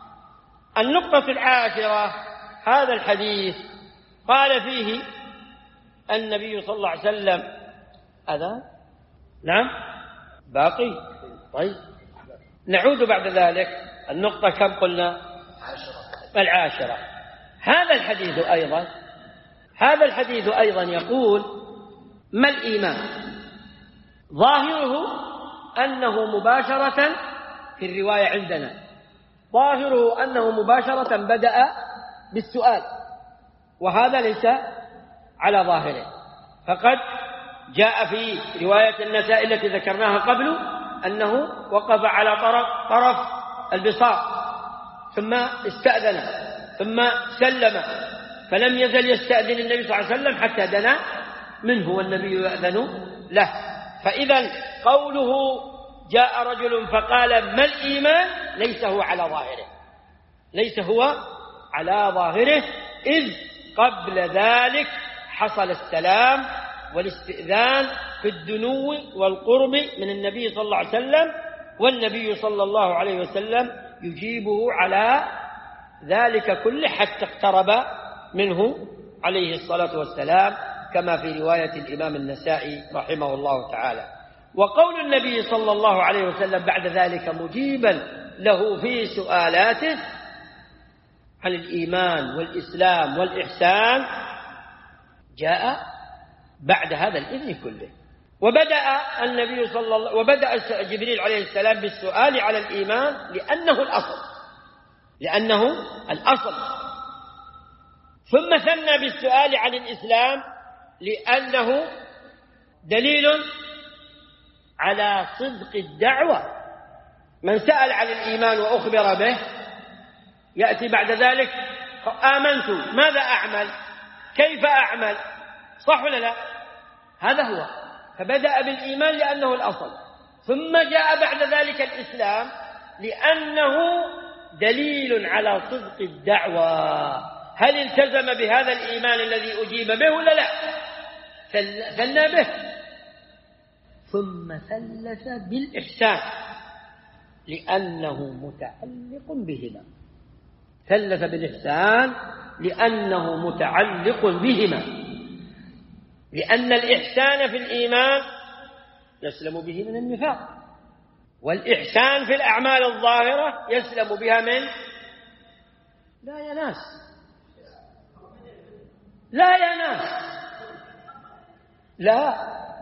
S1: النقطة العاشرة، هذا الحديث قال فيه النبي صلى الله عليه وسلم أذان نعم باقي طيب نعود بعد ذلك. النقطة كم قلنا؟ العاشرة. هذا الحديث أيضا هذا الحديث أيضا يقول: ما الإيمان؟ ظاهره أنه مباشرة في الرواية عندنا ظاهره أنه مباشرة بدأ بالسؤال، وهذا ليس على ظاهره. فقد جاء في رواية النسائي التي ذكرناها قبل أنه وقف على طرف طرف البساط ثم استأذن ثم سلم، فلم يزل يستأذن النبي صلى الله عليه وسلم حتى دنا منه والنبي يأذن له. فإذا قوله جاء رجل فقال: ما الإيمان؟ ليس هو على ظاهره ليس هو على ظاهره إذ قبل ذلك حصل السلام والاستئذان في الدنو والقرب من النبي صلى الله عليه وسلم، والنبي صلى الله عليه وسلم يجيبه على ذلك كله حتى اقترب منه عليه الصلاة والسلام، كما في رواية الإمام النسائي رحمه الله تعالى. وقول النبي صلى الله عليه وسلم بعد ذلك مجيبا له في سؤالاته عن الإيمان والإسلام والإحسان جاء بعد هذا الإذن كله. وبدأ النبي صلى الله وبدأ جبريل عليه السلام بالسؤال على الإيمان لأنه الأصل لأنه الأصل ثم ثنى بالسؤال عن الإسلام لأنه دليل على صدق الدعوة. من سأل عن الإيمان وأخبر به يأتي بعد ذلك: آمنت، ماذا أعمل؟ كيف أعمل؟ صح ولا لا؟ هذا هو. فبدأ بالإيمان لأنه الأصل، ثم جاء بعد ذلك الإسلام لأنه دليل على صدق الدعوة. هل التزم بهذا الإيمان الذي أجيب به ولا لا؟ ثنى به. ثم ثلث بالإحسان لأنه متعلق بهما ثلث بالإحسان لأنه متعلق بهما لأن الإحسان في الإيمان يسلم به من النفاق، والإحسان في الأعمال الظاهرة يسلم بها من لا يا ناس لا يا ناس لا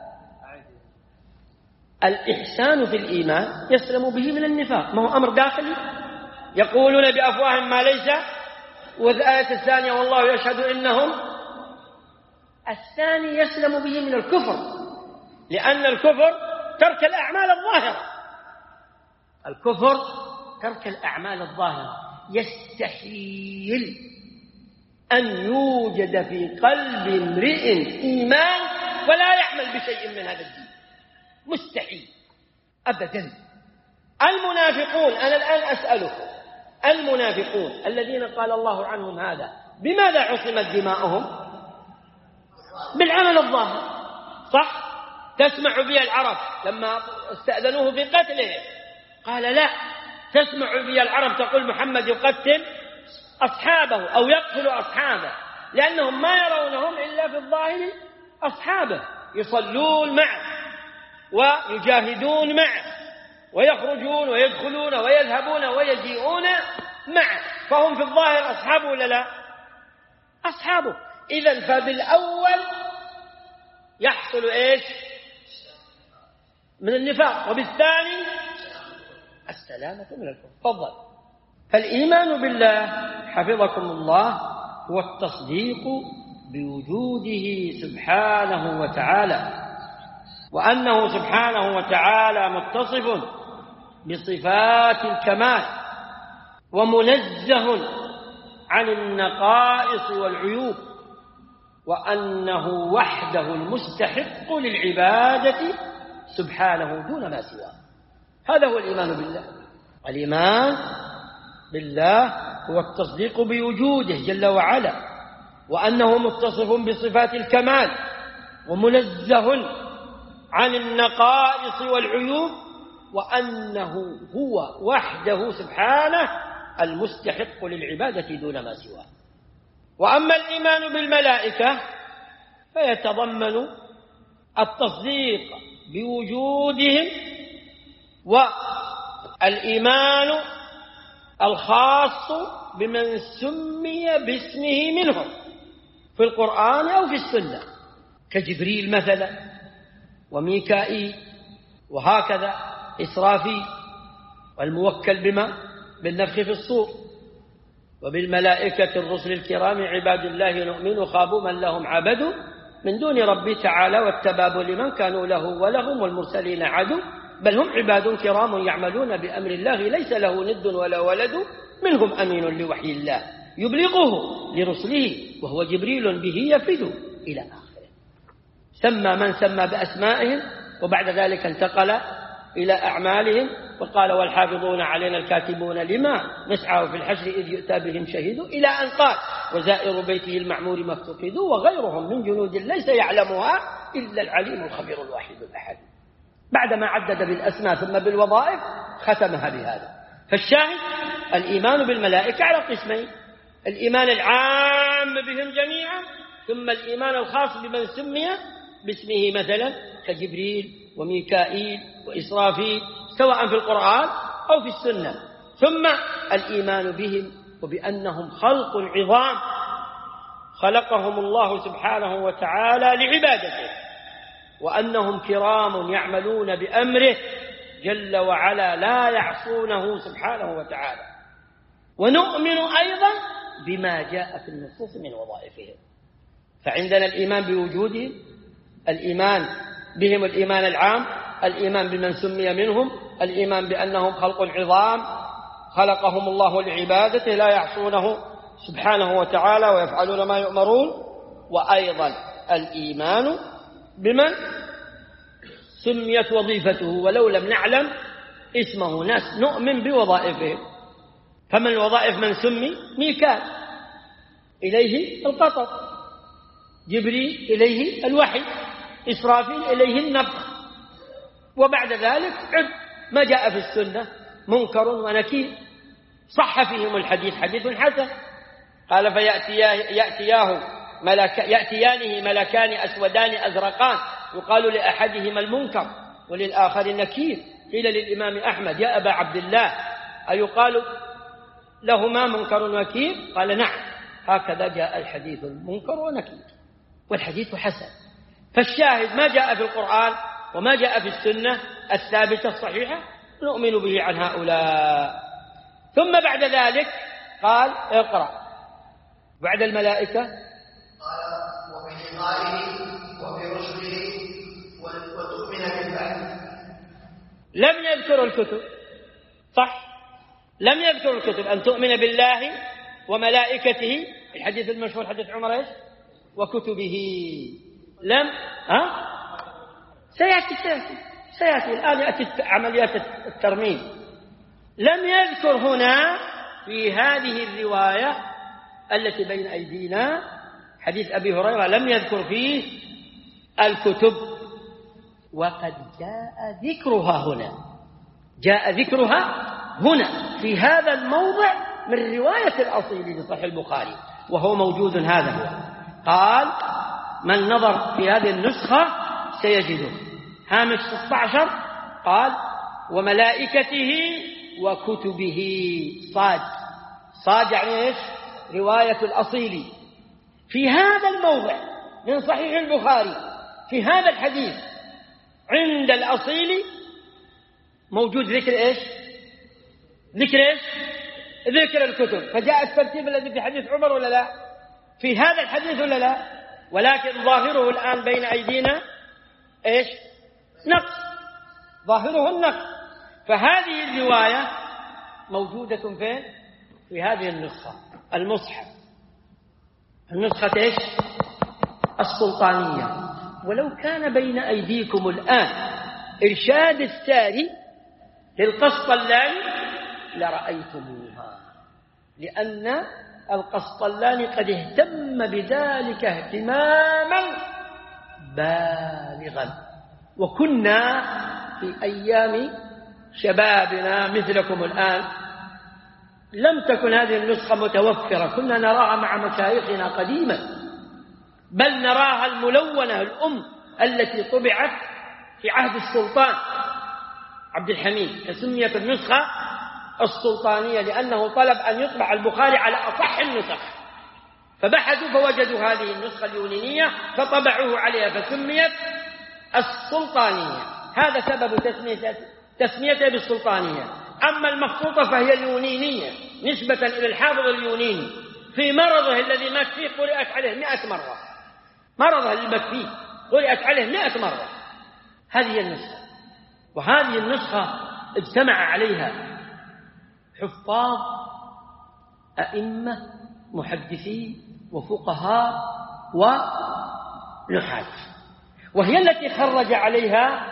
S1: الإحسان في الإيمان يسلم به من النفاق، ما هو أمر داخلي يقولون بأفواههم ما ليس. والآية الثانية: والله يشهد إنهم. الثاني يسلم به من الكفر، لأن الكفر ترك الأعمال الظاهرة الكفر ترك الأعمال الظاهرة يستحيل أن يوجد في قلب امرئ إيمان ولا يعمل بشيء من هذا الدين، مستحيل أبدا. المنافقون، أنا الآن أسألكم، المنافقون الذين قال الله عنهم هذا بماذا عصمت دماؤهم؟ بالعمل الظاهر، صح؟ تسمع بي العرب لما استأذنوه في قتله قال لا. تسمع بي العرب تقول محمد يقتل أصحابه أو يقتل أصحابه، لأنهم ما يرونهم إلا في الظاهر أصحابه، يصلون معه ويجاهدون معه ويخرجون ويدخلون ويذهبون ويجيئون معه، فهم في الظاهر أصحابه ولا لا؟ أصحابه. إذن فبالأول يحصل إيش؟ من النفاق، وبالثاني السلامة من الكفر. تفضل. فالإيمان بالله حفظكم الله هو التصديق بوجوده سبحانه وتعالى، وأنه سبحانه وتعالى متصف بصفات الكمال ومنزه عن النقائص والعيوب، وأنه وحده المستحق للعبادة سبحانه دون ما سواه. هذا هو الإيمان بالله. الإيمان بالله هو التصديق بوجوده جل وعلا، وأنه متصف بصفات الكمال ومنزه عن النقائص والعيوب، وأنه هو وحده سبحانه المستحق للعبادة دون ما سواه. وأما الإيمان بالملائكة فيتضمن التصديق بوجودهم والإيمان الخاص بمن سمي باسمه منهم في القرآن أو في السنة، كجبريل مثلا وميكائيل وهكذا إسرافيل، والموكل بما بالنفخ في الصور، وبالملائكة الرسل الكرام عباد الله نؤمن خابوا من لهم عبد من دون ربي تعالى، والتباب لمن كانوا له ولهم، والمرسلين عدو بل هم عباد كرام يعملون بأمر الله ليس له ند ولا ولد، منهم أمين لوحي الله يبلغه لرسله وهو جبريل به يفد إلى آخره. سمى من سمى بأسمائهم، وبعد ذلك انتقل إلى أعمالهم وقال والحافظون علينا الكاتبون لما نسعى في الحشر إذ يؤتى بهم شهيد، إلى أن قال وزائر بيته المعمور ما افتقدوا وغيرهم من جنود ليس يعلمها إلا العليم الخبير الواحد الأحد. بعدما عدد بالأسماء ثم بالوظائف ختمها بهذا. فالشاهد الإيمان بالملائكة على قسمين: الإيمان العام بهم جميعا، ثم الإيمان الخاص بمن سمي باسمه مثلا كجبريل وميكائيل وإسرافيل سواء في القرآن أو في السنة، ثم الإيمان بهم وبأنهم خلق عظام خلقهم الله سبحانه وتعالى لعبادته، وأنهم كرام يعملون بأمره جل وعلا لا يعصونه سبحانه وتعالى. ونؤمن أيضا بما جاء في النصوص من وظائفهم. فعندنا الإيمان بوجودهم، الإيمان بهم الإيمان العام، الإيمان بمن سمي منهم، الإيمان بأنهم خلق عظام خلقهم الله لعبادته لا يعصونه سبحانه وتعالى ويفعلون ما يؤمرون، وأيضا الإيمان بمن سميت وظيفته ولو لم نعلم اسمه، ناس نؤمن بوظائفهم. فمن الوظائف من سمي: ميكال إليه القطر، جبريل إليه الوحي، إسرافيل إليه النفخ، وبعد ذلك عد ما جاء في السنة منكر ونكير صح فيهم الحديث حديث حسن. قال فيأتياه ملك يأتيانه ملكان أسودان أزرقان يقال لأحدهما المنكر وللآخر النكير. قيل للإمام أحمد يا أبا عبد الله أيقال لهما منكر ونكير؟ قال نعم، هكذا جاء الحديث المنكر ونكير، والحديث حسن. فالشاهد ما جاء في القرآن وما جاء في السنة الثابتة الصحيحة نؤمن به عن هؤلاء. ثم بعد ذلك قال اقرأ بعد الملائكة
S2: قال وبلقائه وبرسله وتؤمن بالبعث.
S1: لم يذكر الكتب، صح، لم يذكر الكتب، أن تؤمن بالله وملائكته، الحديث المشهور حديث عمر ايش؟ وكتبه. لم ها سيأتي سيأتي سيأتي الآن يأتي عمليات الترميم. لم يذكر هنا في هذه الرواية التي بين أيدينا حديث أبي هريرة لم يذكر فيه الكتب، وقد جاء ذكرها هنا، جاء ذكرها هنا في هذا الموضع من رواية الأصيل لصحيح البخاري، وهو موجود. هذا هو. قال من نظر في هذه النسخة سيجده هامش ستة عشر قال وملائكته وكتبه، صاد صاد يعني ايش؟ رواية الأصيل. في هذا الموضع من صحيح البخاري في هذا الحديث عند الأصيل موجود ذكر ايش؟ ذكر ايش؟ ذكر الكتب. فجاء الترتيب الذي في حديث عمر ولا لا؟ في هذا الحديث ولا لا؟ ولكن ظاهره الآن بين أيدينا ايش؟ نقص، ظاهره النقص. فهذه الرواية موجودة فين؟ في هذه النسخة المصحف، النسخة ايش؟ السلطانية. ولو كان بين أيديكم الآن إرشاد الساري للقسطلاني لرأيتموها، لأن القسطلاني قد اهتم بذلك اهتماما بالغا. وكنا في أيام شبابنا مثلكم الآن لم تكن هذه النسخة متوفرة، كنا نراها مع مشايخنا قديما، بل نراها الملونة الأم التي طبعت في عهد السلطان عبد الحميد، فسميت النسخة السلطانية لأنه طلب أن يطبع البخاري على أصح النسخ، فبحثوا فوجدوا هذه النسخة اليونانية فطبعوه عليها فسميت السلطانية. هذا سبب تسميتها بالسلطانية. أما المخطوطة فهي اليونانية نسبة إلى الحافظ اليوناني في مرضه الذي مات فيه قرأت عليه مئة مرة، مرضه اللي مات فيه قرأت عليه مئة مرة. هذه النسخة، وهذه النسخة اجتمع عليها حفاظ أئمة محدثين وفقهاء ونحاة، وهي التي خرج عليها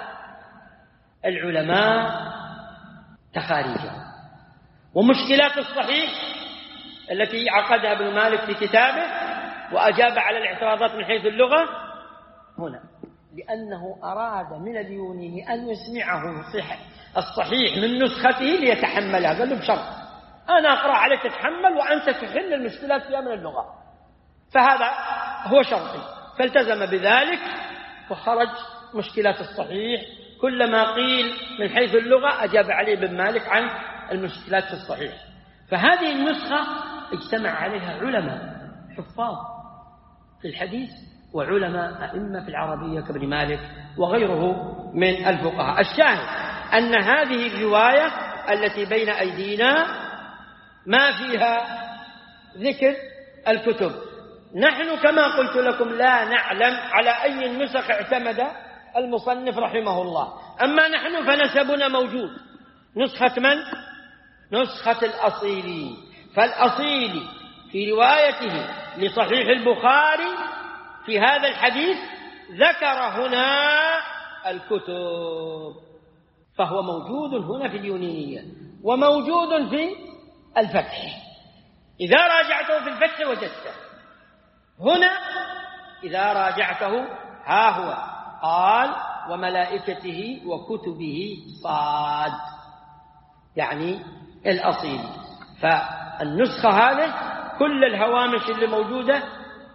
S1: العلماء تخاريجها. ومشكلات الصحيح التي عقدها ابن مالك في كتابه وأجاب على الاعتراضات من حيث اللغة هنا، لأنه أراد من اليوناني أن يسمعه الصحيح من نسخته ليتحملها. قال له بشرط أنا أقرأ عليك تتحمل وأنت تحل المشكلات فيها من اللغة، فهذا هو شرطي. فالتزم بذلك وخرج مشكلات الصحيح. كلما قيل من حيث اللغة أجاب عليه ابن مالك عن المشكلات في الصحيح. فهذه النسخة اجتمع عليها علماء حفاظ في الحديث وعلماء أئمة في العربية كابن مالك وغيره من الفقهاء. الشاهد أن هذه الرواية التي بين أيدينا ما فيها ذكر الكتب. نحن كما قلت لكم لا نعلم على أي النسخ اعتمد المصنف رحمه الله، أما نحن فنسبنا موجود. نسخة من؟ نسخة الأصيلي. فالأصيلي في روايته لصحيح البخاري في هذا الحديث ذكر هنا الكتب، فهو موجود هنا في اليونانية وموجود في الفتح. إذا راجعته في الفتح وجدته هنا. إذا راجعته ها هو قال وملائكته وكتبه صاد، يعني الأصيل. فالنسخة هذه كل الهوامش اللي موجودة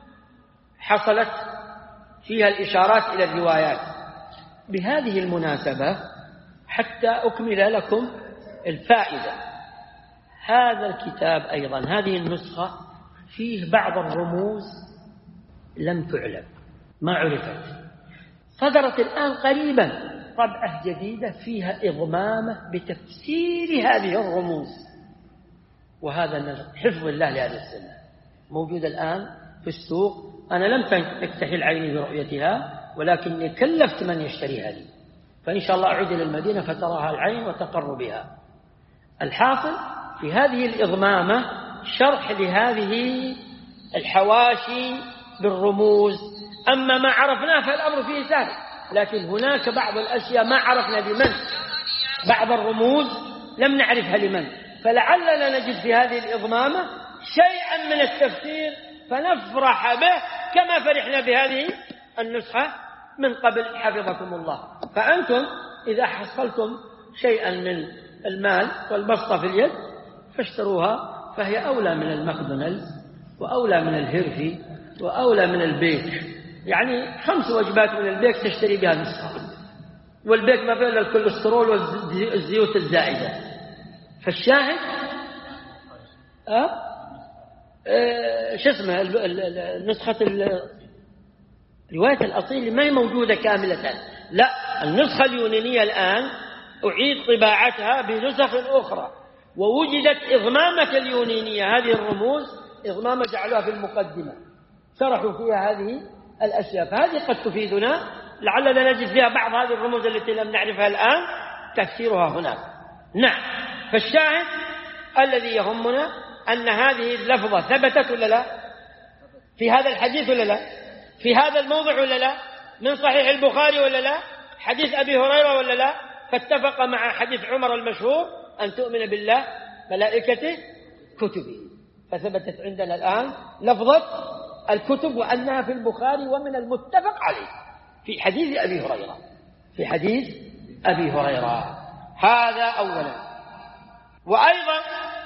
S1: حصلت فيها الإشارات إلى الروايات. بهذه المناسبة حتى أكمل لكم الفائدة، هذا الكتاب أيضا هذه النسخة فيه بعض الرموز لم تعلم، ما عرفت، صدرت الآن قريبا طبعة جديدة فيها إضمامة بتفسير هذه الرموز، وهذا من حفظ الله لهذه السنة موجود الآن في السوق. أنا لم تكتحل عيني برؤيتها ولكني كلفت من يشتريها لي، فإن شاء الله أعود إلى المدينة فتراها العين وتقر بها. الحاصل في هذه الإضمامة شرح لهذه الحواشي بالرموز. أما ما عرفناه فالأمر فيه سهل، لكن هناك بعض الأشياء ما عرفنا لمن، بعض الرموز لم نعرفها لمن، فلعلنا نجد في هذه الإضمامة شيئا من التفسير فنفرح به كما فرحنا بهذه النسخة من قبل حفظكم الله. فأنتم إذا حصلتم شيئا من المال والبسطة في اليد فاشتروها، فهي أولى من المكدونالدز وأولى من الهيرفي وأولى من البيك. يعني خمس وجبات من البيك تشتري بها نسخة، والبيك ما فيه إلا الكوليسترول والزيوت الزائدة. فالشاهد أه؟ أه شو اسمه نسخة رواية الأصيل ما هي موجودة كاملة، لا، النسخة اليونانية الآن أعيد طباعتها بنسخ أخرى، ووجدت إضمامة اليونانية هذه الرموز إضمامة جعلوها في المقدمة شرحوا فيها هذه الأشياء، فهذه قد تفيدنا لعلنا نجد فيها بعض هذه الرموز التي لم نعرفها الآن تفسيرها هناك. نعم، فالشاهد الذي يهمنا أن هذه اللفظة ثبتت ولا لا في هذا الحديث ولا لا، في هذا الموضع ولا لا، من صحيح البخاري ولا لا، حديث أبي هريرة ولا لا، فاتفق مع حديث عمر المشهور أن تؤمن بالله ملائكته كتبه. فثبتت عندنا الآن لفظة الكتب وأنها في البخاري ومن المتفق عليه في حديث أبي هريرة، في حديث أبي هريرة. هذا أولا. وأيضا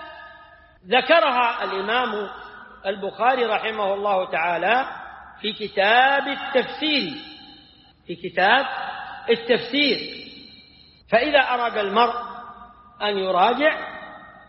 S1: ذكرها الإمام البخاري رحمه الله تعالى في كتاب التفسير، في كتاب التفسير. فإذا أراد المرء أن يراجع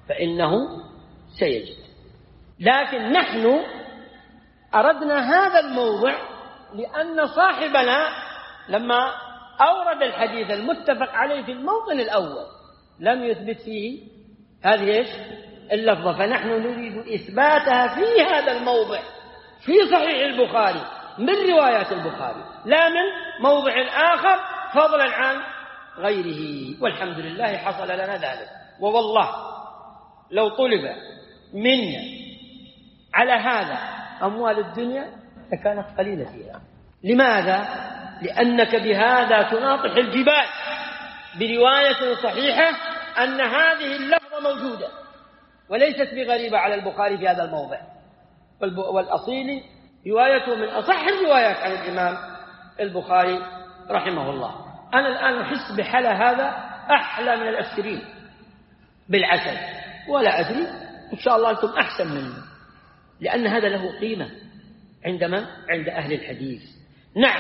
S1: فإنه سيجد. لكن نحن أردنا هذا الموضع لأن صاحبنا لما أورد الحديث المتفق عليه في الموطن الأول لم يثبت فيه هذه إيش اللفظة، فنحن نريد إثباتها في هذا الموضع في صحيح البخاري من روايات البخاري لا من موضع آخر فضلا عن غيره. والحمد لله حصل لنا ذلك. ووالله لو طلب منا على هذا أموال الدنيا لكانت قليلة فيها. لماذا؟ لأنك بهذا تناطح الجبال برواية صحيحة أن هذه اللفظة موجودة وليست بغريبة على البخاري في هذا الموضع، والأصيل روايته من أصح الروايات عن الإمام البخاري رحمه الله. أنا الآن أحس بحلا هذا أحلى من الأسكرين بالعسل، ولا أدري إن شاء الله أنتم أحسن منه، لأن هذا له قيمة عندما عند أهل الحديث. نعم،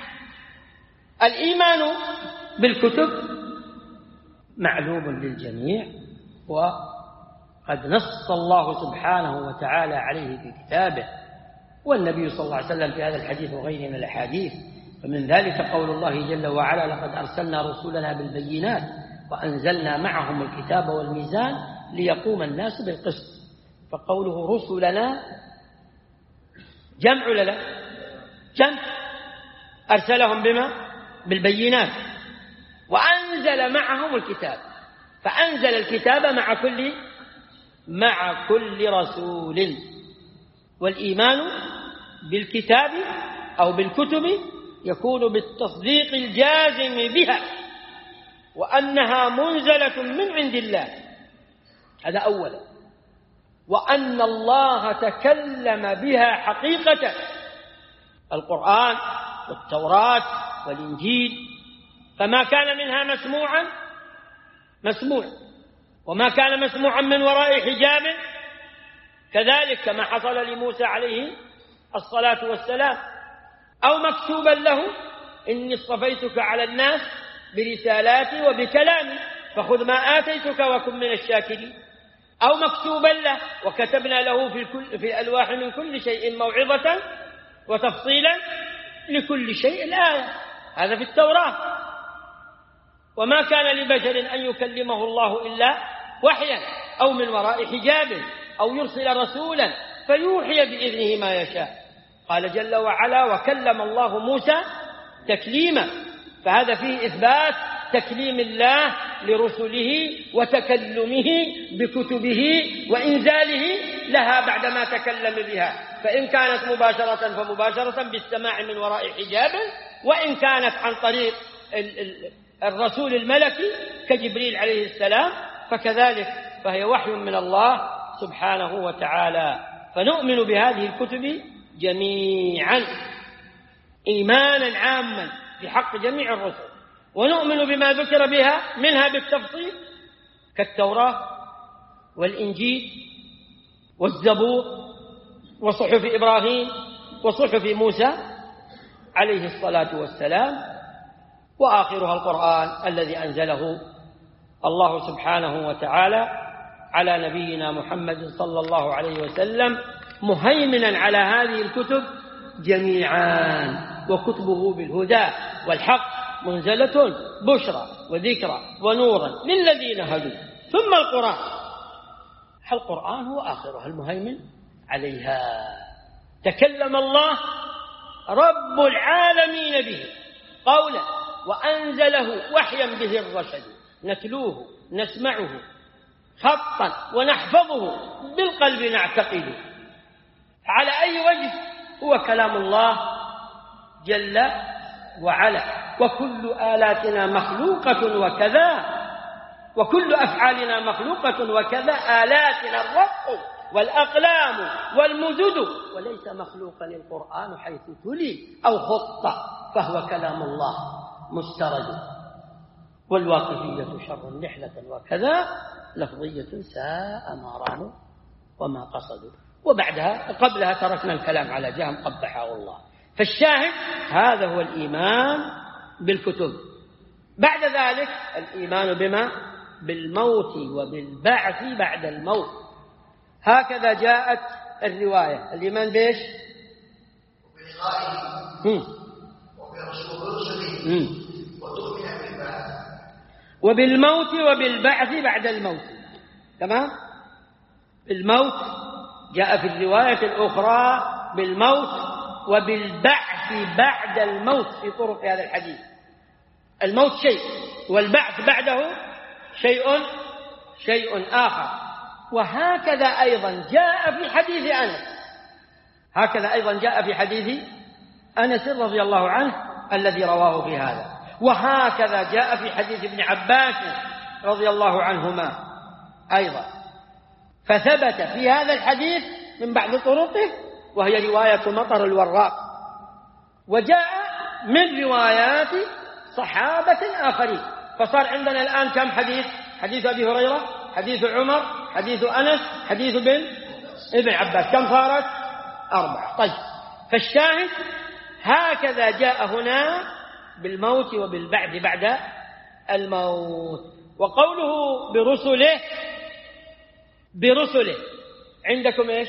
S1: الإيمان بالكتب معلوم للجميع، وقد نص الله سبحانه وتعالى عليه في كتابه، والنبي صلى الله عليه وسلم في هذا الحديث وغيره من الأحاديث. فمن ذلك قول الله جل وعلا: لقد أرسلنا رسولنا بالبينات وأنزلنا معهم الكتاب والميزان ليقوم الناس بالقسط. فقوله رسلنا جمع لنا جمع، أرسلهم بما بالبينات وأنزل معهم الكتاب، فأنزل الكتاب مع كل مع كل رسول. والإيمان بالكتاب أو بالكتب يكون بالتصديق الجازم بها وأنها منزلة من عند الله، هذا أولا، وأن الله تكلم بها حقيقة، القرآن والتوراة والإنجيل، فما كان منها مسموعا مسموع، وما كان مسموعا من وراء حجاب كذلك، كما حصل لموسى عليه الصلاة والسلام، أو مكتوبا له: إني اصطفيتك على الناس برسالاتي وبكلامي فخذ ما آتيتك وكن من الشاكرين، أو مكتوبا له: وكتبنا له في, الكل في الألواح من كل شيء موعظة وتفصيلا لكل شيء الآية، هذا في التوراة. وما كان لبشر أن يكلمه الله إلا وحيا أو من وراء حجاب أو يرسل رسولا فيوحي بإذنه ما يشاء. قال جل وعلا: وكلم الله موسى تكليما، فهذا فيه إثبات تكليم الله لرسله وتكلمه بكتبه وإنزاله لها بعدما تكلم بها، فإن كانت مباشرة فمباشرة بالسماع من وراء حجاب، وإن كانت عن طريق الرسول الملكي كجبريل عليه السلام فكذلك، فهي وحي من الله سبحانه وتعالى. فنؤمن بهذه الكتب جميعا إيمانا عاما بحق جميع الرسل، ونؤمن بما ذكر بها منها بالتفصيل كالتوراة والإنجيل والزبور وصحف إبراهيم وصحف موسى عليه الصلاة والسلام، وآخرها القرآن الذي أنزله الله سبحانه وتعالى على نبينا محمد صلى الله عليه وسلم مهيمنا على هذه الكتب جميعا، وكتبه بالهدى والحق منزلة بشرى وذكرى ونورا للذين هدوا. ثم القرآن، القرآن هو آخرها المهيمن عليها، تكلم الله رب العالمين به قولا وأنزله وحيا به الرشد، نتلوه نسمعه خطا ونحفظه بالقلب نعتقده. على أي وجه هو كلام الله جل وعلا، وكل آلاتنا مخلوقة وكذا، وكل أفعالنا مخلوقة وكذا، آلاتنا الرق والأقلام والمدد، وليس مخلوقا القرآن حيث تلي أو خط، فهو كلام الله مسترد. والواقفية شر نحلة وكذا، لفظية ساء ما راموا وما قصدوا. وبعدها قبلها تركنا الكلام على جهم قبحه الله. فالشاهد هذا هو الإيمان بالكتب. بعد ذلك الإيمان بما بالموت وبالبعث بعد الموت. هكذا جاءت الرواية. الإيمان بإيش؟
S2: وبلقائه وبرسله وتؤمن بالبعث
S1: وبالموت وبالبعث بعد الموت. تمام؟ الموت جاء في الرواية الأخرى بالموت وبالبعث بعد الموت في طرق هذا الحديث. الموت شيء والبعث بعده شيء شيء آخر. وهكذا أيضا جاء في حديث أنس هكذا أيضا جاء في حديث أنس رضي الله عنه الذي رواه في هذا. وهكذا جاء في حديث ابن عباس رضي الله عنهما أيضا. فثبت في هذا الحديث من بعض طرقه وهي رواية مطر الوراق، وجاء من روايات صحابة آخرين. فصار عندنا الآن كم حديث؟ حديث أبي هريرة، حديث عمر، حديث أنس، حديث بن ابن عباس. كم صارت؟ أربعة. طيب، فالشاهد هكذا جاء هنا بالموت وبالبعث بعد الموت. وقوله برسله برسله عندكم إيش؟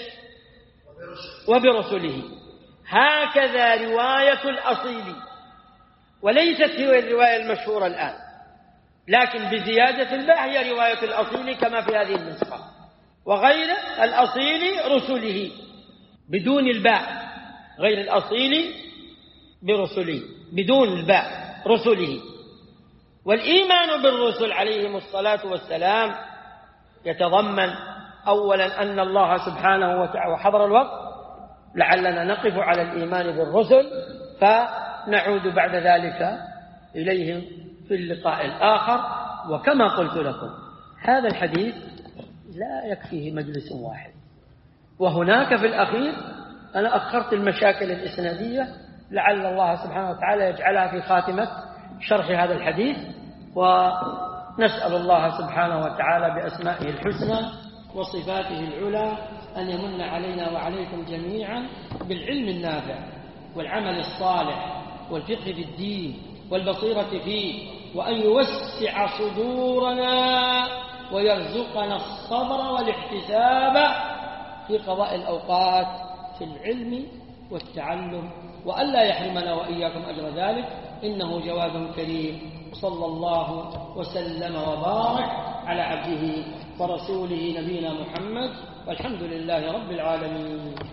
S1: وبرسله. هكذا رواية الأصيل، وليست هي الرواية المشهورة الآن، لكن بزيادة الباء هي رواية الأصيل كما في هذه النسخة. وغير الأصيل رسله بدون الباء، غير الأصيل برسله بدون الباء رسله. والإيمان بالرسل عليهم الصلاة والسلام يتضمن أولا أن الله سبحانه وتعالى، وحضر الوقت لعلنا نقف على الإيمان بالرسل فنعود بعد ذلك إليهم في اللقاء الآخر. وكما قلت لكم هذا الحديث لا يكفيه مجلس واحد، وهناك في الأخير أنا أخرت المشاكل الإسنادية لعل الله سبحانه وتعالى يجعلها في خاتمة شرح هذا الحديث. ونسأل الله سبحانه وتعالى بأسمائه الحسنى وصفاته العلى أن يمن علينا وعليكم جميعا بالعلم النافع والعمل الصالح والفقه في الدين والبصيرة فيه، وأن يوسع صدورنا ويرزقنا الصبر والاحتساب في قضاء الأوقات في العلم والتعلم، وألا يحرمنا وإياكم أجر ذلك، إنه جواد كريم. صلى الله وسلم وبارك على عبده ورسوله نبينا محمد، والحمد لله رب العالمين.